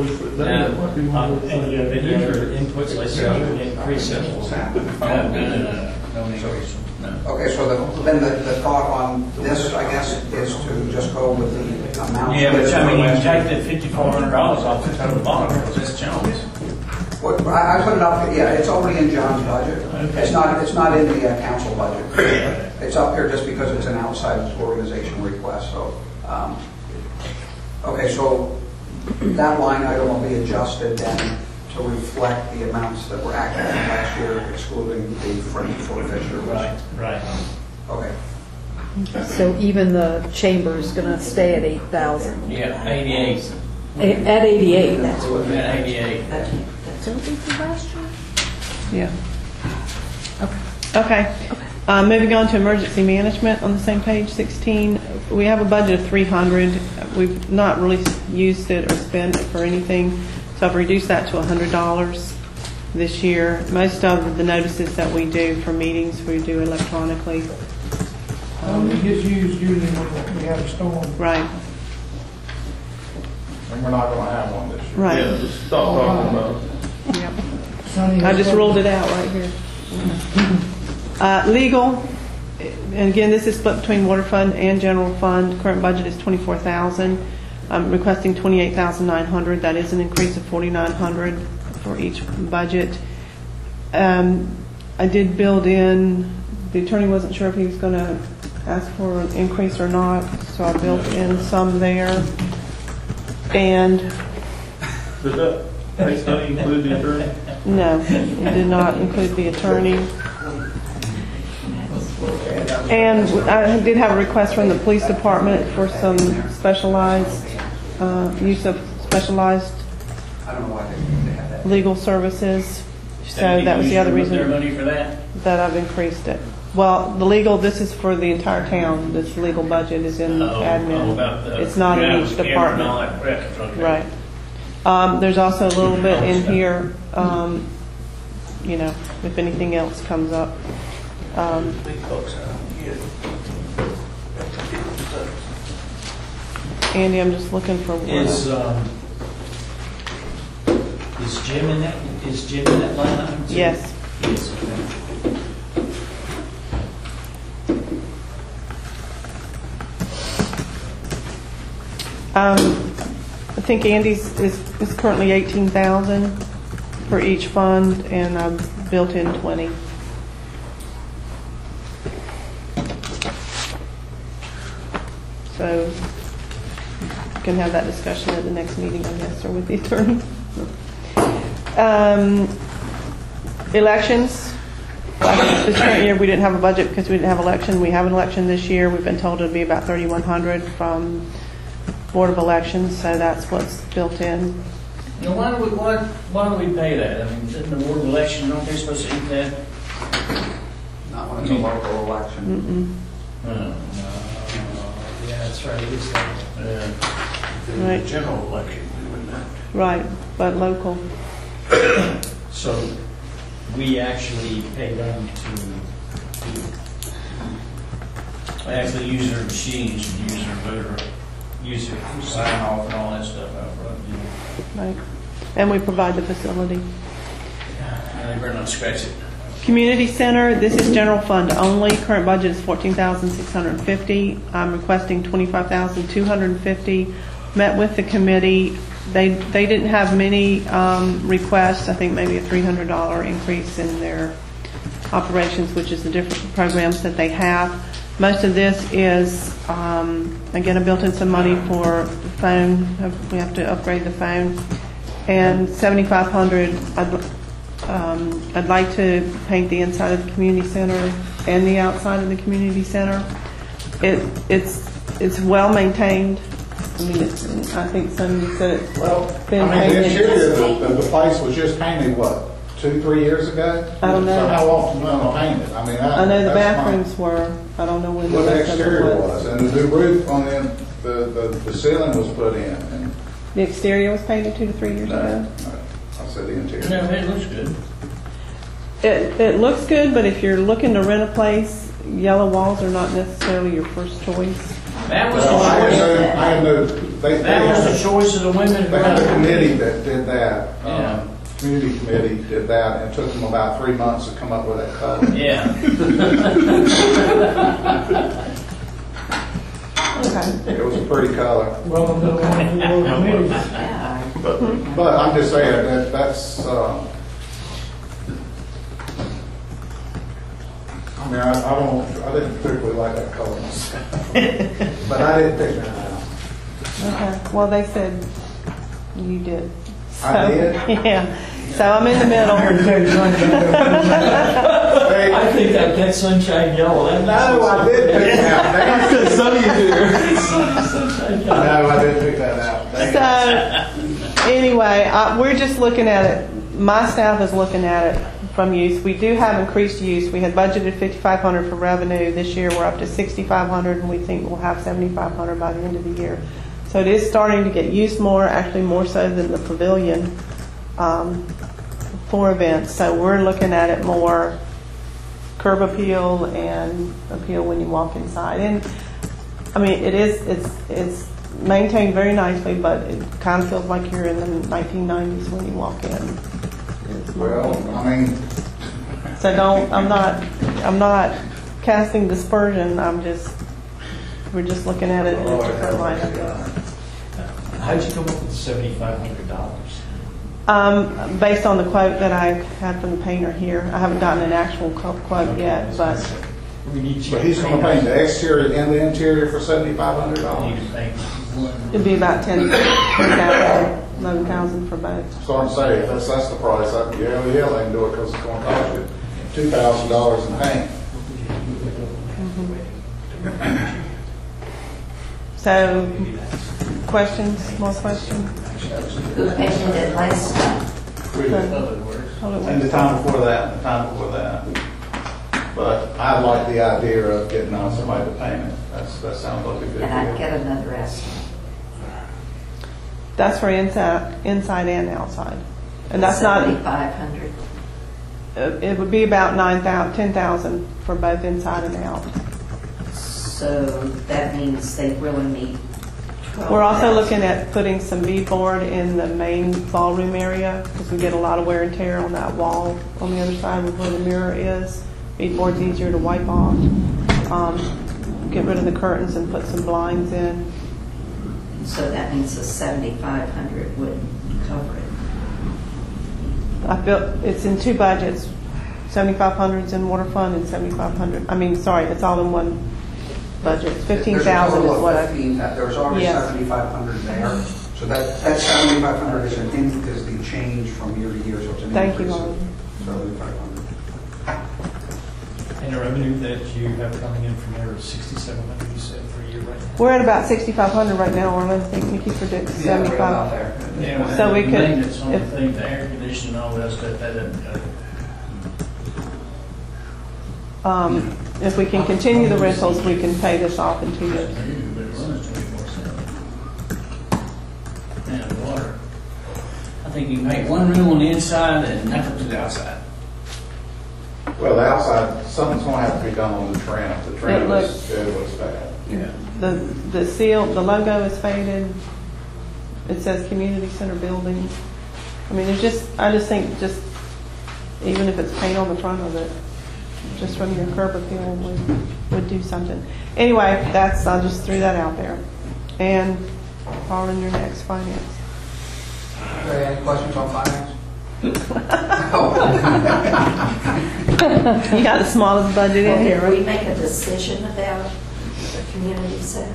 Speaker 3: And you have any other inputs, like say, you increase it?
Speaker 1: No increase. No.
Speaker 4: okay, so then the thought on this, I guess, is to just go with the amount.
Speaker 1: Yeah, but I mean, you take that $5,400 off the total bond, because that's Jones.
Speaker 4: What, I put it up, yeah, it's already in John's budget.
Speaker 1: Okay.
Speaker 4: It's not in the council budget. It's up here just because it's an outside organization request, so. Okay, so that line item will be adjusted then to reflect the amounts that were active last year, excluding the French forfeiture.
Speaker 1: Right.
Speaker 4: Okay.
Speaker 12: So even the chamber's going to stay at 8,000.
Speaker 1: Yeah, 88.
Speaker 12: At 88.
Speaker 2: That's what we.
Speaker 1: At 88.
Speaker 12: So we did last year?
Speaker 11: Yeah. Okay. Moving on to emergency management on the same page, 16. We have a budget of 300. We've not really used it or spent it for anything, so I've reduced that to $100 this year. Most of the notices that we do for meetings, we do electronically.
Speaker 7: Only gets used usually when we have a storm.
Speaker 11: Right,
Speaker 5: And we're not gonna have one this year.
Speaker 11: right.
Speaker 9: Yeah, just stop talking about it.
Speaker 11: Yep.
Speaker 7: Sonny
Speaker 11: I
Speaker 7: has
Speaker 11: just
Speaker 7: some-
Speaker 11: ruled it out right here. Legal, and again, this is split between water fund and general fund. Current budget is $24,000. I'm requesting $28,900. That is an increase of $4,900 for each budget. I did build in, the attorney wasn't sure if he was going to ask for an increase or not, so I built in some there. And
Speaker 9: Did that pay study include the attorney?
Speaker 11: no, it did not include the attorney. And I did have a request from the police department for some specialized, use of specialized
Speaker 4: I don't know why they have that.
Speaker 11: legal services. So that was the other
Speaker 1: Their
Speaker 11: reason
Speaker 1: money for that?
Speaker 11: that I've increased it. Well, the legal, this is for the entire town. This legal budget is in admin. It's not in each department. Right. There's also a little bit in here, you know, if anything else comes up. Andy, I'm just looking for one.
Speaker 3: Is Jim in that, line item too?
Speaker 11: Yes.
Speaker 3: Yes, okay.
Speaker 11: I think Andy's is currently 18,000 for each fund, and I've built in 20. So we can have that discussion at the next meeting, I guess, or with the attorney. Elections. This current year, we didn't have a budget because we didn't have election. We have an election this year. We've been told it'll be about 3,100 from Board of Elections, so that's what's built in.
Speaker 1: Now, why do we pay that? I mean, isn't the board of election, aren't they supposed to eat that?
Speaker 4: Not when it's a local election.
Speaker 3: Yeah, that's right, it is that.
Speaker 11: Right.
Speaker 1: General election, we wouldn't have.
Speaker 11: Right, but local.
Speaker 3: So we actually pay them to
Speaker 1: Actually use their machines and use their voter, use their sign off and all that stuff out front.
Speaker 11: Right. And we provide the facility.
Speaker 1: And they better not scratch it.
Speaker 11: Community Center, this is general fund only. Current budget is $14,650. I'm requesting $25,250. Met with the committee. They didn't have many requests. I think maybe a $300 increase in their operations, which is the different programs that they have. Most of this is, again, I built in some money for the phone. We have to upgrade the phone. And $7,500, I'd like to paint the inside of the community center and the outside of the community center. It's well maintained. I mean, I think somebody said it's been
Speaker 5: I mean, this
Speaker 11: painted.
Speaker 5: year, the place was just painted, what, 2-3 years ago?
Speaker 11: I don't know.
Speaker 5: So how often will they paint it? I mean,
Speaker 11: I know the
Speaker 5: that's my-
Speaker 11: bathrooms were. I don't know when the
Speaker 5: What the
Speaker 11: rest of it
Speaker 5: exterior
Speaker 11: was.
Speaker 5: was, and the new roof on the ceiling was put in, and
Speaker 11: The exterior was painted 2 to 3 years ago.
Speaker 5: no, I said the interior.
Speaker 1: No, it looks good.
Speaker 11: It looks good, but if you're looking to rent a place, yellow walls are not necessarily your first choice.
Speaker 1: That was
Speaker 5: Well, I
Speaker 1: the choice.
Speaker 5: had no, they
Speaker 1: That was the choice of the women.
Speaker 5: They had a committee that did that.
Speaker 1: Yeah.
Speaker 5: Community committee did that, and it took them about 3 months to come up with that color.
Speaker 1: Yeah.
Speaker 11: Okay.
Speaker 5: It was a pretty color.
Speaker 7: Well, no, committees.
Speaker 2: Yeah.
Speaker 5: But I'm just saying, that's, I mean, I didn't particularly like that color myself. But I didn't pick that out.
Speaker 11: Okay. Well, they said you did. So,
Speaker 5: I did?
Speaker 11: Yeah. So I'm in the middle.
Speaker 7: I heard you say something.
Speaker 3: I think that sunshine yellow.
Speaker 5: No, I did pick it out.
Speaker 3: Because Sonny's here.
Speaker 5: No, I didn't pick that out.
Speaker 11: So anyway, we're just looking at it. My staff is looking at it from use. We do have increased use. We had budgeted $5,500 for revenue. This year we're up to $6,500, and we think we'll have $7,500 by the end of the year. So it is starting to get used more, actually more so than the pavilion for events. So we're looking at it more curb appeal and appeal when you walk inside. And I mean, it's maintained very nicely, but it kind of feels like you're in the 1990s when you walk in.
Speaker 5: Well, I mean,
Speaker 11: So I'm not casting dispersion. We're just looking at it in a different light, I guess.
Speaker 3: How'd you come up with $7,500?
Speaker 11: Based on the quote that I had from the painter here. I haven't gotten an actual quote yet, but
Speaker 3: We need you.
Speaker 5: but he's going to paint the exterior and the interior for $7,500.
Speaker 3: Need to paint one.
Speaker 11: it'd be about 11,000 for both.
Speaker 5: So I'm saying, if that's the price, yeah, they can do it because it's going to cost you $2,000 in paint.
Speaker 11: So, questions? More questions?
Speaker 2: Who painted it last time?
Speaker 5: And the time before that, and the time before that. But I like the idea of getting on somebody to paint it. That sounds like a good
Speaker 2: And I'd
Speaker 5: deal.
Speaker 2: get another estimate.
Speaker 11: That's for inside and outside. And that's not,
Speaker 2: 7,500.
Speaker 11: it would be about 10,000 for both inside and out.
Speaker 2: So that means they really need 12,000.
Speaker 11: We're also looking at putting some beadboard in the main ballroom area because we get a lot of wear and tear on that wall on the other side of where the mirror is. Beadboard's easier to wipe off. Get rid of the curtains and put some blinds in.
Speaker 2: So that means the 7,500 would cover it.
Speaker 11: It's in two budgets. 7,500 is in water fund and 7,500. It's all in one budget. 15,000 is what I.
Speaker 4: There's already
Speaker 11: Yes.
Speaker 4: 7,500 there. So that 7,500 is the change from year to year. So it's an
Speaker 11: Thank you,
Speaker 4: increase of
Speaker 11: Molly.
Speaker 4: 7,500.
Speaker 3: And the revenue that you have coming in from there is $6,700, you said, per year right now?
Speaker 11: We're at about 6,500 right now, or I think Nikki predicts
Speaker 4: Yeah, right
Speaker 11: 75.
Speaker 4: about there.
Speaker 1: Yeah,
Speaker 11: So we
Speaker 1: the
Speaker 11: could-
Speaker 1: maintenance on the
Speaker 11: if-
Speaker 1: thing, the air conditioning, all that stuff, that doesn't
Speaker 11: If we can continue the rentals, we can pay this off in 2 years.
Speaker 1: but it runs 24/7. And the water. I think you can make one room on the inside and nothing to the outside.
Speaker 5: Well, the outside, something's going to have to be done on the trim. The trim
Speaker 11: It looks-
Speaker 5: looks bad.
Speaker 1: Yeah.
Speaker 11: The seal, the logo is faded. It says community center building. I just think even if it's paint on the front of it, just from your curb appeal would do something. Anyway, I just threw that out there. And on your next finance.
Speaker 4: Okay, any questions on finance?
Speaker 11: You got the smallest budget in here,
Speaker 2: Did we
Speaker 11: right?
Speaker 2: make a decision about the community center?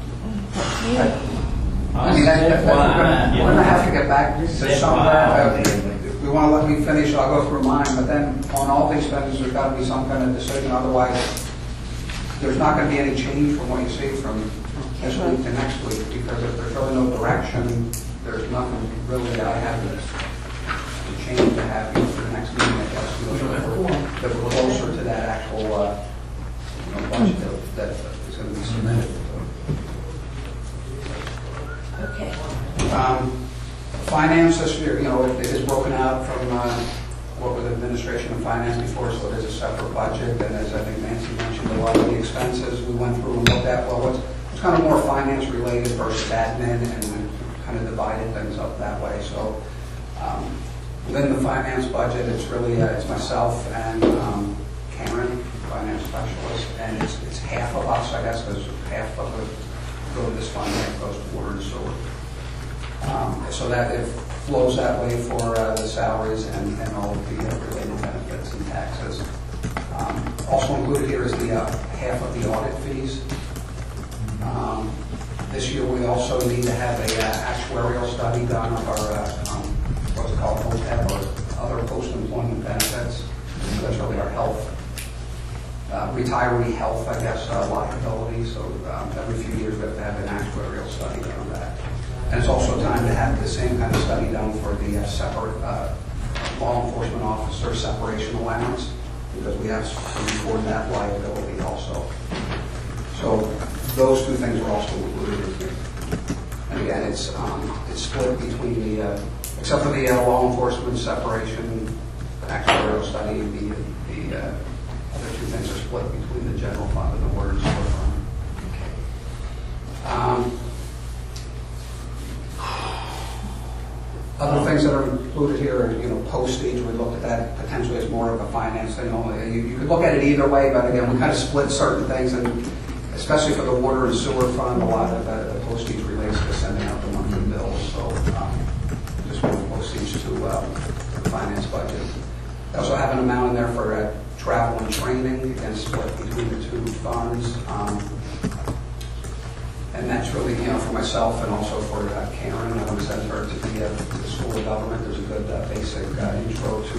Speaker 4: I mean, we're going to have to get back to somewhere. If we want to let me finish, I'll go through mine, but then on all these things, there's got to be some kind of decision, otherwise there's not going to be any change from what you see from this week to next week, because if there's really no direction, there's nothing really that I have to change to have for the next meeting, I guess, that we're closer to that actual budget that is going to be submitted.
Speaker 2: Okay.
Speaker 4: Finance this year, it is broken out from what was administration and finance before, so it is a separate budget. And as I think Nancy mentioned, a lot of the expenses we went through and looked at, well, what's kind of more finance related versus admin, and we kind of divided things up that way. So within the finance budget, it's really it's myself and Karen, finance specialist, and it's half of us, I guess, because half of it go to this fund, half goes to water and sewer. So that it flows that way for the salaries and all of the related benefits and taxes. Also included here is the half of the audit fees. This year we also need to have a actuarial study done of our what's it called, OPEB, or other post-employment benefits. So that's really our health, retiree health, I guess, liability. So every few years we have to have an actuarial study done on that. And it's also time to have the same kind of study done for the separate law enforcement officer separation allowance, because we have to record that liability also. So those two things are also included in here. And again, it's split between the, except for the law enforcement separation actuarial study, the other two things are split between the general fund and the water and sewer fund. Other things that are included here are, postage. We looked at that potentially as more of a finance thing. You could look at it either way, but again, we kind of split certain things, and especially for the water and sewer fund, a lot of the postage relates to sending out the monthly bills. So just move postage to the finance budget. I also have an amount in there for travel and training, again, split between the two funds. And that's really, for myself and also for Karen. I want to send her to the School of Government. There's a good basic intro to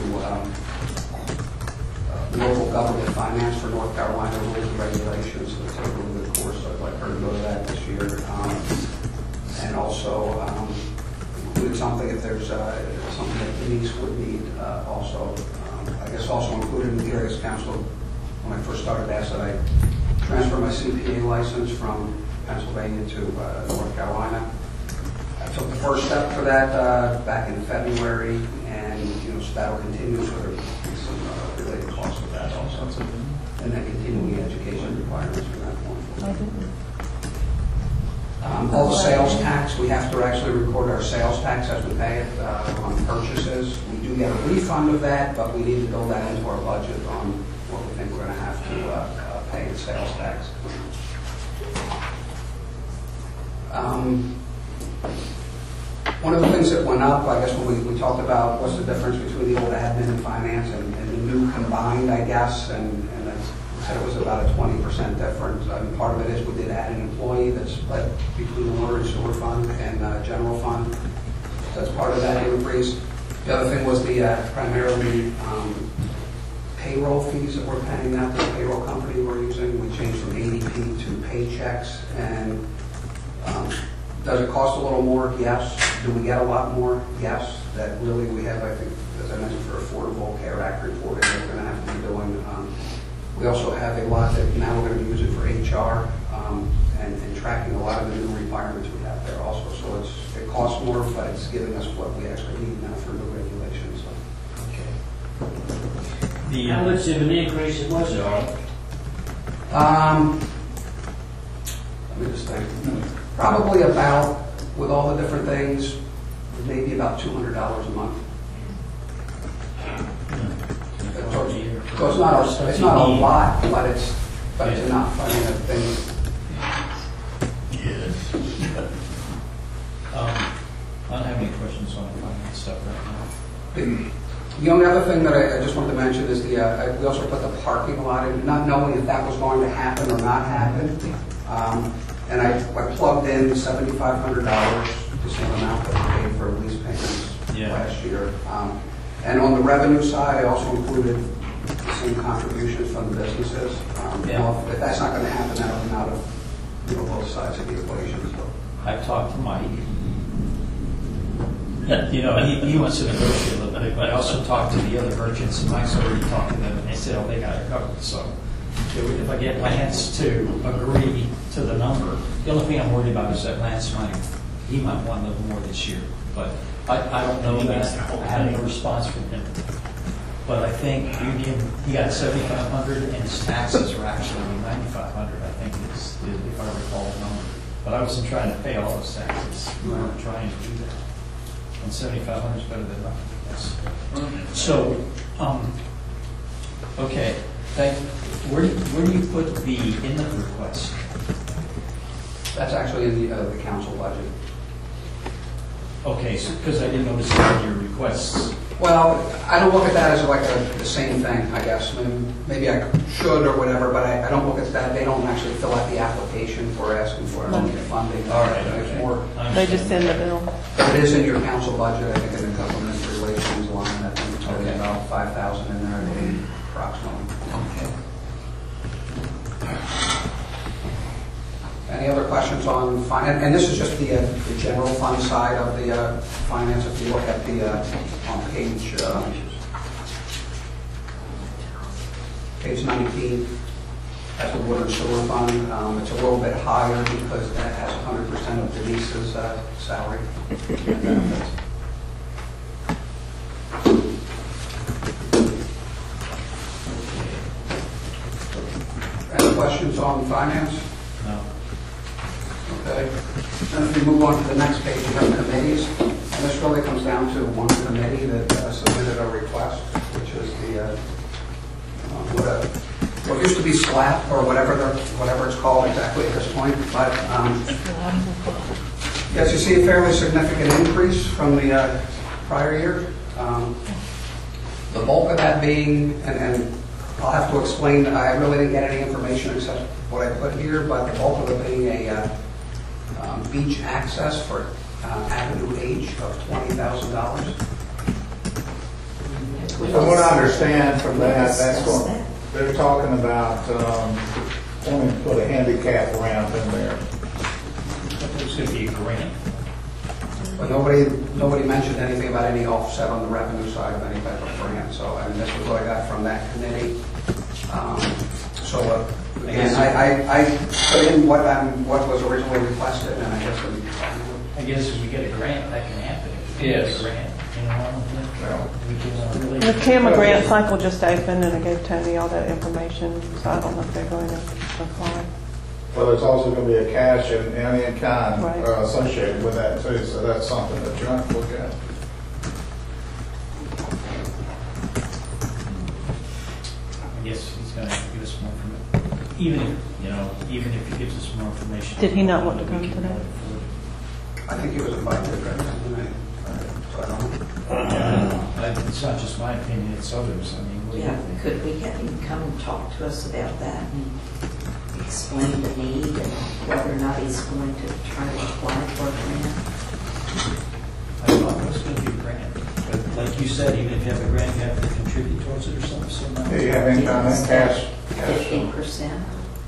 Speaker 4: local government finance for North Carolina rules and regulations. So it's a really good course. So I'd like her to go to that this year. And also include something if there's something that Denise would need also. I guess also included in the Areas Council, when I first started, asked that I transfer my CPA license from Pennsylvania to North Carolina. I took the first step for that back in February, and so that'll continue. So there'll be some related costs with that also, and then continuing education requirements from that point. All the sales tax, we have to actually record our sales tax as we pay it on purchases. We do get a refund of that, but we need to build that into our budget on what we think we're going to have to pay in sales tax. One of the things that went up, I guess, when we talked about what's the difference between the old admin and finance and the new combined, I guess, and we said it was about a 20% difference. Part of it is we did add an employee that's split between the water and sewer fund and general fund. So that's part of that increase. The other thing was the primarily payroll fees that we're paying out to the payroll company we're using. We changed from ADP to Paychex, and does it cost a little more? Yes. Do we get a lot more? Yes. That really we have, I think, as I mentioned, for Affordable Care Act reporting that we're going to have to be doing. We also have a lot that now we're going to be using for HR and tracking a lot of the new requirements we have there also. So it costs more, but it's giving us what we actually need now for new regulations. So.
Speaker 1: How much of an increase it was, John?
Speaker 4: Let me just think. Probably about, with all the different things, maybe about $200 a month. So it's not a lot, but it's enough. I mean, I think
Speaker 3: I don't have any questions on finance stuff right now.
Speaker 4: the only other thing that I just wanted to mention is we also put the parking lot in, not knowing if that was going to happen or not happen. And I plugged in $7,500, the same amount that we paid for lease payments last year. And on the revenue side, I also included the same contributions from the businesses. If that's not going to happen, that'll come out of both sides of the equation. So.
Speaker 3: I've talked to Mike. He wants to negotiate a little bit, but I also talked to the other merchants, and Mike's already talked to them, and they said, oh, they got it covered. So if I get Lance to agree to the number, the only thing I'm worried about is that Lance he might want a little more this year. But I don't know that. I had no response from him. But I think he got $7,500, and his taxes are actually $9,500, I think, if I recall the number. But I wasn't trying to pay all those taxes. We weren't trying to do that. And $7,500 is better than nothing, yes. So, okay. Where do you put the inlet request?
Speaker 4: That's actually in the council budget.
Speaker 3: Okay, so because I didn't notice any of your requests.
Speaker 4: Well, I don't look at that as like the same thing, I guess. Maybe I should or whatever, but I don't look at that. They don't actually fill out the application for asking for funding.
Speaker 3: All right.
Speaker 4: It's more.
Speaker 11: They just send the bill.
Speaker 4: It is in your council budget, I think, in the government relations line. I think it's about 5,000 in there, maybe approximately.
Speaker 3: Okay.
Speaker 4: Any other questions on finance? And this is just the general fund side of the finance. If you look at the on page 19, that's the water and sewer fund. It's a little bit higher because that has 100% of Denise's salary and benefits. Any questions on finance?
Speaker 3: No.
Speaker 4: Okay. Then if we move on to the next page, we have committees. And this really comes down to one committee that submitted a request, which is the what used to be SLAP or whatever it's called exactly at this point. But yes, you see a fairly significant increase from the prior year. The bulk of that being, and I'll have to explain, I really didn't get any information except what I put here, but the bulk of it being a beach access for Avenue H of $20,000.
Speaker 5: From what I understand from that, that's what they're talking about, wanting to put a handicap ramp in there.
Speaker 3: There's going to be a grant.
Speaker 4: But nobody mentioned anything about any offset on the revenue side of any type of grant. So I mean, this is what I got from that committee. Again, I put in what was originally requested, and I guess
Speaker 3: if we get a grant, that can happen. If we get a grant, we can really.
Speaker 11: The CAMA grant cycle just opened, and I gave Tony all that information, so I don't know if they're going to apply.
Speaker 5: Well, there's also going to be a cash and in-kind
Speaker 11: Right.
Speaker 5: associated with that too, so that's something that you have to look at.
Speaker 3: I guess he's going to give us more information. Even if he gives us more information.
Speaker 11: Did he not want to come today?
Speaker 4: I think he was invited, right? So I don't know.
Speaker 3: It's not just my opinion; it's others. I mean,
Speaker 2: could we have him come and talk to us about that and explain the need and whether or not he's going to try to apply for a grant?
Speaker 3: I thought it was going to be a grant, but like you said, even if you have a grant, you have to contribute towards it or something. So
Speaker 5: Do you have in-kind and cash?
Speaker 2: 15%.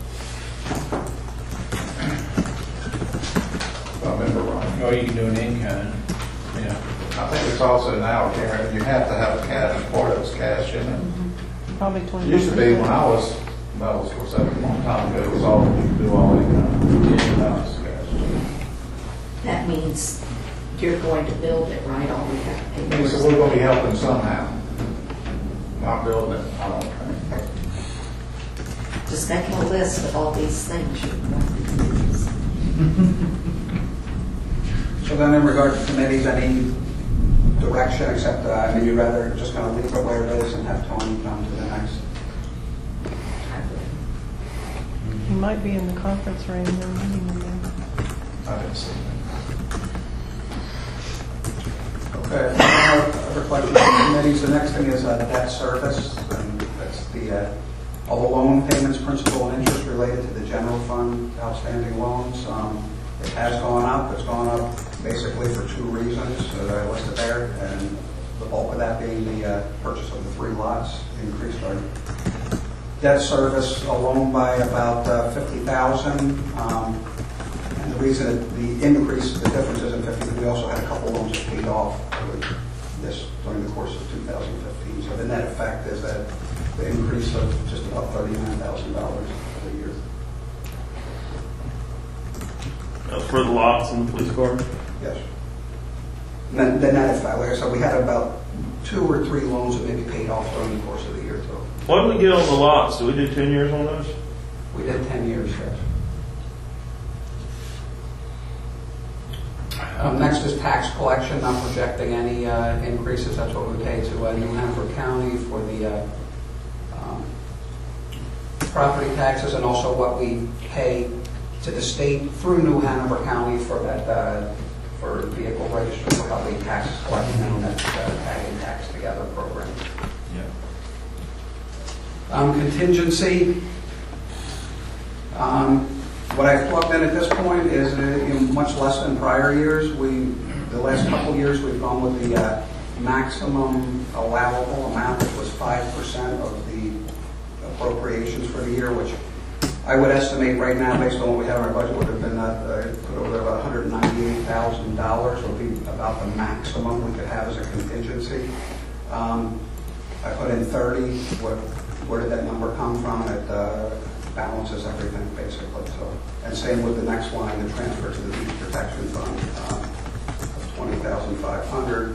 Speaker 5: If I remember right.
Speaker 1: Or you can do an in-kind. Yeah.
Speaker 5: I think it's also now, Karen, you have to have a cash, part of it's cash in it.
Speaker 11: Probably 20%.
Speaker 5: It used to be when I was, that was for a long time ago, it was all, you could do all in-kind. Now it's cash.
Speaker 2: That means you're going to build it, right? All we have to pay.
Speaker 5: So we're going to be helping somehow. Not building it, I don't think.
Speaker 2: Just making a list of all these things you want to do.
Speaker 4: So then in regard to committees, any direction except, you'd rather just kind of leave it where it is and have Tony come to the next
Speaker 11: might be in the conference room. They're meeting in there.
Speaker 10: I didn't see that.
Speaker 4: Okay, other questions from committees? The next thing is debt service, and that's all the loan payments, principal and interest related to the general fund outstanding loans. It has gone up. It's gone up basically for two reasons that I listed there, and the bulk of that being the purchase of the 3 lots increased our debt service alone by about $50,000. And the reason the increase, the difference isn't 50, we also had a couple loans that paid off during the course of 2015. So the net effect is that the increase of just about $39,000 for the year.
Speaker 9: That's for the lots and the police car?
Speaker 4: Yes. And then the net effect, like I said, we had about 2 or 3 loans that maybe paid off during the course of the year too.
Speaker 9: What did we get on the lots? Did we do 10 years on those?
Speaker 4: We did 10 years, yes. Next is tax collection. Not projecting any increases. That's what we pay to New Hanover County for the property taxes, and also what we pay to the state through New Hanover County for that for vehicle registry, for how the tax collection and that tagging tax together program. Contingency. What I've plugged in at this point is much less than prior years. The last couple years, we've gone with the maximum allowable amount, which was 5% of the appropriations for the year, which I would estimate right now, based on what we have in our budget, would have been put over there about $198,000 would be about the maximum we could have as a contingency. I put in 30. Where did that number come from? It balances everything basically. So, and same with the next line, the transfer to the beach protection fund of $20,500.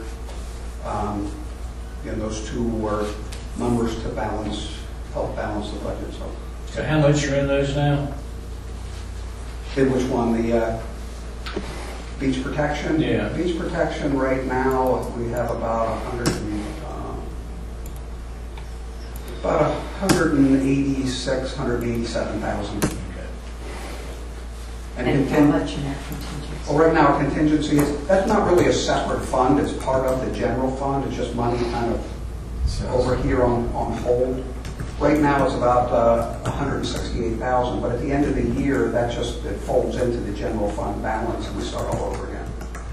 Speaker 4: Those two were numbers to help balance the budget.
Speaker 1: So how much are in those now?
Speaker 4: In which one? The beach protection?
Speaker 1: Yeah.
Speaker 4: Beach protection right now, we have about 187,000.
Speaker 2: And how much in that contingency?
Speaker 4: Well, right now, contingency that's not really a separate fund. It's part of the general fund. It's just money kind of over here on hold. Right now, it's about 168,000. But at the end of the year, it folds into the general fund balance, and we start all over again.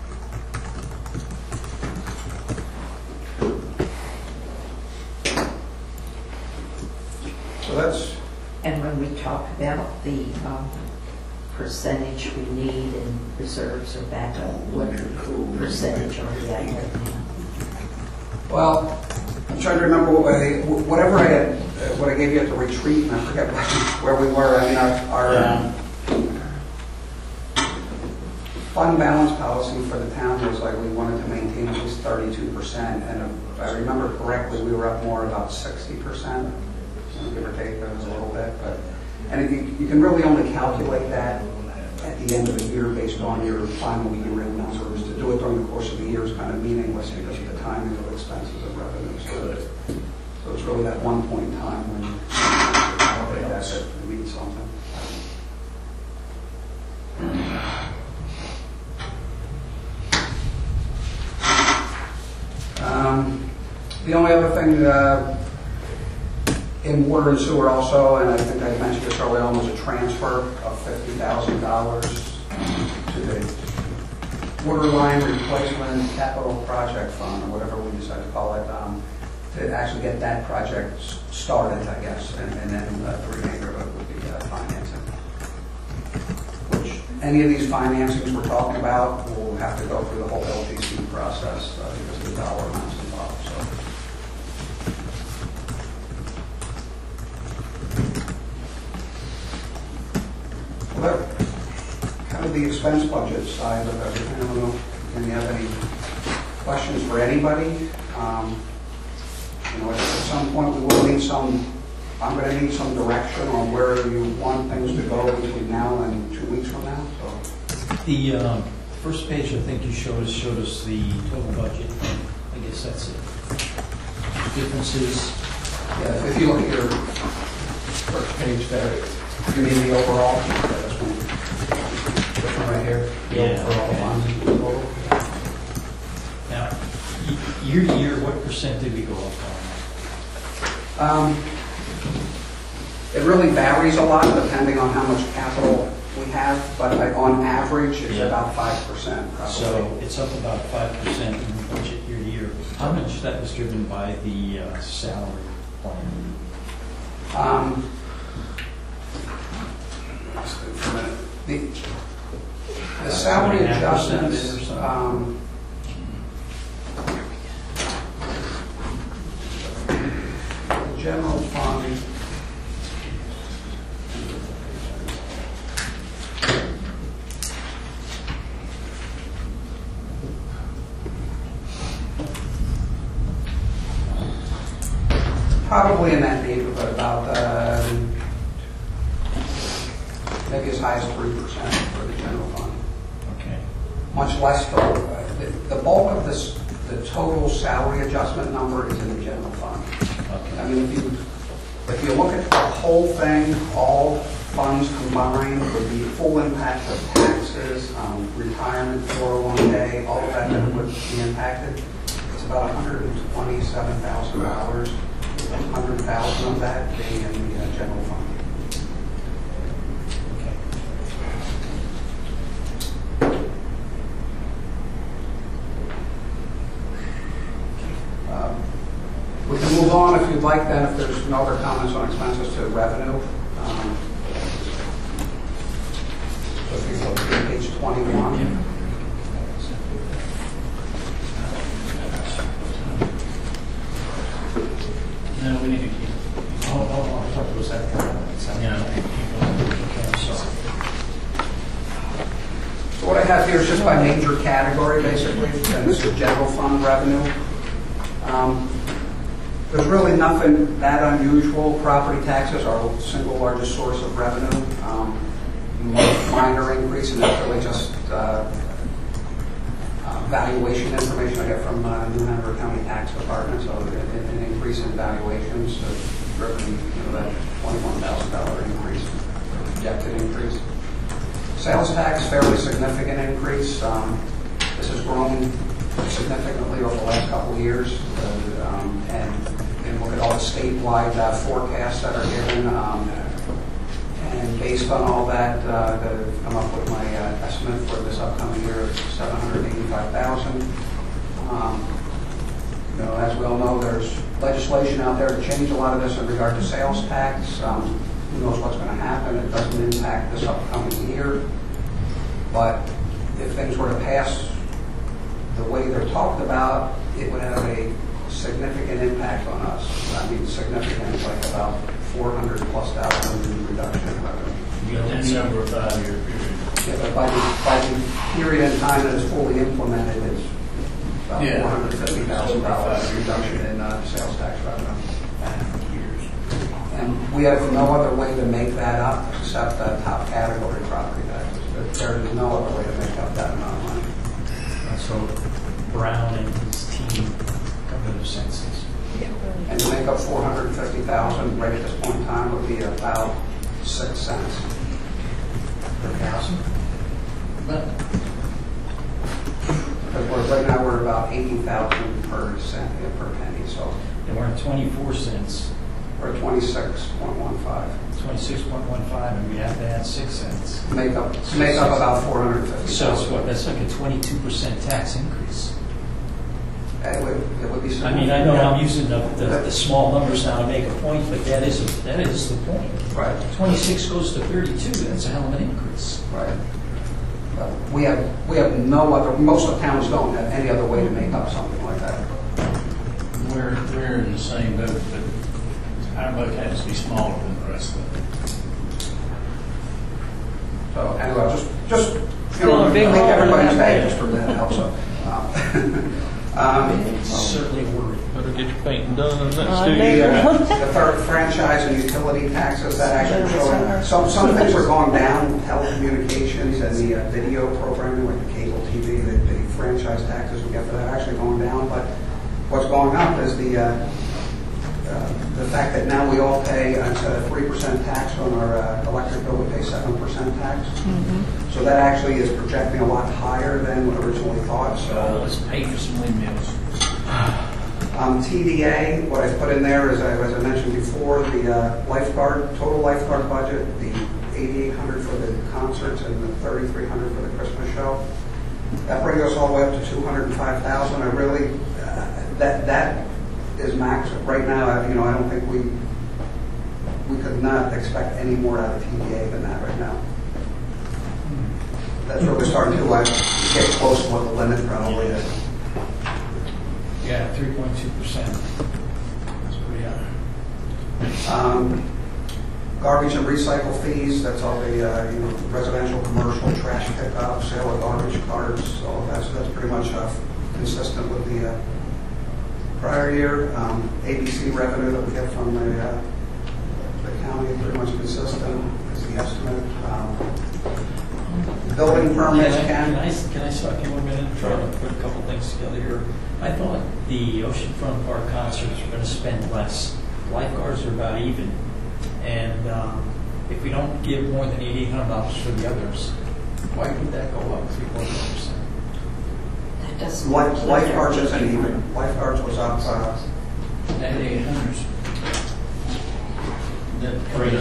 Speaker 4: So that's.
Speaker 2: And when we talk about the percentage we need in reserves or backup, what percentage are we at right now?
Speaker 4: Well, I'm trying to remember what I gave you at the retreat, and I forget where we were. I mean, our fund balance policy for the town was like we wanted to maintain at least 32%, and if I remember correctly, we were up more about 60%, give or take a little bit. And you can really only calculate that at the end of the year based on your final year-end numbers. To do it during the course of the year is kind of meaningless because of the timing of expenses and revenues. So it's really that one point in time when you calculate that means something. The only other thing in water and sewer also, and I think I mentioned this earlier on, was a transfer of $50,000 to the water line replacement capital project fund, or whatever we decide to call it, to actually get that project started, I guess, and then the remainder of it would be financing. Which any of these financings we're talking about will have to go through the whole LGC process because of the dollar amounts involved. So. Well, kind of the expense budget side of everything. I don't know if you have any questions for anybody. At some point we will need I'm going to need some direction on where you want things to go between now and 2 weeks from now. So.
Speaker 3: The first page, I think you showed us the total budget. I guess that's it. Differences.
Speaker 4: Yeah, if you look at your first page there, You mean the overall? This one right here? The
Speaker 3: Yeah,
Speaker 4: overall
Speaker 3: okay.
Speaker 4: fund total?
Speaker 3: Now, year to year, what percent did we go up on?
Speaker 4: It really varies a lot depending on how much capital we have, but on average, it's
Speaker 3: Yeah.
Speaker 4: about 5% probably.
Speaker 3: So it's up about 5% in the budget year to year. How much of that was driven by the salary plan?
Speaker 4: Let's think for a minute. The salary
Speaker 3: 2.5%
Speaker 4: adjustments,
Speaker 3: or something?
Speaker 4: the general fund, probably in that neighborhood, about maybe as high as 3% for the general fund.
Speaker 3: Okay.
Speaker 4: Much less for, the bulk of this, the total salary adjustment number is in the general fund. I
Speaker 3: Okay.
Speaker 4: mean, if you look at the whole thing, all funds combined with the full impact of taxes, retirement, 401k, all of that would be impacted, it's about $127,000, 100,000 of that being in the general fund.
Speaker 3: Okay.
Speaker 4: We can move on if you'd like then, if there's no other comments on expenses to revenue. So if you go to page 21.
Speaker 3: No, we need to keep. Oh, I thought it was that. Yeah. Okay, I'm sorry.
Speaker 4: So what I have here is just by major category, basically, and this is general fund revenue. There's really nothing that unusual. Property taxes are the single largest source of revenue. Minor increase, and that's really just valuation information I get from New Hanover County Tax Department. So an increase in valuations, driven that $21,000 increase, projected increase. Sales tax, fairly significant increase. This has grown significantly over the last couple of years, and look at all the statewide forecasts that are given. And based on all that, I've come up with my estimate for this upcoming year of $785,000. As we all know, there's legislation out there to change a lot of this in regard to sales tax. Who knows what's going to happen? It doesn't impact this upcoming year. But if things were to pass the way they're talked about, it would have a significant impact on us. I mean, significant, like about $400,000+ in reduction in revenue.
Speaker 6: You got that number of 5-year period.
Speaker 4: Yeah, but by the period in time that it's fully implemented, it's about $450,000 reduction in sales tax revenue. And we have no other way to make that up except top category property taxes. There is no other way to make up that amount of money.
Speaker 3: So Brown and his team come to their senses.
Speaker 4: And to make up $450,000 right at this point in time would be about 6 cents per thousand. Because right now we're about 80,000 per cent per penny, so
Speaker 3: And we're at 24 cents,
Speaker 4: we're at 26.15.
Speaker 3: 26.15, and we have to add 6 cents.
Speaker 4: Make up about 450,000.
Speaker 3: So it's what, that's like a 22% tax increase.
Speaker 4: It would be.
Speaker 3: I mean, I know I'm using the small numbers now to make a point, but that is the point.
Speaker 4: Right.
Speaker 3: 26 goes to 32, that's a hell of an increase.
Speaker 4: Right. But we have no other, most of the towns don't have any other way to make up something like that.
Speaker 1: We're in the same boat, but our boat has to be smaller than the rest of them.
Speaker 4: So anyway, just
Speaker 12: Still a big
Speaker 4: make
Speaker 12: hole in
Speaker 4: everybody's
Speaker 12: that
Speaker 4: day
Speaker 12: boat.
Speaker 4: just for that helps.
Speaker 3: It's certainly worried.
Speaker 9: Better get your painting done in the next
Speaker 12: I
Speaker 9: 2
Speaker 12: know.
Speaker 9: years.
Speaker 4: The franchise and utility taxes that actually show some things are going down, telecommunications and the video programming, like the cable TV, the franchise taxes we get for that are actually going down. But what's going up is the the fact that now we all pay, instead of 3% tax on our electric bill, we pay 7% tax. So that actually is projecting a lot higher than what originally thought. So
Speaker 1: Let's pay for some windmills.
Speaker 4: TDA, what I put in there is, as I mentioned before, the total lifeguard budget, the $8,800 for the concerts and the $3,300 for the Christmas show. That brings us all the way up to $205,000. I really, that is max right now. I don't think we could not expect any more out of TDA than that right now. That's really starting to get close to what the limit probably is.
Speaker 3: Yeah, 3.2%. That's pretty high.
Speaker 4: Garbage and recycle fees, that's all the residential, commercial, trash pickup, sale of garbage carts, all of that. So that's pretty much consistent with the prior year. ABC revenue that we get from the county, pretty much consistent is the estimate. Building permits
Speaker 3: Can I stop you 1 minute and try to put a couple things together here? I thought the Oceanfront Park concerts were going to spend less. Lifeguards are about even. And if we don't give more than $8,800 for the others, why would that go up 3.1%?
Speaker 2: That doesn't.
Speaker 4: Lifeguards isn't even. Lifeguards was up.
Speaker 1: That $800.
Speaker 3: That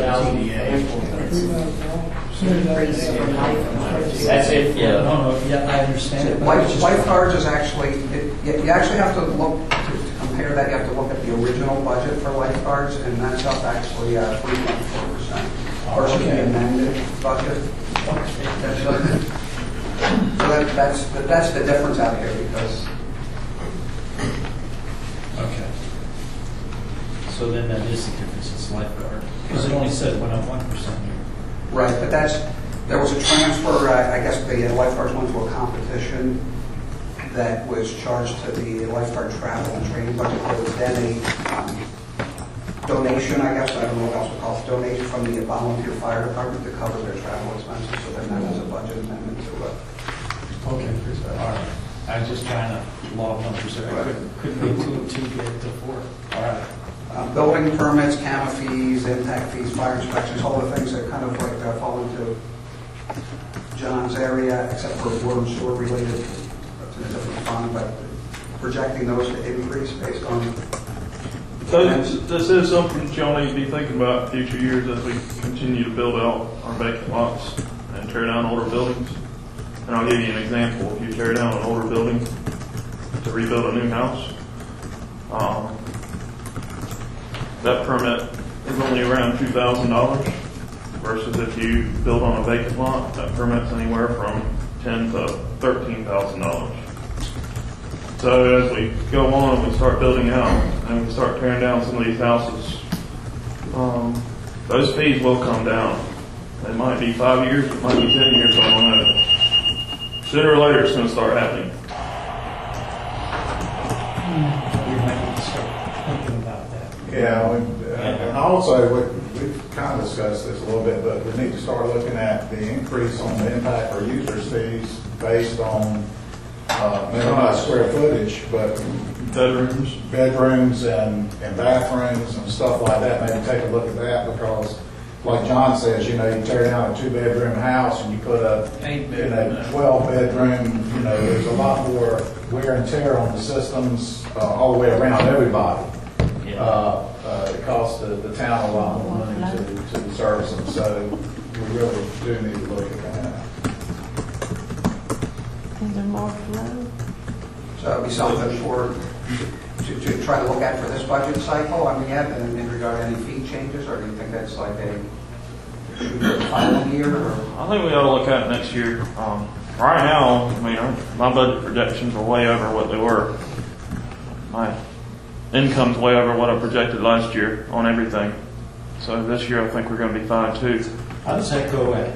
Speaker 2: Increase in life.
Speaker 8: That's it, yeah.
Speaker 3: No, yeah, I understand it.
Speaker 4: Lifeguards is actually, you actually have to look, to compare that, you have to look at the original budget for lifeguards, and that's up actually 3.4% versus the amended budget. So that's the difference out here, because.
Speaker 3: Okay. So then that is the difference, it's lifeguard. Because it only said went up 1% here.
Speaker 4: Right, but there was a transfer, I guess the lifeguards went to a competition that was charged to the lifeguard travel and training budget. There was then a donation, I guess, I don't know what else to call it, donation from the volunteer fire department to cover their travel expenses, so then that was a budget amendment to it.
Speaker 3: Okay, all right. I was just trying to log numbers there. I couldn't be too big to 4. All right.
Speaker 4: Building permits, CAMA fees, impact fees, fire inspections, all the things that kind of like fall into John's area, except for water and sewer related to a different fund, but projecting those to increase based on.
Speaker 9: This is something y'all need to be thinking about in future years as we continue to build out our vacant lots and tear down older buildings. And I'll give you an example. If you tear down an older building to rebuild a new house, that permit is only around $2,000 versus if you build on a vacant lot, that permit's anywhere from $10,000 to $13,000. So as we go on, we start building out and we start tearing down some of these houses, those fees will come down. It might be 5 years, it might be 10 years, I don't know. Sooner or later, it's going to start happening.
Speaker 3: We might need to start thinking about that.
Speaker 5: Yeah, and also, we've kind of discussed this a little bit, but we need to start looking at the increase on the impact for users fees based on maybe not square footage, but bedrooms and bathrooms and stuff like that. Maybe take a look at that, because like John says, you tear down a 2-bedroom house and you put a 12-bedroom, there's a lot more wear and tear on the systems all the way around everybody. It costs the town a lot more money to service them, so we really do need to look at that.
Speaker 11: Is there more flow?
Speaker 4: So it would be something to try to look at for this budget cycle. I mean, in regard to any fee changes, or do you think that's like a final year? Or?
Speaker 9: I think we ought to look at it next year. Right now, my budget projections are way over what they were. My income's way over what I projected last year on everything. So this year, I think we're going to be fine too.
Speaker 3: How does that go at,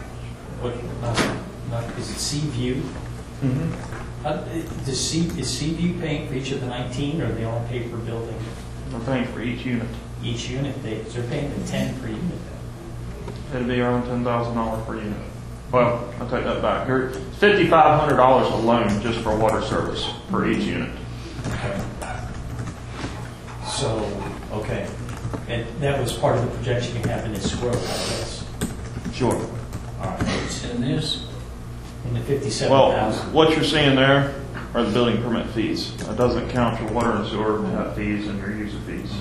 Speaker 3: is it Seaview?
Speaker 9: Mm-hmm.
Speaker 3: Is Seaview paying for each of the 19, or they all pay per building?
Speaker 9: I'm paying for each unit.
Speaker 3: Each unit, they're paying the 10 per unit.
Speaker 9: It'd be around $10,000 per unit. Well, I'll take that back. It's $5,500 alone just for water service for each unit.
Speaker 3: Okay. So Okay. And that was part of the projection you have in this growth, I guess.
Speaker 9: Sure.
Speaker 3: All right.
Speaker 1: It's in this.
Speaker 3: In the
Speaker 9: Well,
Speaker 3: 57,000.
Speaker 9: what you're seeing there are the building permit fees. That doesn't count your water and sewer fees and your user fees.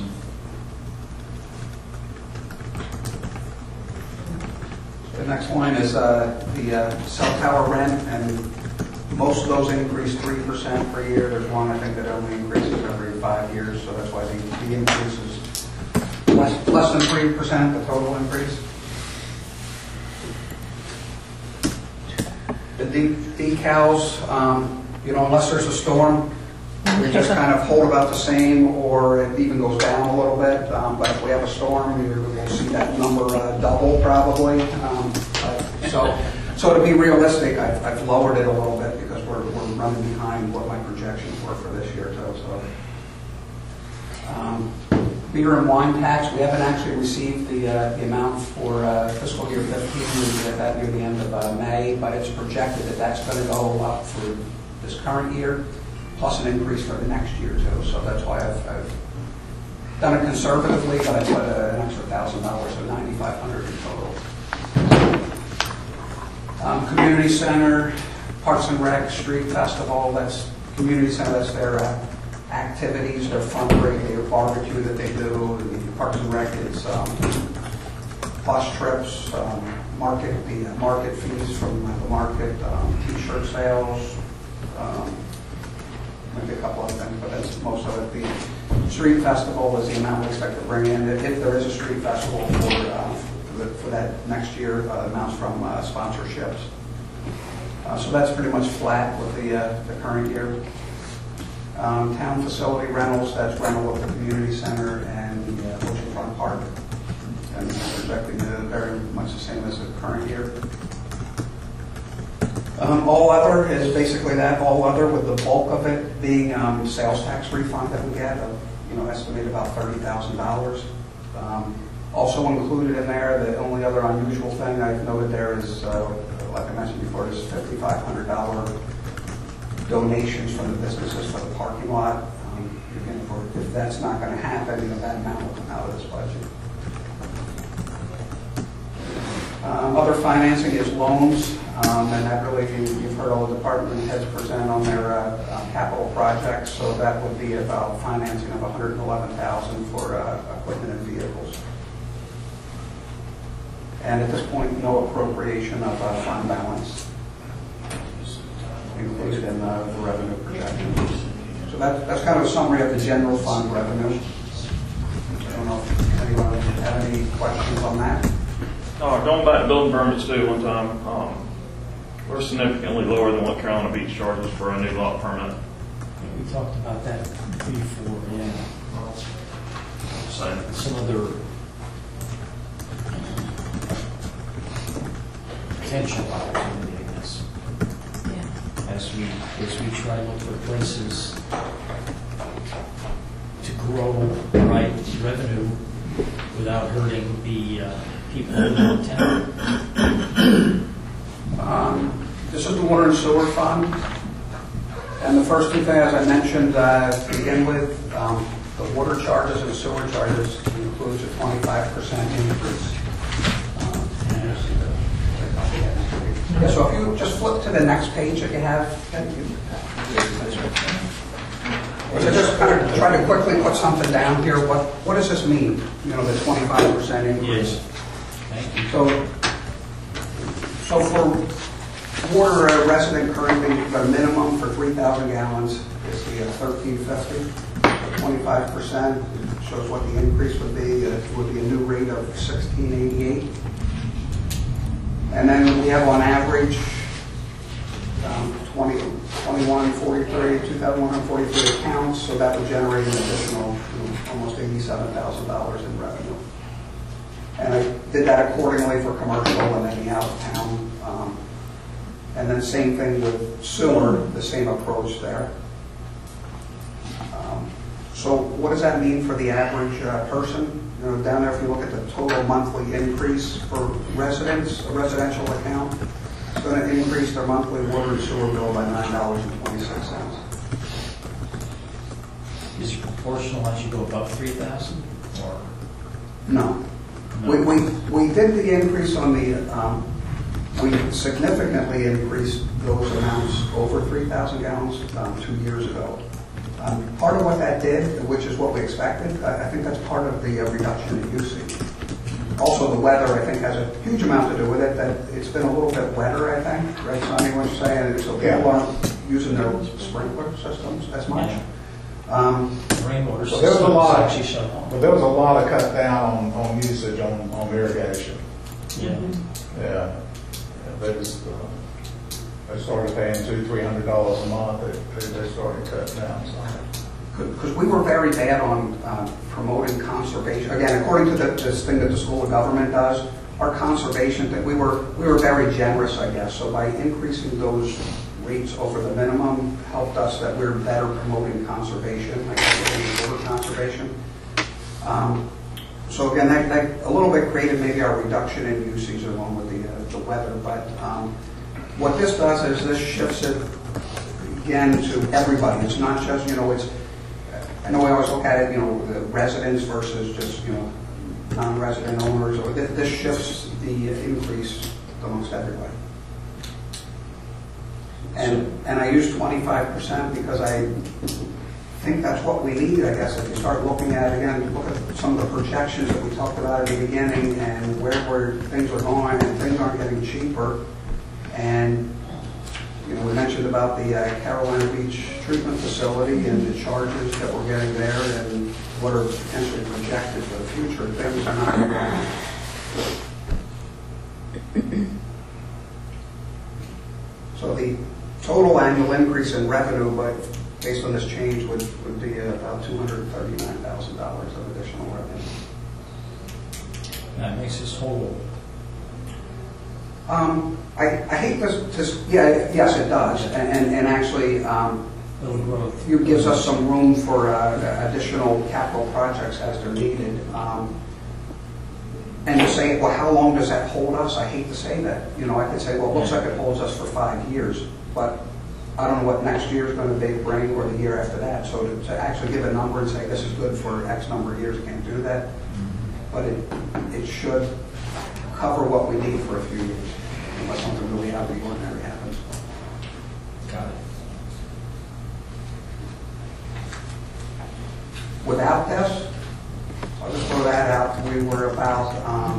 Speaker 4: The next line is the cell tower rent, and most of those increase 3% per year. There's one, I think, that only increases every 5 years, so that's why the increase is less than 3%, the total increase. The decals, unless there's a storm, we just kind of hold about the same, or it even goes down a little bit. But if we have a storm, we'll see that number double probably. So to be realistic, I've lowered it a little bit because we're running behind what my projections were for this year too. So, beer and wine tax, we haven't actually received the amount for fiscal year 15. We get that near the end of May, but it's projected that that's going to go up for this current year, plus an increase for the next year too. So that's why I've done it conservatively, but I put an extra $1,000, so $9,500 in total. Community center, Parks and Rec, Street Festival, that's community center, that's their activities, their fundraising, their barbecue that they do. The Parks and Rec, it's bus trips, market fees from the market, t-shirt sales, maybe a couple other things, but that's most of it. The street festival is the amount we expect to bring in. If there is a street festival for that next year, amounts from sponsorships. So that's pretty much flat with the current year. Town facility rentals, that's rental of the community center and the Oceanfront Park. And projecting very much the same as the current year. All other is basically that, all other, with the bulk of it being sales tax refund that we get, estimated about $30,000. Also included in there, the only other unusual thing I've noted there is, like I mentioned before, is $5,500 donations from the businesses for the parking lot. Again, if that's not going to happen, that amount will come out of this budget. Other financing is loans, and that really, you've heard all the department heads present on their capital projects, so that would be about financing of $111,000 for equipment and vehicles. And at this point, no appropriation of fund balance included in the revenue projection. So that's kind of a summary of the general fund revenue. I don't know if anyone have any questions on that.
Speaker 9: Going back to building permits too, one time, we're significantly lower than what Carolina Beach charges for a new lot permit.
Speaker 3: We talked about that before, yeah.
Speaker 9: Same.
Speaker 3: Some other potential opportunity, I guess. Yeah. As we try to look for places to grow right revenue without hurting the people in the town.
Speaker 4: This is the water and sewer fund. And the first two things, as I mentioned, to begin with, the water charges and sewer charges includes a 25% increase. So if you just flip to the next page that you have, so just kind of try to quickly put something down here. What does this mean? The 25% increase.
Speaker 3: Yes. Thank you.
Speaker 4: So for water resident currently, the minimum for 3,000 gallons is the $13.50. 25% shows what the increase would be. It would be a new rate of $16.88. And then we have on average 2,143 accounts, so that would generate an additional almost $87,000 in revenue. And I did that accordingly for commercial and any out of town. And then same thing with sewer, the same approach there. So what does that mean for the average person? Down there, if you look at the total monthly increase for residents, a residential account, it's going to increase their monthly water and sewer bill by $9.26.
Speaker 3: Is it proportional as you go above 3,000? or?
Speaker 4: No. We did the increase on the, we significantly increased those amounts over 3,000 gallons 2 years ago. Part of what that did, which is what we expected, I think that's part of the reduction in usage. Also, the weather, I think, has a huge amount to do with it, that it's been a little bit wetter, I think, right, Sonny, what you're saying, so people aren't using their sprinkler systems as much.
Speaker 3: Rainwater
Speaker 5: So there was a lot,
Speaker 3: actually shut off.
Speaker 5: but there was a lot of cut down on usage on irrigation.
Speaker 3: Yeah.
Speaker 5: Yeah. They started paying $200-300 a month. They started cutting down some.
Speaker 4: Because we were very bad on promoting conservation. Again, according to this thing that the School of Government does, our conservation, that we were very generous, I guess. So by increasing those rates over the minimum helped us that we're better promoting conservation, I guess, over conservation. So again, that a little bit created maybe our reduction in usage along with the weather. But what this does is this shifts it again to everybody. It's not just, it's, I know we always look at it, the residents versus just, non-resident owners. Or this shifts the increase amongst everybody. And I use 25% because I think that's what we need, I guess. If you start looking at it again, look at some of the projections that we talked about at the beginning and where things are going, and things aren't getting cheaper. And we mentioned about the Carolina Beach treatment facility and the charges that we're getting there and what are potentially projected for the future. Things are not going. So the total annual increase in revenue, but based on this change, would be about $239,000 of additional revenue.
Speaker 3: That makes us whole.
Speaker 4: I hate this. Yeah, yes, it does, and actually,
Speaker 3: Little growth.
Speaker 4: it gives us some room for additional capital projects as they're needed. And to say, well, how long does that hold us? I hate to say that. I could say, well, it looks like it holds us for 5 years, but I don't know what next year is going to bring or the year after that. So to actually give a number and say this is good for X number of years, I can't do that. But it should cover what we need for a few years, unless something really out of the ordinary happens.
Speaker 3: Got it.
Speaker 4: Without this, I'll just throw that out. We were about,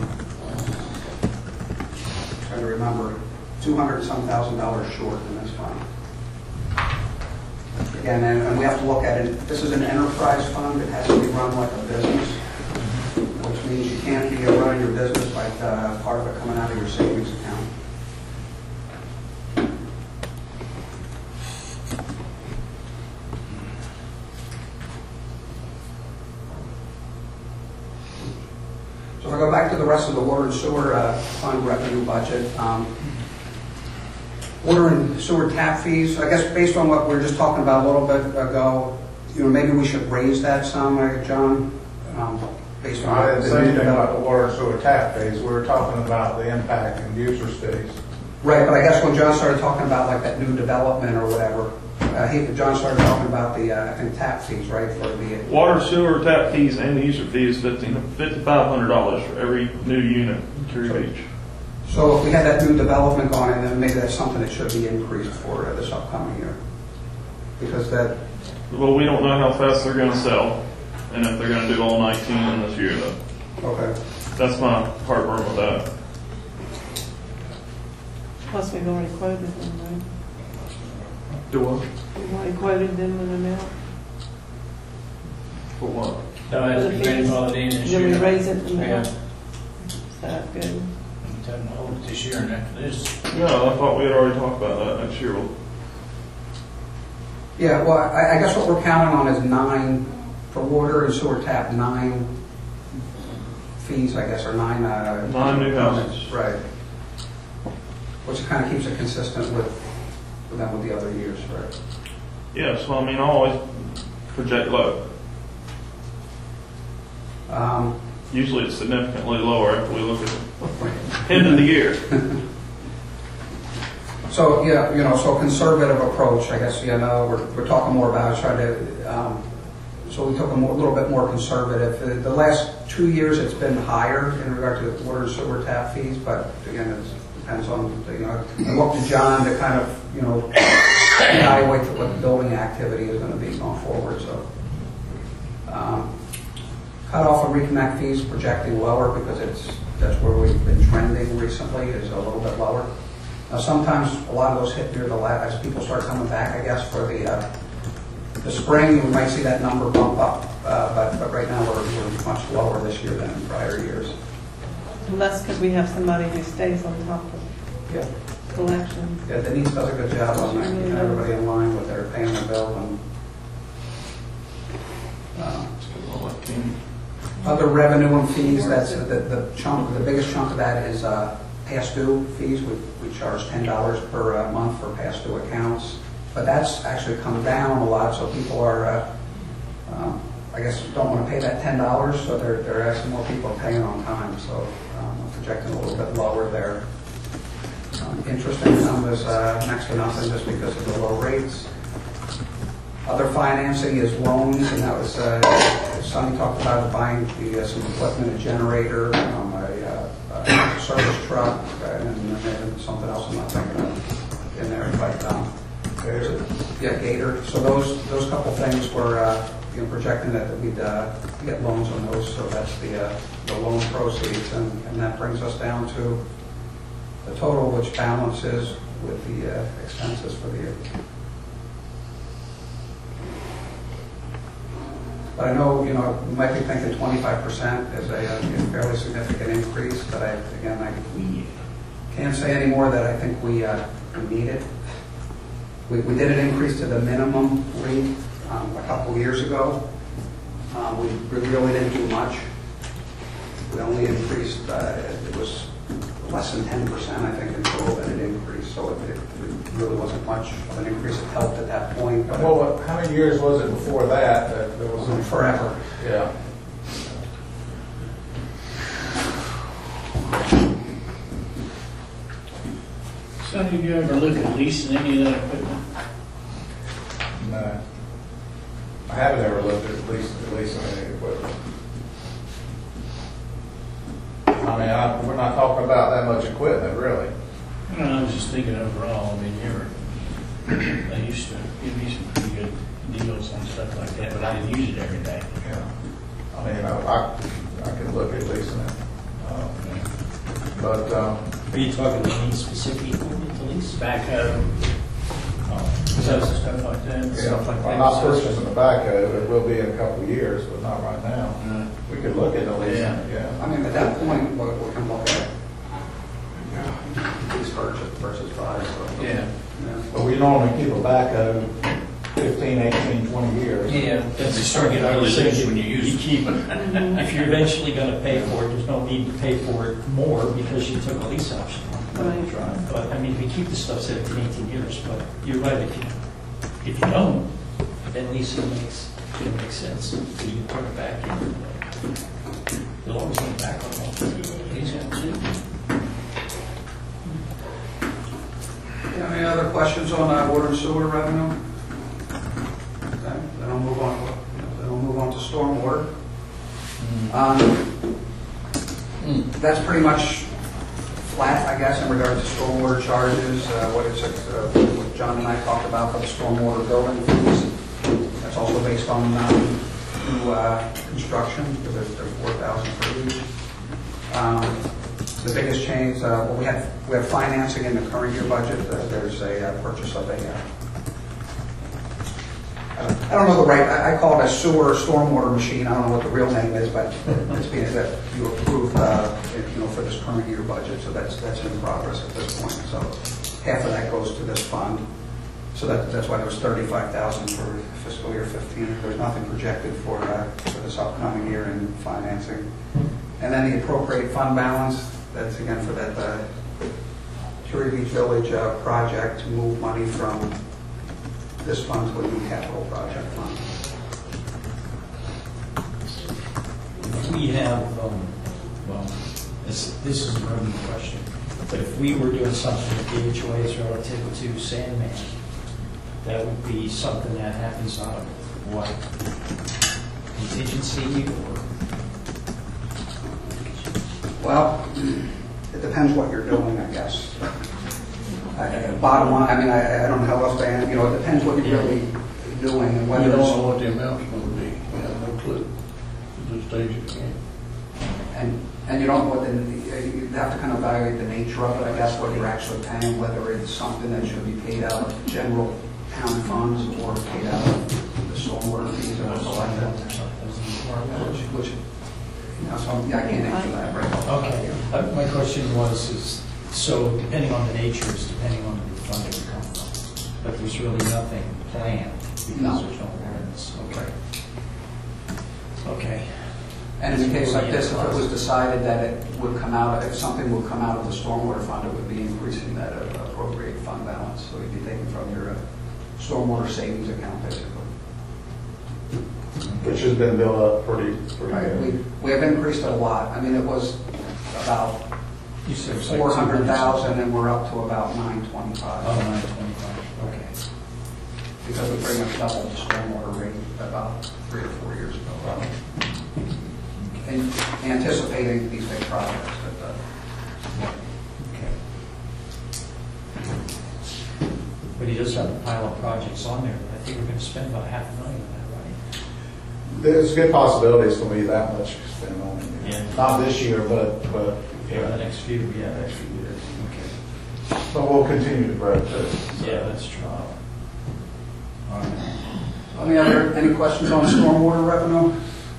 Speaker 4: trying to remember, $200-some thousand short in this fund. Again, and we have to look at it. This is an enterprise fund. It has to be run like a business, which means you can't be running your business like part of it coming out of your savings account. So if I go back to the rest of the water and sewer fund revenue budget, water and sewer tap fees, I guess based on what we were just talking about a little bit ago, maybe we should raise that some, John, based on...
Speaker 5: I didn't say anything about the water and sewer tap fees. We were talking about the impact and users fees.
Speaker 4: Right, but I guess when John started talking about like that new development or whatever, John started talking about the, I think, tap fees, right, for the...
Speaker 9: Water, sewer, tap fees, and the user fee is $5,500 for every new unit in Curie Beach.
Speaker 4: So if we had that new development going, then maybe that's something that should be increased for this upcoming year. Because that...
Speaker 9: Well, we don't know how fast they're going to sell, and if they're going to do all 19 in this year, though.
Speaker 4: Okay.
Speaker 9: That's my heartburn with that.
Speaker 11: Plus, we've already quoted them, right?
Speaker 9: Do what?
Speaker 11: We've already quoted them an amount.
Speaker 9: For what?
Speaker 1: No, that's grandfathered in this
Speaker 11: Then we
Speaker 1: year.
Speaker 11: raise it.
Speaker 1: Yeah.
Speaker 11: Is that good?
Speaker 1: Tell them to hold it this year and after this.
Speaker 9: No, I thought we had already talked about that next year.
Speaker 4: Yeah, well, I guess what we're counting on is 9 for water and sewer tap, 9 fees, I guess, or 9...
Speaker 9: 9 new houses.
Speaker 4: Right. Which kind of keeps it consistent with that with the other years, right?
Speaker 9: Yes, well, I mean, I always project low. Usually it's significantly lower after we look at the end of the year.
Speaker 4: So, yeah, so a conservative approach, I guess, we're talking more about trying to So we took a little bit more conservative. The last 2 years, it's been higher in regard to the water and sewer tap fees, but again, it depends on, I look to John to kind of, evaluate what the building activity is going to be going forward, so. Cut off of reconnect fees, projecting lower because that's where we've been trending recently, is a little bit lower. Now, sometimes a lot of those hit near the last, as people start coming back, I guess, for the spring, we might see that number bump up, but right now we're much lower this year than in prior years.
Speaker 11: And that's because we have somebody who stays on top of
Speaker 4: Yeah.
Speaker 11: collections.
Speaker 4: Yeah, Denise does a good job on that, keeping everybody in line with their paying their bill and other revenue and fees. That's the biggest chunk of that is past due fees. We charge $10 per month for past due accounts, but that's actually come down a lot. So people are, I guess, don't want to pay that $10, so they're asking more people paying on time. So we're projecting a little bit lower there. Interest income is next to nothing just because of the low rates. Other financing is loans, and that was Sonny talked about buying some equipment, a generator, a service truck, and something else I'm not thinking of in there. But Gator. So those couple things were projecting that we'd get loans on those. So that's the loan proceeds, and that brings us down to the total, which balances with the expenses for the year. But I know, you might be thinking 25% is a fairly significant increase, but I can't say any more that I think we need it. We did an increase to the minimum rate a couple years ago. We really didn't do much. We only increased, it was less than 10%, I think, in total that it increased. So it really wasn't much of an increase. It helped at that point. But
Speaker 5: Well, how many years was it before that there was
Speaker 4: forever.
Speaker 5: Yeah.
Speaker 1: So have you ever looked at leasing any of that equipment?
Speaker 5: No. I haven't ever looked at leasing any equipment. I mean, we're not talking about that much equipment, really.
Speaker 1: I was just thinking overall, I mean, they used to give me some pretty good deals on stuff like that, but I didn't use it every day.
Speaker 5: Yeah. I mean, I could look at leasing it. But
Speaker 3: Are you talking any specific equipment to lease?
Speaker 1: Backhoe, stuff like that. Stuff like
Speaker 5: I'm not purchasing the backhoe. It will be in a couple of years, but not right now. We could look at the leasing. Yeah.
Speaker 4: I mean, at that point, we can look at lease versus buy. So.
Speaker 1: Yeah.
Speaker 5: But we normally keep a backhoe 15, 18, 20 years.
Speaker 1: Yeah,
Speaker 3: That's
Speaker 1: they start getting really loose when you use it.
Speaker 3: keep it. If you're eventually going to pay for it, there's no need to pay for it more because you took a lease option.
Speaker 11: Right.
Speaker 3: But I mean, we keep the stuff 17, 18 years. But you're right. If you don't, then leasing makes sense. So you turn it back in. You'll always get back on it.
Speaker 1: He's got two.
Speaker 4: Any other questions on water and sewer revenue? Okay, then I'll move on to stormwater. That's pretty much flat, I guess, in regards to stormwater charges. What John and I talked about for the stormwater building fees. That's also based on new construction, because there's 4,000 for each. The biggest change, we have financing in the current year budget. There's a purchase of I don't know the right, I call it a sewer stormwater machine. I don't know what the real name is, but it's being that you approved, for this current year budget. So that's in progress at this point. So half of that goes to this fund. So that's why there was $35,000 for fiscal year 15. There's nothing projected for this upcoming year in financing. And then the appropriate fund balance, that's again for that Curie Beach Village project to move money from this fund to a new capital project fund.
Speaker 3: We have, this is a burning question, but if we were doing something with the HOAs relative to Sandman, that would be something that happens out of what? contingency or?
Speaker 4: Well, it depends what you're doing, I guess. Bottom line, I mean, I don't know how else to answer, it depends what you're really doing and whether
Speaker 13: You don't
Speaker 4: it's...
Speaker 13: know what the amount's going to be. You have no clue at this stage of the game.
Speaker 4: And you don't know what you have to kind of evaluate the nature of it, I guess, what you're actually paying, whether it's something that should be paid out of general town funds or paid out of the stormwater fees or something like that. Which, so I can't answer that right off.
Speaker 3: Okay. My question was, so depending on the nature is depending on the funding will come from. But there's really nothing planned because
Speaker 4: No.
Speaker 3: there's no awareness. Okay. Okay.
Speaker 4: And in a case like this, if it was decided that it would come out, if something would come out of the stormwater fund, it would be increasing that appropriate fund balance. So you'd be taking from your stormwater savings account, basically.
Speaker 5: Which has been built up pretty
Speaker 4: Right.
Speaker 5: good.
Speaker 4: We have increased it a lot. I mean, it was about
Speaker 3: You said it was like
Speaker 4: 400,000, and we're up to about 925.
Speaker 3: Oh, 925. Okay.
Speaker 4: Because we pretty much doubled the stormwater rate about 3 or 4 years ago. And anticipating these big projects.
Speaker 3: Okay. But he does have a pile of projects on there. I think we're going to spend about $500,000 on that, right?
Speaker 5: There's a good possibility it's going to be that much spent on it.
Speaker 3: Yeah.
Speaker 5: Not this year, but
Speaker 3: For the
Speaker 5: yeah,
Speaker 3: next few, yeah.
Speaker 5: next few years.
Speaker 3: Okay.
Speaker 5: But we'll continue to grow too.
Speaker 3: Yeah, that's true. All right.
Speaker 4: Any questions on stormwater revenue?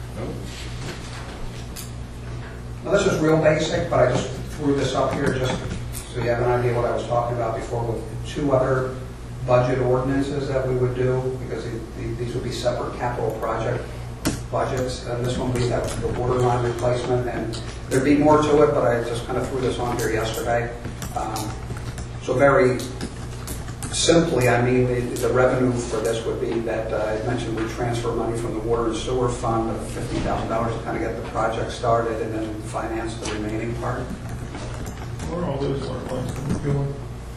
Speaker 4: Now, this is real basic, but I just threw this up here just so you have an idea what I was talking about before with 2 other budget ordinances that we would do, because these would be separate capital project budgets. And this one would be the water line replacement, and there'd be more to it, but I just kind of threw this on here yesterday. So very simply, I mean, the revenue for this would be that I mentioned we transfer money from the water and sewer fund of $50,000 to kind of get the project started and then finance the remaining part.
Speaker 13: Where are all those water lines going?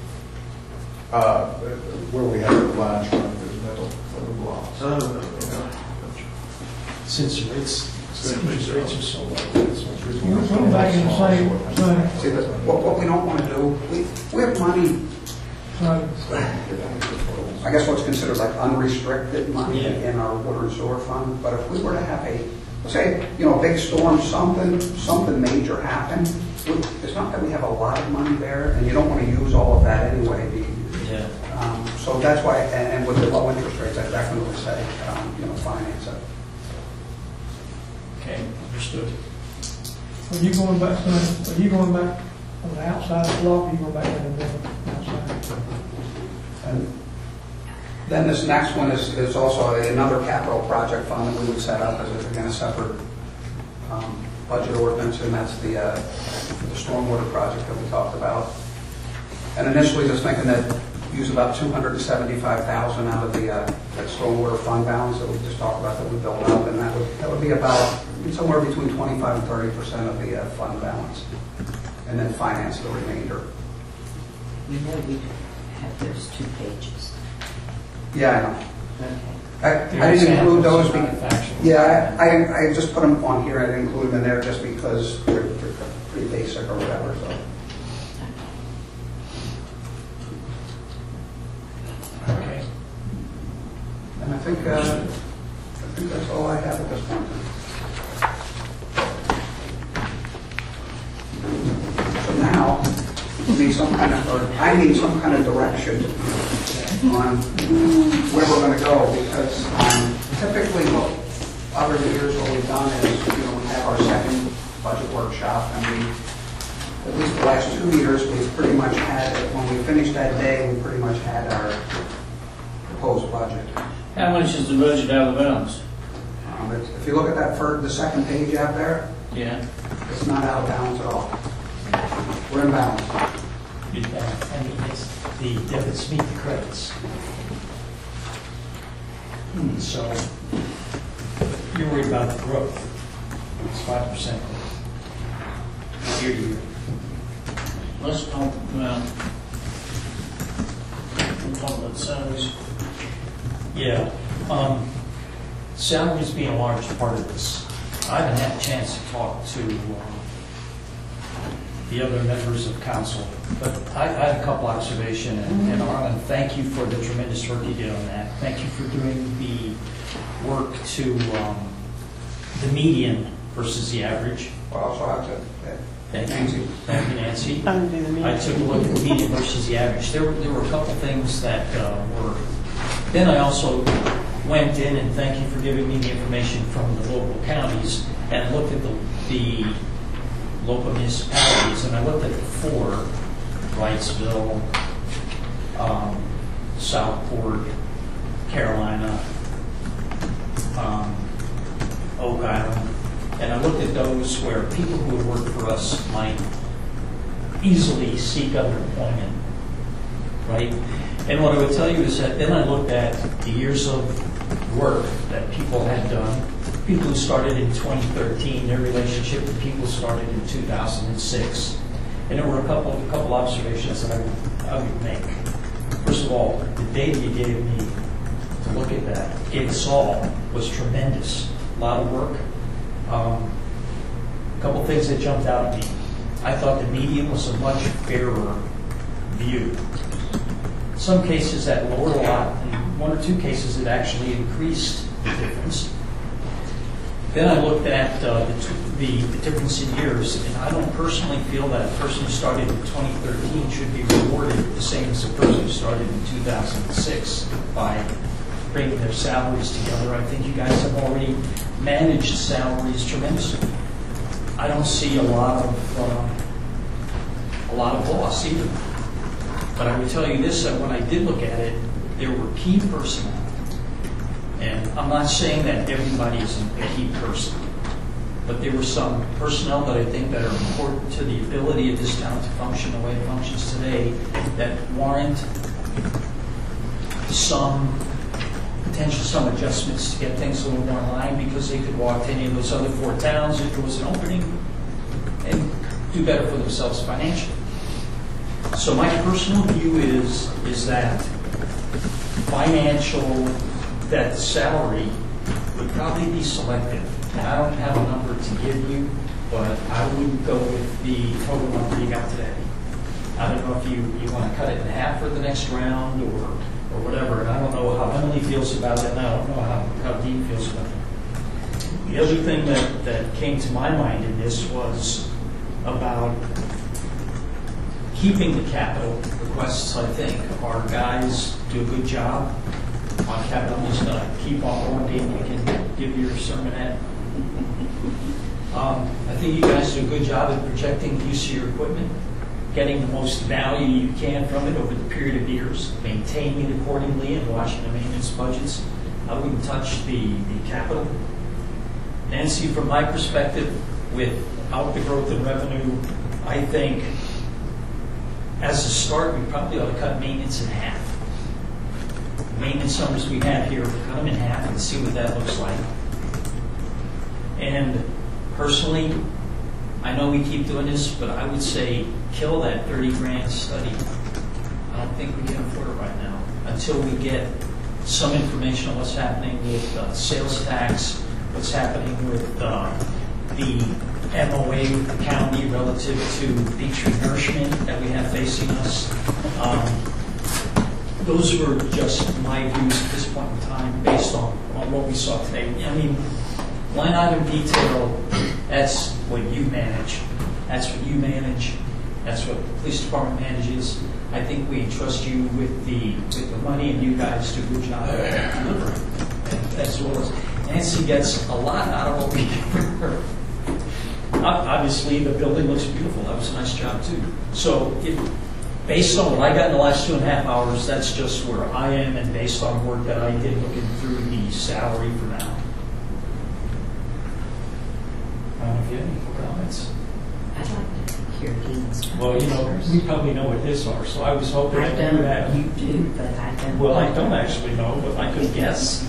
Speaker 5: Where we have the lines running through the middle of the blocks.
Speaker 3: Since the rates are so low, that's what's really.
Speaker 7: We're going back in the same,
Speaker 4: See, but what we don't want to do, we have money, I guess what's considered like unrestricted money in our water and sewer fund, but if we were to have let's say, a big storm, something major happened, it's not that we have a lot of money there, and you don't want to use all of that anyway.
Speaker 3: Yeah.
Speaker 4: So that's why, and with the low interest rates, I definitely say, finance it.
Speaker 3: Okay, understood.
Speaker 7: Are you going back on the outside of the block, or are you going back in the middle, outside?
Speaker 4: And then this next one is also another capital project fund that we would set up as, again, a separate budget ordinance, and that's the stormwater project that we talked about. And initially, just thinking that use about $275,000 out of that stormwater fund balance that we just talked about that we built up, and that would be about somewhere between 25% and 30% of the fund balance, and then finance the remainder.
Speaker 2: You know we have those 2 pages.
Speaker 4: Yeah, I know.
Speaker 2: Okay.
Speaker 4: I didn't include those.
Speaker 3: Not factual.
Speaker 4: Yeah, I just put them on here. I didn't include them in there just because they're pretty basic or whatever. So.
Speaker 3: Okay.
Speaker 4: And I think that's all I have at this point. So now, I need some kind of direction on where we're going to go, because typically other years what we've done is, we have our second budget workshop, and at least the last 2 years, we've pretty much had, when we finished that day, we pretty much had our proposed budget.
Speaker 1: How much is the budget out of balance?
Speaker 4: If you look at the second page out there,
Speaker 1: Yeah.
Speaker 4: it's not out of balance at all. We're in balance.
Speaker 3: I mean, it's the debits meet the credits. So you're worried about the growth. It's 5% growth. Year to year.
Speaker 1: Let's talk about salaries.
Speaker 3: Yeah. salaries being a large part of this. I haven't had a chance to talk to the other members of council, but I had a couple observations, and Arlen, thank you for the tremendous work you did on that. Thank you for doing the work to the median versus the average.
Speaker 4: Well, also have to,
Speaker 3: Thank
Speaker 4: Nancy.
Speaker 3: you. Thank you, Nancy.
Speaker 11: I didn't do the median.
Speaker 3: I took a look at the median versus the average. There were a couple things that were. Then I also went in, and thank you for giving me the information from the local counties, and looked at the local municipalities, and I looked at the four: Wrightsville, Southport, Carolina, Oak Island. And I looked at those where people who would work for us might easily seek other employment, right? And what I would tell you is that then I looked at the years of work that people had done, people who started in 2013, their relationship to people started in 2006. And there were a couple observations that I would make. First of all, the data you gave me to look at that, gave us all, was tremendous. A lot of work. A couple things that jumped out at me. I thought the median was a much fairer view. Some cases that lowered a lot, and one or two cases that actually increased the difference. Then I looked at the difference in years, and I don't personally feel that a person who started in 2013 should be rewarded the same as a person who started in 2006 by bringing their salaries together. I think you guys have already managed salaries tremendously. I don't see a lot of loss either. But I would tell you this, that when I did look at it, there were key personnel. And I'm not saying that everybody is a key person, but there were some personnel that I think that are important to the ability of this town to function the way it functions today that warrant some adjustments to get things a little more in line, because they could walk to any of those other four towns if there was an opening and do better for themselves financially. So my personal view is that that the salary would probably be selective. And I don't have a number to give you, but I would go with the total number you got today. I don't know if you want to cut it in half for the next round or whatever. And I don't know how Emily feels about it, and I don't know how Dean feels about it. The other thing that came to my mind in this was about keeping the capital requests. I think our guys do a good job on capital. I'm just going to keep on going, Dean. You can give your sermonette. I think you guys do a good job at projecting the use of your equipment, getting the most value you can from it over the period of years, maintaining it accordingly, and watching the maintenance budgets. I wouldn't touch the capital. Nancy, from my perspective, without the growth in revenue, I think as a start, we probably ought to cut maintenance in half. The maintenance numbers we have here, cut them in half and see what that looks like. And personally, I know we keep doing this, but I would say kill that 30 grand study. I don't think we can afford it right now until we get some information on what's happening with sales tax, what's happening with the MOA with the county relative to the tree nourishment that we have facing us. Those were just my views at this point in time based on what we saw today. I mean, line item detail, that's what you manage. That's what you manage. That's what the police department manages. I think we entrust you with the money, and you guys do a good job of delivering. And as well as Nancy gets a lot out of what we give her. Obviously, the building looks beautiful. That was a nice job, too. So, based on what I got in the last 2.5 hours, that's just where I am, and based on work that I did looking through the salary for now. I don't know if you have any more comments.
Speaker 2: I'd like to hear Dean's.
Speaker 3: Well, we probably know what his are, so I was hoping
Speaker 2: I
Speaker 3: that you would have.
Speaker 2: don't. You do, but I don't.
Speaker 3: Well, I don't actually know, but I could guess.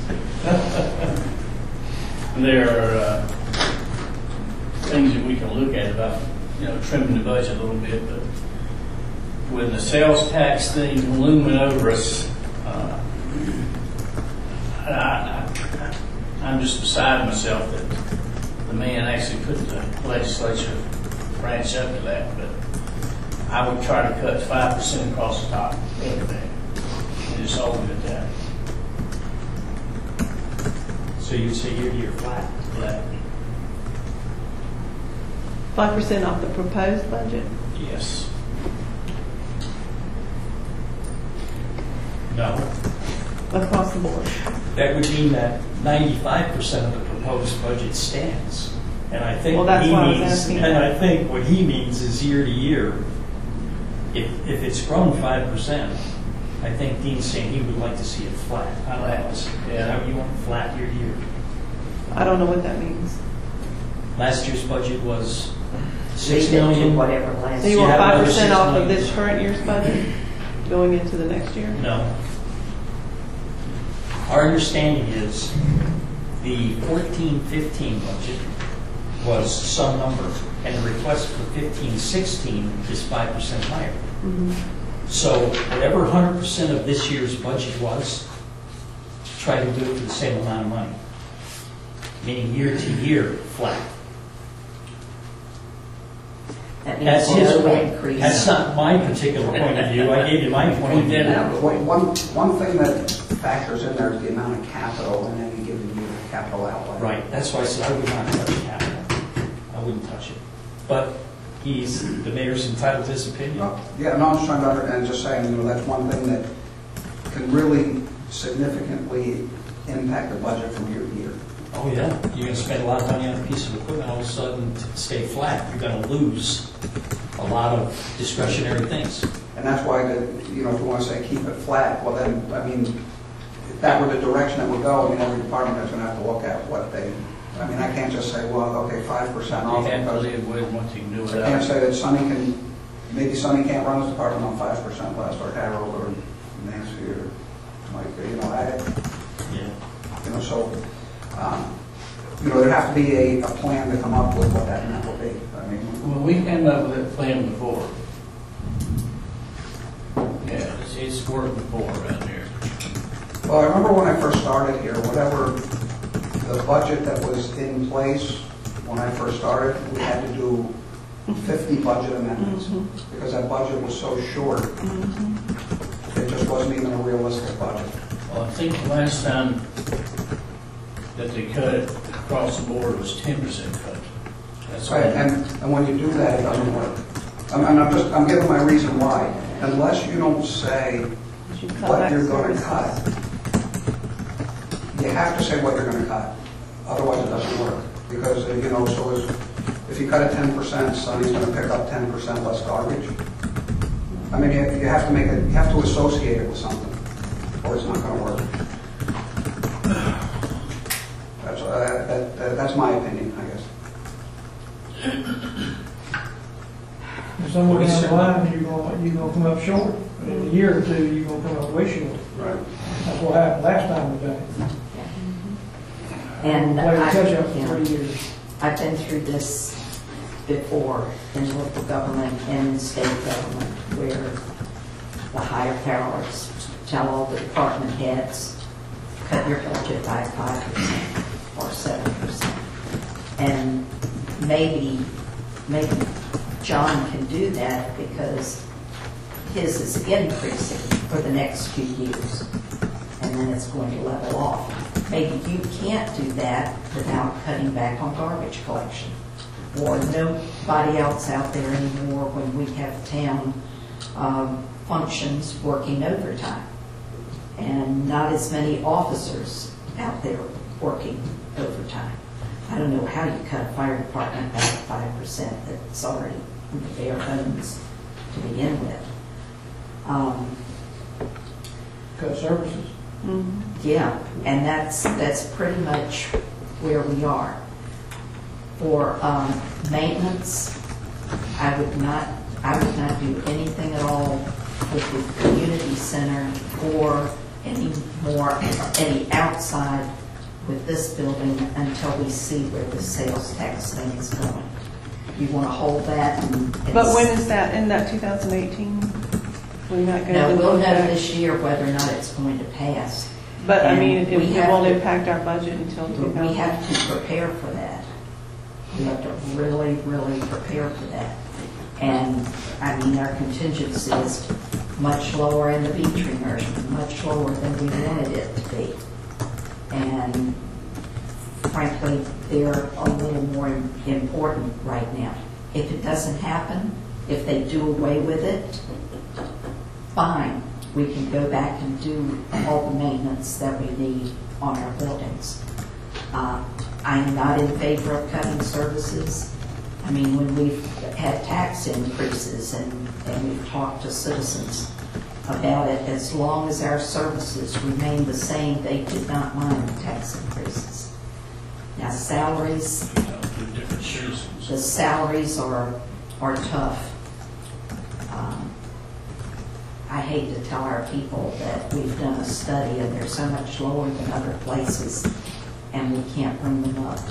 Speaker 1: There are things that we can look at about, trimming the budget a little bit, but with the sales tax thing looming over us, I I'm just beside myself that the man actually put the legislature branch up to that, but I would try to cut 5% across the top, everything, and just hold it at that.
Speaker 3: So you'd say year-to-year flat?
Speaker 1: Flat.
Speaker 11: 5% off the proposed budget?
Speaker 1: Yes.
Speaker 3: No.
Speaker 11: Across the board?
Speaker 3: That would mean that 95% of the proposed budget stands. And I think
Speaker 11: Well,
Speaker 3: what
Speaker 11: that's
Speaker 3: he
Speaker 11: why I was
Speaker 3: means,
Speaker 11: asking
Speaker 3: and
Speaker 11: that.
Speaker 3: I think what he means is year to year. If it's grown 5%, I think Dean's saying he would like to see it flat. I don't know. Is that what you want, flat year to year?
Speaker 11: I don't know what that means.
Speaker 3: Last year's budget was
Speaker 2: Leave
Speaker 3: 6
Speaker 2: it to
Speaker 3: million.
Speaker 2: whatever last
Speaker 11: So you
Speaker 3: Yeah,
Speaker 11: want
Speaker 3: another
Speaker 11: 5%
Speaker 3: 6
Speaker 11: off of
Speaker 3: million.
Speaker 11: this current year's budget going into the next year?
Speaker 3: No. Our understanding is the 14-15 budget was some number, and the request for 15-16 is 5% higher. So whatever 100% of this year's budget was, try to do it for the same amount of money, meaning year to year flat.
Speaker 2: That
Speaker 3: That's
Speaker 2: means
Speaker 3: his
Speaker 2: no
Speaker 3: point.
Speaker 2: increase.
Speaker 3: That's not my particular point of view. I gave you my point of view.
Speaker 4: One thing that factors in there is the amount of capital in any given year, capital outlay.
Speaker 3: Right, that's why I said I would not touch capital. I wouldn't touch it. But the mayor's entitled to his opinion.
Speaker 4: Yeah, no, I'm just trying to and just saying, that's one thing that can really significantly impact the budget from year to year.
Speaker 3: Oh, yeah. You're going to spend a lot of money on a piece of equipment, all of a sudden, to stay flat, you're going to lose a lot of discretionary things.
Speaker 4: And that's why, if you want to say keep it flat, well then, if that were the direction that would go, every department is going to have to look at what they, I can't just say, well, okay, 5% off.
Speaker 1: You can't
Speaker 4: because
Speaker 1: live with what you can do
Speaker 4: I
Speaker 1: without.
Speaker 4: can't say that maybe Sonny can't run his department on 5% less, or Harold, or Nancy, or Mike, so, there'd have to be a plan to come up with what that amount will be.
Speaker 1: Well, we came up with that plan before. Yeah, it's worked before around here.
Speaker 4: Well, I remember when I first started here, whatever the budget that was in place when I first started, we had to do 50 budget amendments because that budget was so short. It just wasn't even a realistic budget.
Speaker 1: Well, I think the last time that they cut it across the board was 10% cut. That's
Speaker 4: Right, and when you do that, it doesn't work. I'm giving my reason why. Unless you don't say what you're going to cut, you have to say what you're going to cut. Otherwise, it doesn't work. Because, if you cut it 10%, Sonny's going to pick up 10% less garbage. You have to you have to associate it with something, or it's not going to work. That's my opinion, I guess.
Speaker 7: If somewhere down the line, you're gonna come up short. In a year or two, you're gonna come up way short.
Speaker 4: Right.
Speaker 7: That's what happened last time we done it.
Speaker 2: And
Speaker 7: Played catch up for 3 years.
Speaker 2: I've been through this before in local government and in state government, where the higher powers tell all the department heads, cut your budget by 5% or 7%. And maybe John can do that because his is increasing for the next few years, and then it's going to level off. Maybe you can't do that without cutting back on garbage collection, or nobody else out there anymore when we have town functions working overtime, and not as many officers out there working overtime. I don't know how you cut a fire department back 5% that's already in the bare bones to begin with.
Speaker 7: Cut services.
Speaker 2: Yeah, and that's pretty much where we are. For maintenance, I would not do anything at all with the community center or any outside with this building until we see where the sales tax thing is going. You want to hold that
Speaker 11: But when is that, in that 2018? We're not going to
Speaker 2: No, we'll
Speaker 11: look
Speaker 2: know
Speaker 11: at
Speaker 2: this year whether or not it's going to pass.
Speaker 11: But I
Speaker 2: And
Speaker 11: mean,
Speaker 2: we
Speaker 11: it
Speaker 2: have
Speaker 11: won't
Speaker 2: to-
Speaker 11: impact our budget until
Speaker 2: We
Speaker 11: 2000.
Speaker 2: have to prepare for that. We have to really, really prepare for that. And, I mean, our contingency is much lower in the beach reimbursement, much lower than we wanted it to be. And frankly, they're a little more important right now. If it doesn't happen, if they do away with it, fine. We can go back and do all the maintenance that we need on our buildings. I'm not in favor of cutting services. I mean, when we've had tax increases and we've talked to citizens about it, as long as our services remain the same, they did not mind the tax increases. Now, salaries,
Speaker 1: Different seasons.
Speaker 2: the salaries are tough. I hate to tell our people that we've done a study and they're so much lower than other places, and we can't bring them up.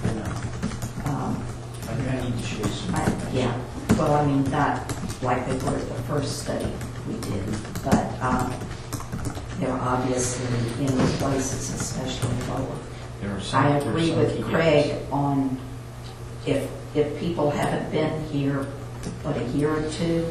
Speaker 3: I need to chase them.
Speaker 2: Yeah, well, I mean, not like they were the first study we did, but they're obviously in places especially lower.
Speaker 3: There are some-
Speaker 2: I
Speaker 3: there are
Speaker 2: agree
Speaker 3: some
Speaker 2: with
Speaker 3: key
Speaker 2: Craig
Speaker 3: areas.
Speaker 2: on if people haven't been here but a year or two,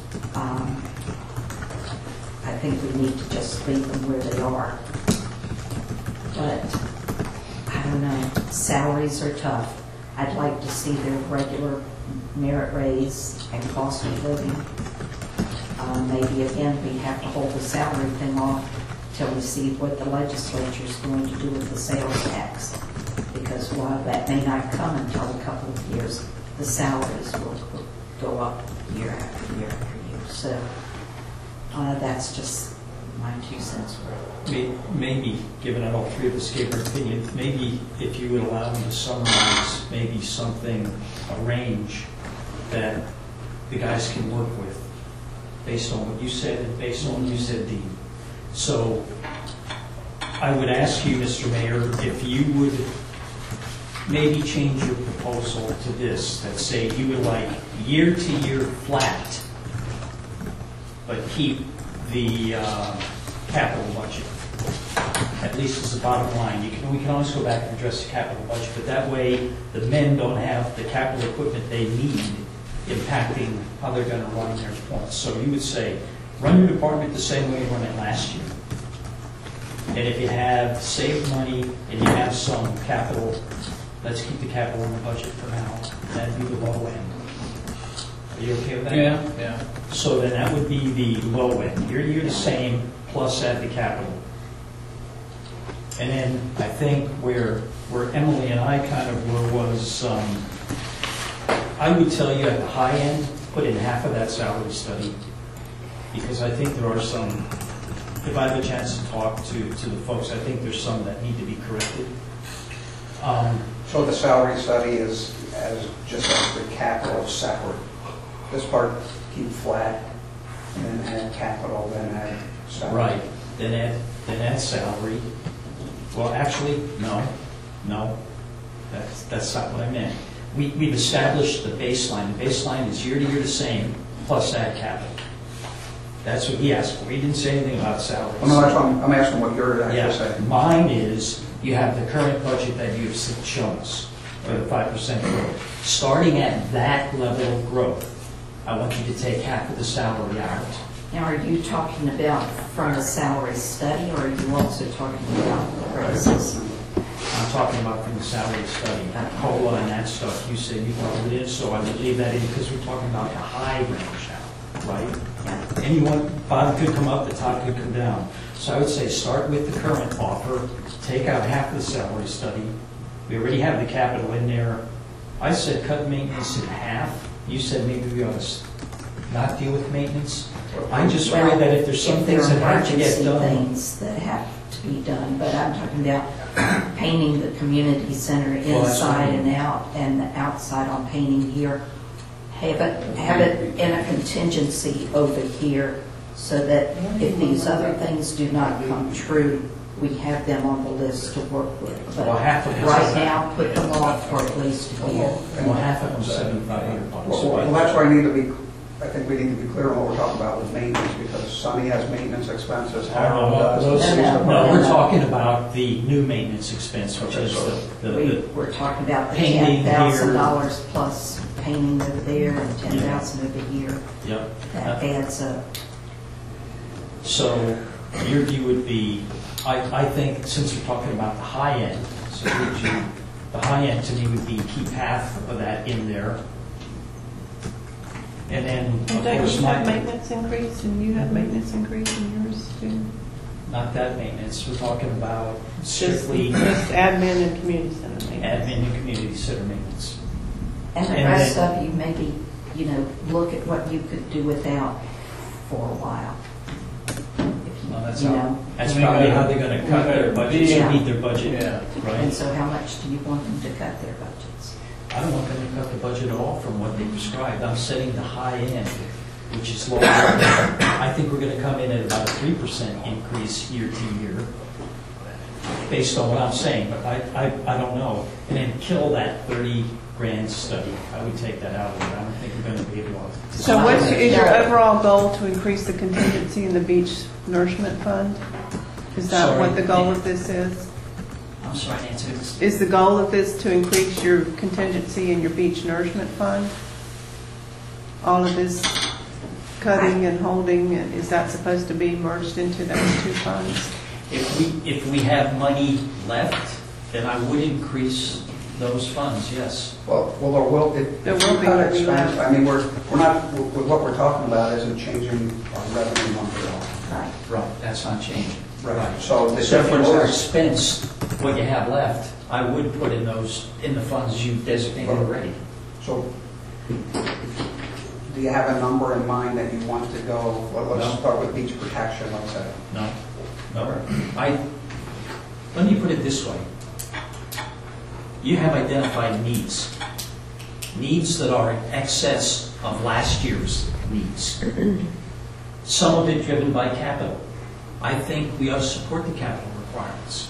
Speaker 2: I think we need to just leave them where they are. But, I don't know, salaries are tough. I'd like to see their regular merit raise and cost of living. Maybe again, we have to hold the salary thing off till we see what the legislature is going to do with the sales tax. Because while that may not come until a couple of years, the salaries will go up year after year after year. So that's just my 2 cents worth.
Speaker 3: Maybe, given that all three of us gave our opinion, maybe if you would allow me to summarize maybe something, a range that the guys can work with based on what you said and based on what you said, Dean. So I would ask you, Mr. Mayor, if you would maybe change your proposal to this, that say you would like year-to-year flat, but keep the capital budget, at least as a bottom line. We can always go back and address the capital budget, but that way the men don't have the capital equipment they need impacting how they're going to run their points. So you would say, run your department the same way you run it last year. And if you have saved money and you have some capital, let's keep the capital in the budget for now. That'd be the low end. Are you okay with that?
Speaker 1: Yeah.
Speaker 3: So then that would be the low end. You're the same, plus add the capital. And then I think where Emily and I kind of were was, I would tell you at the high end, put in half of that salary study. Because I think there are some, if I have a chance to talk to the folks, I think there's some that need to be corrected.
Speaker 4: So the salary study is just as the capital separate. This part keep flat, and then add capital, then add salary.
Speaker 3: Right, then add salary. Well, actually, no, that's not what I meant. We've established the baseline. The baseline is year to year the same, plus add capital. That's what he asked for. He didn't say anything about salaries.
Speaker 4: Well, no, that's what I'm asking what you're actually
Speaker 3: Yeah,
Speaker 4: saying.
Speaker 3: mine is, you have the current budget that you've shown us, for the 5% growth. Starting at that level of growth, I want you to take half of the salary out.
Speaker 2: Now, are you talking about from the salary study, or are you also talking about raises?
Speaker 3: I'm talking about from the salary study, COLA and that stuff. You said you brought it in, so I would leave that in because we're talking about the high range now, right?
Speaker 2: Yeah.
Speaker 3: Anyone, bottom could come up, the top could come down. So I would say start with the current offer, take out half of the salary study. We already have the capital in there. I said cut maintenance in half. You said maybe we ought to not deal with maintenance. I just worry that if there's some things that have to get done.
Speaker 2: Things that have to be done, but I'm talking about painting the community center
Speaker 3: Well, that's
Speaker 2: inside
Speaker 3: what I mean.
Speaker 2: and out, and the outside on painting here. Have it in a contingency over here, so that if these other things do not come true, we have them on the list to work with. But
Speaker 3: Well, half of it-
Speaker 2: right now, put them off for at least a year.
Speaker 3: Well, half of them, $7,500.
Speaker 4: Well, that's why I think we need to be clear on what we're talking about with maintenance, because Sonny has maintenance expenses,
Speaker 3: Oh,
Speaker 4: Harold
Speaker 3: no,
Speaker 4: does.
Speaker 3: those-
Speaker 4: the police
Speaker 2: No,
Speaker 3: No, we're
Speaker 4: department.
Speaker 3: talking about the new maintenance expense, which is
Speaker 2: We're talking about the
Speaker 3: Painting here.
Speaker 2: $10,000 plus painting over there and 10,000 over here.
Speaker 3: Yep.
Speaker 2: That adds up.
Speaker 3: So your view would be, I think, since we're talking about the high end, so would you, the high end to me would be keep half of that in there. And then,
Speaker 11: And
Speaker 3: of
Speaker 11: don't
Speaker 3: course,
Speaker 11: you have
Speaker 3: my,
Speaker 11: maintenance increase, and you have maintenance increase in yours too?
Speaker 3: not that maintenance, we're talking about
Speaker 11: Just
Speaker 3: strictly
Speaker 11: admin and community center maintenance.
Speaker 3: admin and community center maintenance.
Speaker 2: And the
Speaker 3: And
Speaker 2: rest
Speaker 3: then-
Speaker 2: of you maybe, look at what you could do without for a while. If
Speaker 3: Well, that's
Speaker 2: you
Speaker 3: how,
Speaker 2: know.
Speaker 3: that's
Speaker 1: We
Speaker 3: probably
Speaker 1: gotta-
Speaker 3: how they're gonna cut their budget, to
Speaker 2: Yeah.
Speaker 3: meet their budget,
Speaker 1: Yeah.
Speaker 2: And
Speaker 3: right?
Speaker 2: so how much do you want them to cut their budgets?
Speaker 3: I don't want them to cut the budget at all from what they prescribed. I'm setting the high end, which is lower. I think we're going to come in at about a 3% increase year to year, based on what I'm saying, but I don't know. And then kill that 30 grand study. I would take that out of it. I don't think we're going to be able to.
Speaker 11: So is your overall goal to increase the contingency in the beach nourishment fund? Is that
Speaker 3: Sorry.
Speaker 11: what the goal of this is?
Speaker 3: I'm sorry, Nancy.
Speaker 11: Is the goal of this to increase your contingency in your beach nourishment fund? All of this cutting and holding, and is that supposed to be merged into those two funds?
Speaker 3: If we have money left, then I would increase those funds, yes.
Speaker 4: Well, there will, if
Speaker 11: There
Speaker 4: if
Speaker 11: will
Speaker 4: you
Speaker 11: be
Speaker 4: cut
Speaker 11: money
Speaker 4: expense,
Speaker 11: left.
Speaker 4: I mean, we're not, with what we're talking about isn't changing our revenue number at all.
Speaker 2: Right.
Speaker 3: Right, that's not changing.
Speaker 4: So the
Speaker 3: So for
Speaker 4: difference is,
Speaker 3: expense, what you have left, I would put in those, in the funds you've designated already.
Speaker 4: so do you have a number in mind that you want to go, well, let's
Speaker 3: No.
Speaker 4: start with beach protection, let's say.
Speaker 3: No, no. Let me put it this way. You have identified needs. Needs that are in excess of last year's needs. Some of it driven by capital. I think we ought to support the capital requirements.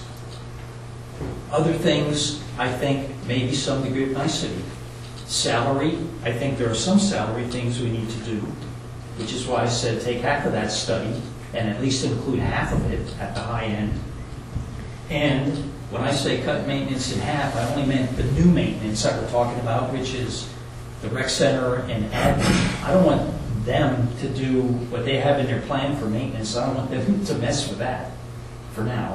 Speaker 3: Other things, I think, maybe some degree of nicety. Salary, I think there are some salary things we need to do, which is why I said take half of that study and at least include half of it at the high end. And when I say cut maintenance in half, I only meant the new maintenance that we're talking about, which is the rec center and admin. I don't want them to do what they have in their plan for maintenance. I don't want them to mess with that for now.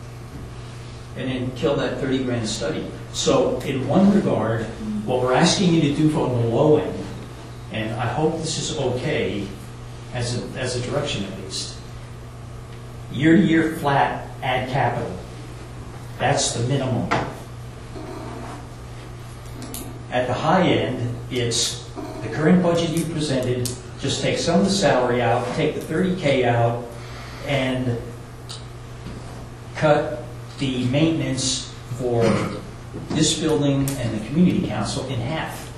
Speaker 3: And then kill that 30 grand study. So in one regard, what we're asking you to do on the low end, and I hope this is okay as a direction at least, year-to-year flat, add capital. That's the minimum. At the high end, it's the current budget you presented, just take some of the salary out, take the 30K out, and cut the maintenance for this building and the community council in half.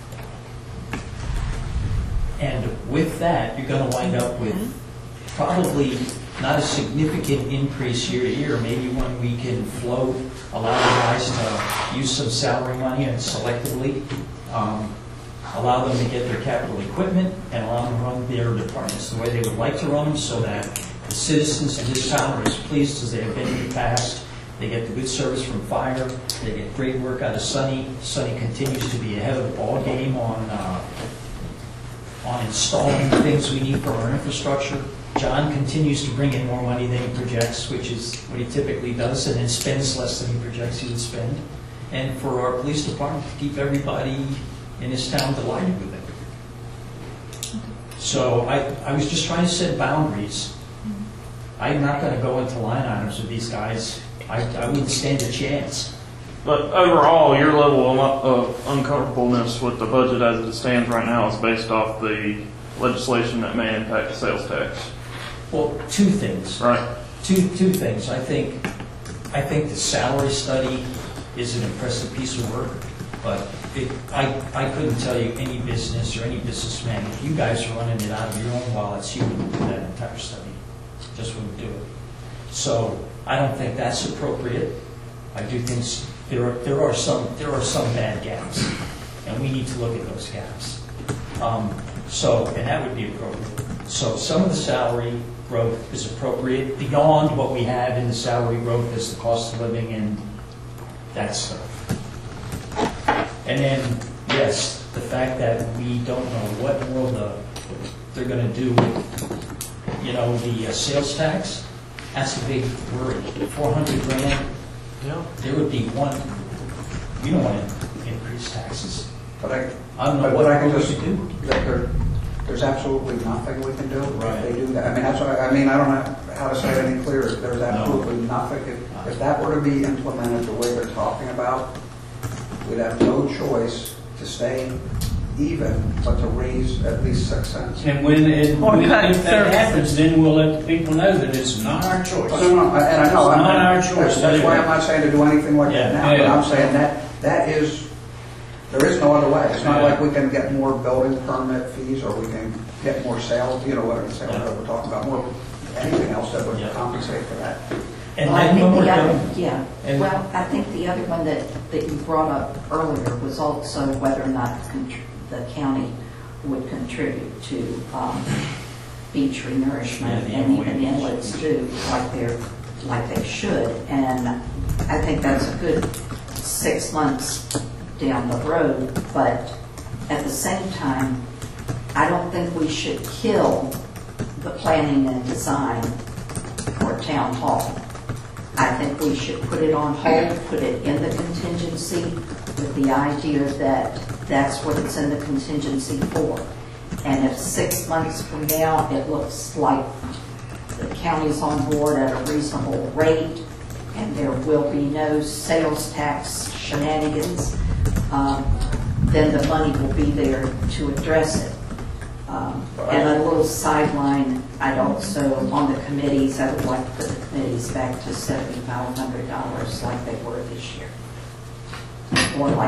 Speaker 3: And with that, you're going to wind up with probably not a significant increase year to year, maybe when we can float, allow the guys to use some salary money and selectively allow them to get their capital equipment and allow them to run their departments the way they would like to run them so that the citizens in this town are as pleased as they have been in the past. They get the good service from fire. They get great work out of Sonny. Sonny continues to be ahead of the ball game on installing the things we need for our infrastructure. John continues to bring in more money than he projects, which is what he typically does, and then spends less than he projects he would spend. And for our police department to keep everybody in this town delighted with it. So I was just trying to set boundaries. I'm not going to go into line items with these guys. I wouldn't stand a chance.
Speaker 9: But overall, your level of uncomfortableness with the budget as it stands right now is based off the legislation that may impact the sales tax.
Speaker 3: Well, two things.
Speaker 9: Right.
Speaker 3: Two things. I think the salary study is an impressive piece of work, but I couldn't tell you any business or any businessman, if you guys are running it out of your own wallets, you wouldn't do that entire study. Just wouldn't do it. So I don't think that's appropriate. I do think there are some bad gaps, and we need to look at those gaps. And that would be appropriate. So some of the salary growth is appropriate beyond what we have in the salary growth as the cost of living and that stuff. And then, yes, the fact that we don't know what in the world they're going to do with, the sales tax, that's a big worry. 400 grand, there would be one, we don't want to increase taxes.
Speaker 4: But I
Speaker 3: don't know
Speaker 4: but
Speaker 3: what
Speaker 4: I can
Speaker 3: we
Speaker 4: just,
Speaker 3: should do.
Speaker 4: there's absolutely nothing we can do
Speaker 3: Right.
Speaker 4: if they do that. I mean, that's what I mean, I don't know how to say it any clearer. There's absolutely nothing. If that were to be implemented the way they're talking about, we'd have no choice to stay even, but to raise at least 6 cents.
Speaker 1: And
Speaker 11: What kind of
Speaker 1: if that
Speaker 11: service?
Speaker 1: happens, then we'll let the people know that it's not our choice.
Speaker 4: No, and I know,
Speaker 1: It's not our choice.
Speaker 4: That's why I'm not saying to do anything like that
Speaker 1: Yeah,
Speaker 4: now, but
Speaker 1: yeah.
Speaker 4: I'm saying there is no other way. It's not
Speaker 1: Yeah.
Speaker 4: like we can get more building permit fees, or we can get more sales, whatever we're talking about, more, anything else that would
Speaker 3: Yeah.
Speaker 4: compensate for that.
Speaker 3: And
Speaker 2: Well, I
Speaker 3: then
Speaker 2: think
Speaker 3: when we're
Speaker 2: the other,
Speaker 3: done,
Speaker 2: yeah,
Speaker 3: And-
Speaker 2: well, I think the other one that you brought up earlier was also whether or not the county would contribute to beach renourishment,
Speaker 3: Yeah, the
Speaker 2: and even
Speaker 3: MOA.
Speaker 2: inlets do, like they should. And I think that's a good 6 months down the road, but at the same time, I don't think we should kill the planning and design for town hall. I think we should put it on hold, put it in the contingency with the idea that that's what it's in the contingency for. And if 6 months from now, it looks like the county's on board at a reasonable rate and there will be no sales tax shenanigans, then the money will be there to address it. And a little sideline, I'd also, on the committees, I would like to put the committees back to $7,500 like they were this year. Or like,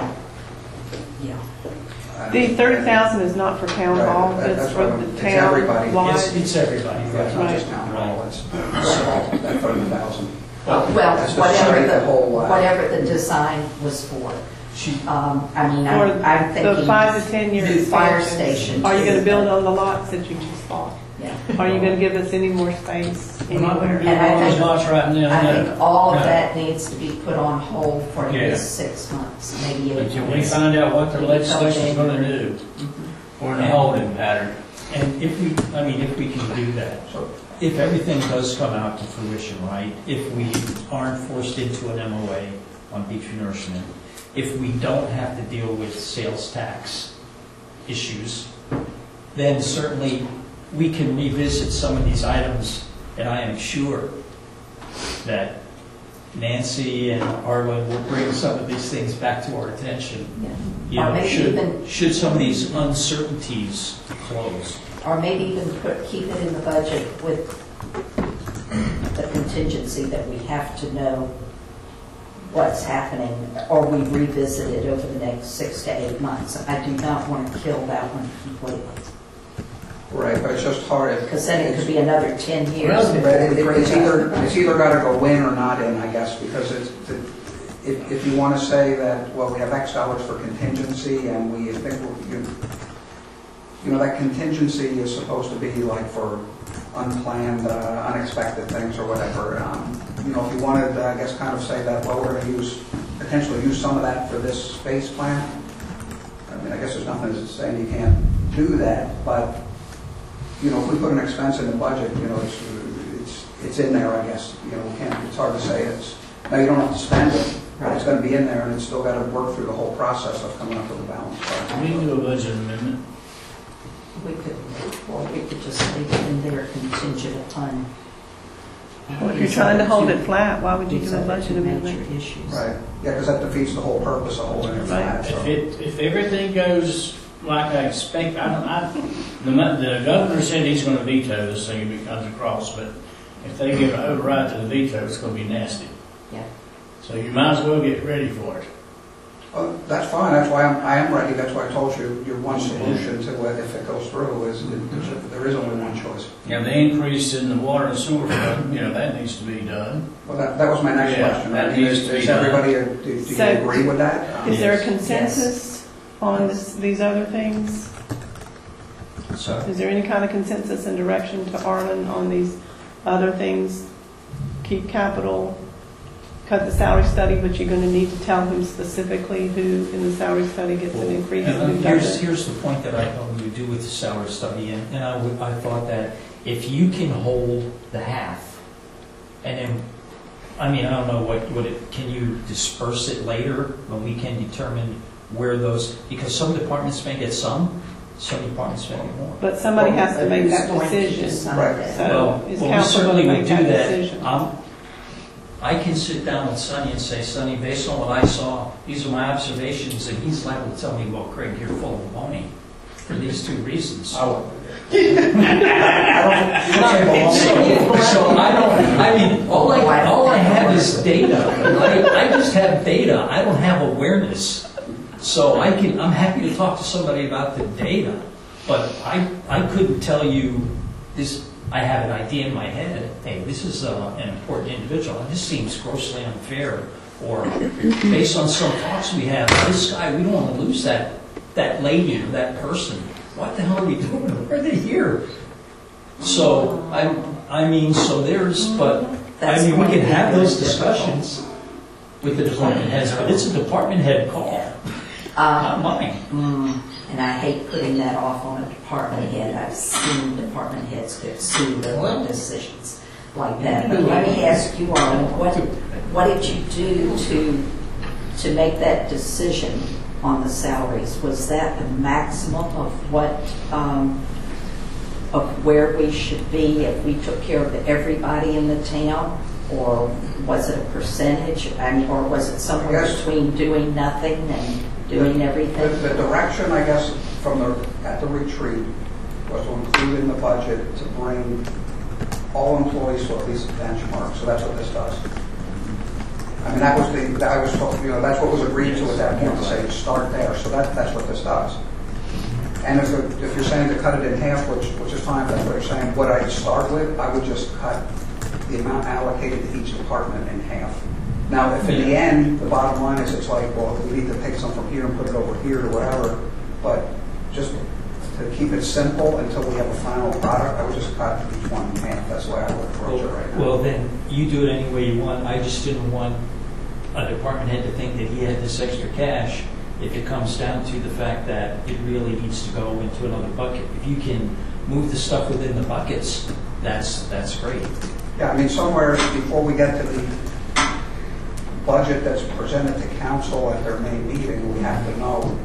Speaker 11: The 30,000 is not for town
Speaker 4: Right,
Speaker 11: hall,
Speaker 4: that-
Speaker 11: it's
Speaker 4: that's
Speaker 11: for
Speaker 4: what
Speaker 11: the
Speaker 4: it's
Speaker 11: town
Speaker 4: everybody.
Speaker 11: wide.
Speaker 3: it's everybody.
Speaker 4: It's not just town hall, it's that 30,000.
Speaker 2: well,
Speaker 4: That's to straighten the whole,
Speaker 2: whatever the design was for. I mean,
Speaker 11: For
Speaker 2: I'm thinking.
Speaker 11: the 5 to 10 year
Speaker 2: new fire
Speaker 11: expansion.
Speaker 2: station.
Speaker 11: Are you going to build on the lots that you just bought?
Speaker 2: Yeah.
Speaker 11: Are you going to give us any more space
Speaker 1: We're not going to
Speaker 11: anywhere?
Speaker 1: do
Speaker 2: And I
Speaker 1: all those
Speaker 2: think-
Speaker 1: lots right now.
Speaker 2: I
Speaker 1: no.
Speaker 2: think all of
Speaker 1: No.
Speaker 2: that needs to be put on hold for at
Speaker 1: Yeah.
Speaker 2: least 6 months, maybe 8
Speaker 1: Until we
Speaker 2: months.
Speaker 1: find out what the legislation's going to do. We're in a holding pattern.
Speaker 3: And if we can do that,
Speaker 4: So,
Speaker 3: if everything does come out to fruition, right, if we aren't forced into an MOA on beach renourishment, if we don't have to deal with sales tax issues, then certainly we can revisit some of these items, and I am sure that Nancy and Arlen will bring some of these things back to our attention.
Speaker 2: Yeah.
Speaker 3: You
Speaker 2: Or
Speaker 3: know,
Speaker 2: maybe even-
Speaker 3: should some of these uncertainties close?
Speaker 2: Or maybe even keep it in the budget with the contingency that we have to know what's happening, or we revisit it over the next 6 to 8 months. I do not want to kill that one completely,
Speaker 4: right, but it's just hard.
Speaker 2: because then it could be another 10 years.
Speaker 1: Well,
Speaker 2: before we bring
Speaker 4: It's
Speaker 2: it up.
Speaker 4: either got to go in or not in, I guess, because if you want to say that, well, we have X dollars for contingency, and we think, that contingency is supposed to be like for unplanned, unexpected things or whatever. If you wanted, I guess, kind of say that, well, we're going to potentially use some of that for this space plan. I mean, I guess there's nothing saying you can't do that, but, if we put an expense in the budget, it's in there, I guess. It's hard to say now you don't have to spend it, but it's going to be in there, and it's still got to work through the whole process of coming up with a balance.
Speaker 1: We can do a budget amendment.
Speaker 2: We could just leave it in there contingent upon.
Speaker 11: Well, if you're trying to hold it flat, why would you
Speaker 2: these
Speaker 11: do a
Speaker 2: other
Speaker 11: budget
Speaker 2: two major
Speaker 11: amendment?
Speaker 2: issues.
Speaker 4: Right, yeah, because that defeats the whole purpose of holding it flat. So.
Speaker 1: If everything goes like I expect, the governor said he's going to veto this thing if it comes across, but if they give an override to the veto, it's going to be nasty.
Speaker 2: Yeah.
Speaker 1: So you might as well get ready for it.
Speaker 4: That's fine, that's why I am ready, that's why I told you, your one solution to it, if it goes through, is there is only one choice.
Speaker 1: Now, the increase in the water and sewer fund, that needs to be done.
Speaker 4: Well, that was my next
Speaker 1: Yeah,
Speaker 4: question.
Speaker 1: that needs to be
Speaker 4: Is
Speaker 1: done.
Speaker 4: everybody, do you
Speaker 11: So,
Speaker 4: agree with that?
Speaker 11: Is there a
Speaker 1: Yes.
Speaker 11: consensus on these other things?
Speaker 3: So,
Speaker 11: Is there any kind of consensus and direction to Arlen on these other things? Keep capital, cut the salary study, but you're going to need to tell him specifically who in the salary study gets an increase and who doesn't.
Speaker 3: here's the point that I thought we would do with the salary study, and I thought that if you can hold the half, and then, I mean, I don't know can you disperse it later when we can determine where those, because some departments may get some departments may get more.
Speaker 11: But somebody has to make that
Speaker 2: Who's going to
Speaker 11: decision.
Speaker 2: decide
Speaker 4: Right.
Speaker 2: that?
Speaker 11: So is
Speaker 3: we
Speaker 11: council
Speaker 3: certainly
Speaker 11: going to
Speaker 3: would
Speaker 11: make
Speaker 3: do
Speaker 11: that
Speaker 3: that.
Speaker 11: decision?
Speaker 3: I can sit down with Sonny and say, Sonny, based on what I saw, these are my observations, and he's liable to tell me, well, Craig, you're full of baloney for these two reasons.
Speaker 4: I would.
Speaker 3: So all I have is data. I just have data. I don't have awareness. So I'm happy to talk to somebody about the data, but I couldn't tell you this. I have an idea in my head. Hey, this is an important individual, and this seems grossly unfair. Or based on some talks we have, this guy, we don't want to lose that lady or that person. What the hell are we doing? Why are they here? So we can have those discussions with the department heads, but it's a department head call, not mine.
Speaker 2: And I hate putting that off on a department head. I've seen department heads get sued over decisions like that. But let me ask you, Arlen, what did you do to make that decision on the salaries? Was that the maximum of what of where we should be if we took care of everybody in the town, or was it a percentage? I mean, or was it somewhere between doing nothing and doing everything?
Speaker 4: The direction, I guess, at the retreat was to include in the budget to bring all employees to at least a benchmark. So that's what this does. I mean, that's what was agreed to at that point, to say start there. So that's what this does. And if you're saying to cut it in half, which is fine, if that's what you're saying, what I'd start with, I would just cut the amount allocated to each department in half. Now, if in the end, the bottom line is it's like, well, we need to pick some from here and put it over here or whatever, but just to keep it simple until we have a final product, I would just cut each one in half. That's the way I would approach it right now.
Speaker 3: Well, then you do it any way you want. I just didn't want a department head to think that he had this extra cash if it comes down to the fact that it really needs to go into another bucket. If you can move the stuff within the buckets, that's great.
Speaker 4: Yeah, I mean, somewhere before we get to the budget that's presented to council at their May meeting, we have to know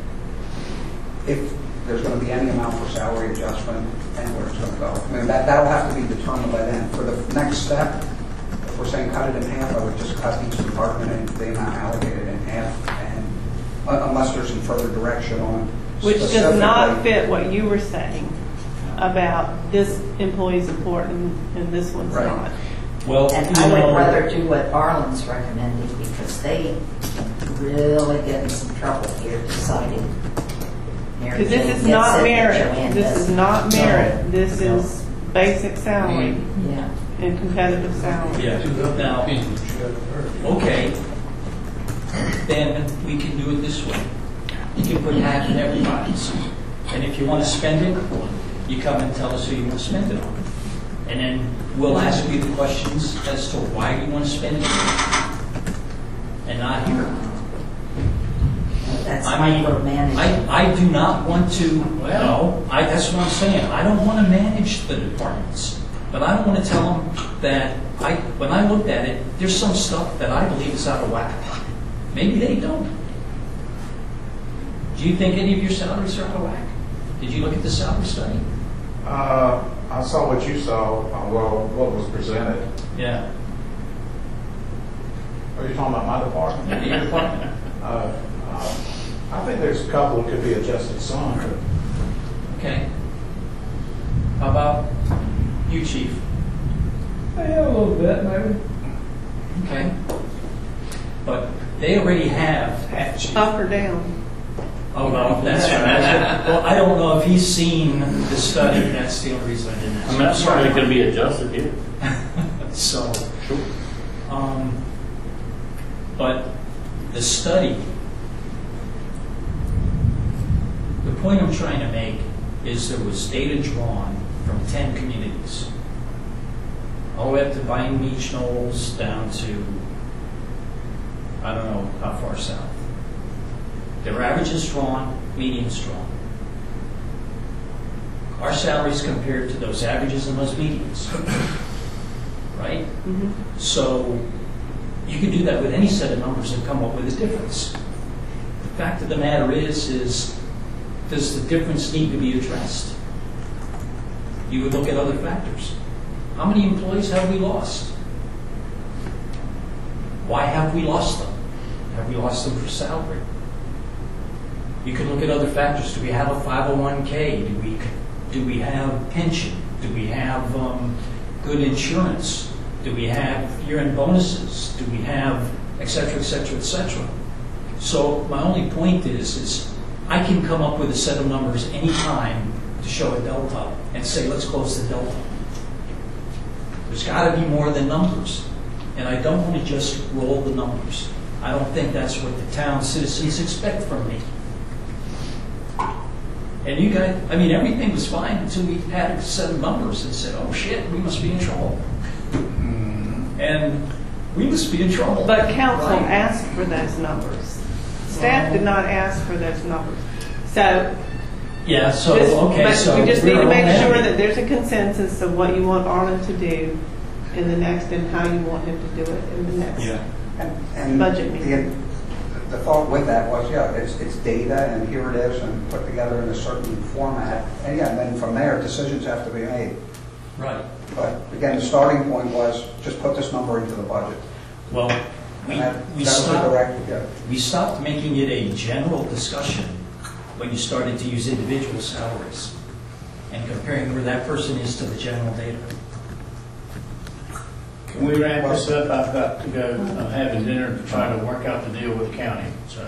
Speaker 4: if there's going to be any amount for salary adjustment and where it's going to go. I mean, that'll have to be determined by then. For the next step, if we're saying cut it in half, I would just cut each department and the amount allocated in half, and unless there's some further direction on
Speaker 11: Which does not fit what you were saying about this employee's important and this one's
Speaker 4: Right.
Speaker 11: not.
Speaker 3: Well,
Speaker 2: And I would rather do what Arlen's recommending, because they really get in some trouble here deciding.
Speaker 11: Because this is not merit. This is not merit. This is basic salary
Speaker 2: Yeah.
Speaker 11: and competitive salary.
Speaker 3: Yeah. Now, okay, then we can do it this way. You can put half in everybody's, and if you want to spend it, you come and tell us who you want to spend it on, and then we'll ask you the questions as to why you want to spend it, and not here.
Speaker 2: That's
Speaker 3: I mean,
Speaker 2: micromanaging.
Speaker 3: I do not want to, that's what I'm saying. I don't want to manage the departments, but I don't want to tell them that when I looked at it, there's some stuff that I believe is out of whack. Maybe they don't. Do you think any of your salaries are out of whack? Did you look at the salary study?
Speaker 5: I saw what you saw, what was presented.
Speaker 3: Yeah.
Speaker 5: Are you talking about my department?
Speaker 3: Your department.
Speaker 5: I think there's a couple that could be adjusted some.
Speaker 3: Okay. How about you, Chief?
Speaker 7: Yeah, a little bit, maybe.
Speaker 3: Okay. But they already have.
Speaker 11: Up or down?
Speaker 3: Oh, no, that's right. Well, I don't know if he's seen the study. That's the only reason I didn't ask.
Speaker 6: I mean, that's certainly going to be adjusted here.
Speaker 3: So, but the study, the point I'm trying to make is there was data drawn from 10 communities, all the way up to Vine Beach Knolls down to, I don't know how far south. There were averages drawn, medians drawn. Our salaries compared to those averages and those medians, right?
Speaker 11: Mhm.
Speaker 3: So you can do that with any set of numbers and come up with a difference. The fact of the matter is does the difference need to be addressed? You would look at other factors. How many employees have we lost? Why have we lost them? Have we lost them for salary? You can look at other factors. Do we have a 501k? Do we have pension? Do we have good insurance? Do we have year-end bonuses? Do we have et cetera, et cetera, et cetera? So my only point is I can come up with a set of numbers anytime to show a delta and say, let's close the delta. There's got to be more than numbers. And I don't want to just roll the numbers. I don't think that's what the town citizens expect from me. And you guys, I mean, everything was fine until we had a set of numbers and said, oh shit, we must be in trouble. And we must be in trouble.
Speaker 11: But council
Speaker 3: Right.
Speaker 11: asked for those numbers. Staff did not ask for those numbers. So,
Speaker 3: Yeah, so,
Speaker 11: just,
Speaker 3: okay,
Speaker 11: but
Speaker 3: so.
Speaker 11: we just need
Speaker 3: we're
Speaker 11: to make
Speaker 3: all
Speaker 11: sure
Speaker 3: happy.
Speaker 11: that there's a consensus of what you want Arlen to do in the next and how you want him to do it in the next.
Speaker 3: Yeah.
Speaker 4: And
Speaker 11: Budget meeting.
Speaker 4: the thought with that was, yeah, it's data, and here it is, and put together in a certain format. And yeah, and then from there, decisions have to be made.
Speaker 3: Right.
Speaker 4: But again, the starting point was just put this number into the budget.
Speaker 3: Well,
Speaker 4: And that
Speaker 3: we
Speaker 4: was the
Speaker 3: stopped.
Speaker 4: direct, yeah.
Speaker 3: We stopped making it a general discussion when you started to use individual salaries and comparing where that person is to the general data.
Speaker 1: Can we wrap this up? I've got to go, I'm having dinner to try to work out the deal with the county, so.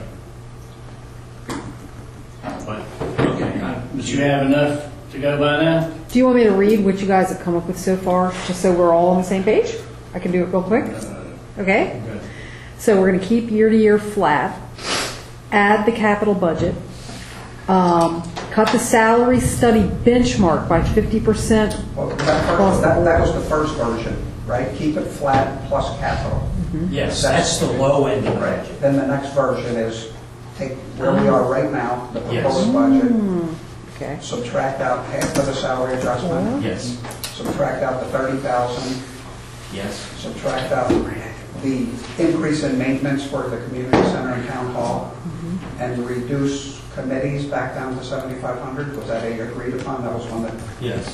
Speaker 1: But, okay, but you have enough to go by now?
Speaker 12: Do you want me to read what you guys have come up with so far, just so we're all on the same page? I can do it real quick. Okay?
Speaker 3: Good.
Speaker 12: So we're going to keep year-to-year flat, add the capital budget, cut the salary study benchmark by 50%.
Speaker 4: Well, that was the first version, right? Keep it flat plus capital.
Speaker 3: Yes, that's the low end of the budget.
Speaker 4: Then the next version is take where we are right now, the proposed
Speaker 3: Yes.
Speaker 4: budget,
Speaker 12: Okay.
Speaker 4: subtract out half of the salary adjustment,
Speaker 3: Yes,
Speaker 4: subtract out the 30,000,
Speaker 3: yes,
Speaker 4: subtract out the increase in maintenance for the community center and town hall, and reduce committees back down to 7,500. Was that agreed upon? That was one that,
Speaker 3: yes.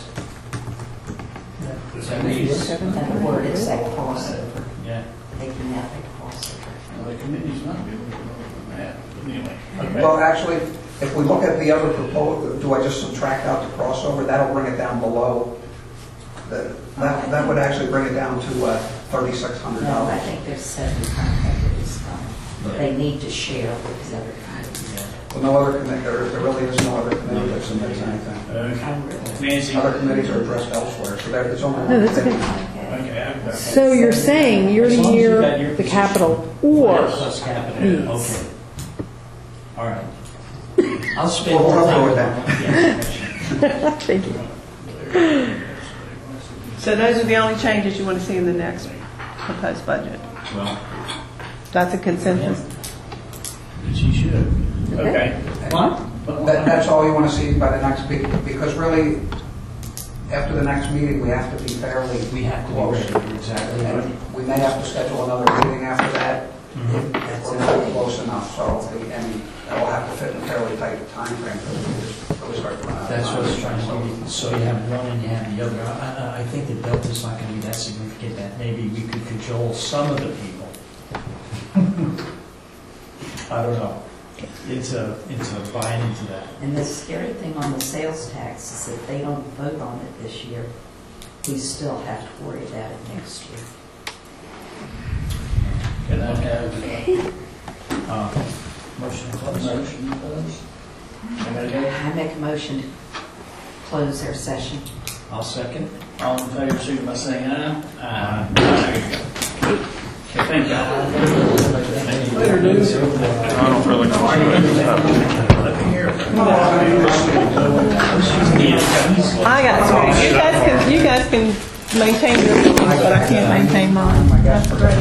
Speaker 2: That word is that crossover,
Speaker 3: Yeah.
Speaker 2: taking out that crossover.
Speaker 1: Well, the committee's not good with that, but anyway. Okay.
Speaker 4: well, actually, if we look at the other proposal, do I just subtract out the crossover? That'll bring it down below. That would actually bring it down to $3,600.
Speaker 2: No, I think there's 7,500 is they need to share with the other committees.
Speaker 4: Well, no other committee, there really is no other committee that submits anything.
Speaker 1: Nancy?
Speaker 4: Other committees are addressed elsewhere, so it's only
Speaker 12: No,
Speaker 4: one
Speaker 12: that's
Speaker 4: committee.
Speaker 1: Okay, I've got.
Speaker 12: So you're saying
Speaker 3: As long as you've got your
Speaker 12: year-to-year, the
Speaker 3: position.
Speaker 12: capital, or
Speaker 3: Plus capital,
Speaker 12: Yes.
Speaker 3: okay. All right. I'll spend
Speaker 4: Well,
Speaker 3: more
Speaker 4: we'll
Speaker 3: time
Speaker 4: go with
Speaker 3: on
Speaker 4: that.
Speaker 3: that.
Speaker 12: thank you.
Speaker 11: So those are the only changes you want to see in the next proposed budget.
Speaker 3: Well,
Speaker 11: That's a consensus.
Speaker 1: She should. Okay.
Speaker 3: what?
Speaker 4: That's all you want to see by the next meeting, because really, after the next meeting, we have to be fairly
Speaker 3: We have to be
Speaker 4: close.
Speaker 3: ready, you're exactly right.
Speaker 4: And we may have to schedule another meeting after that, if we're not close enough, so, and it'll have to fit in a fairly tight time frame, because we just really start to run out of
Speaker 3: That's
Speaker 4: time.
Speaker 3: what I was trying to do. So you have one and you have the other. I think the delta's not going to be that significant that maybe we could cajole some of the people. I don't know. It's a buying into that.
Speaker 2: And the scary thing on the sales tax is that they don't vote on it this year. We still have to worry about it next year.
Speaker 1: Can I have
Speaker 3: Motion to close.
Speaker 1: motion, please? I gotta go.
Speaker 2: I make a motion to close our session.
Speaker 3: I'll second.
Speaker 1: All in favor, signify by saying aye. Aye. There you go. Okay, thank you.
Speaker 9: I don't really know.
Speaker 1: Let me hear it.
Speaker 11: I got experience. You guys can maintain your feelings, but I can't maintain mine. That's great.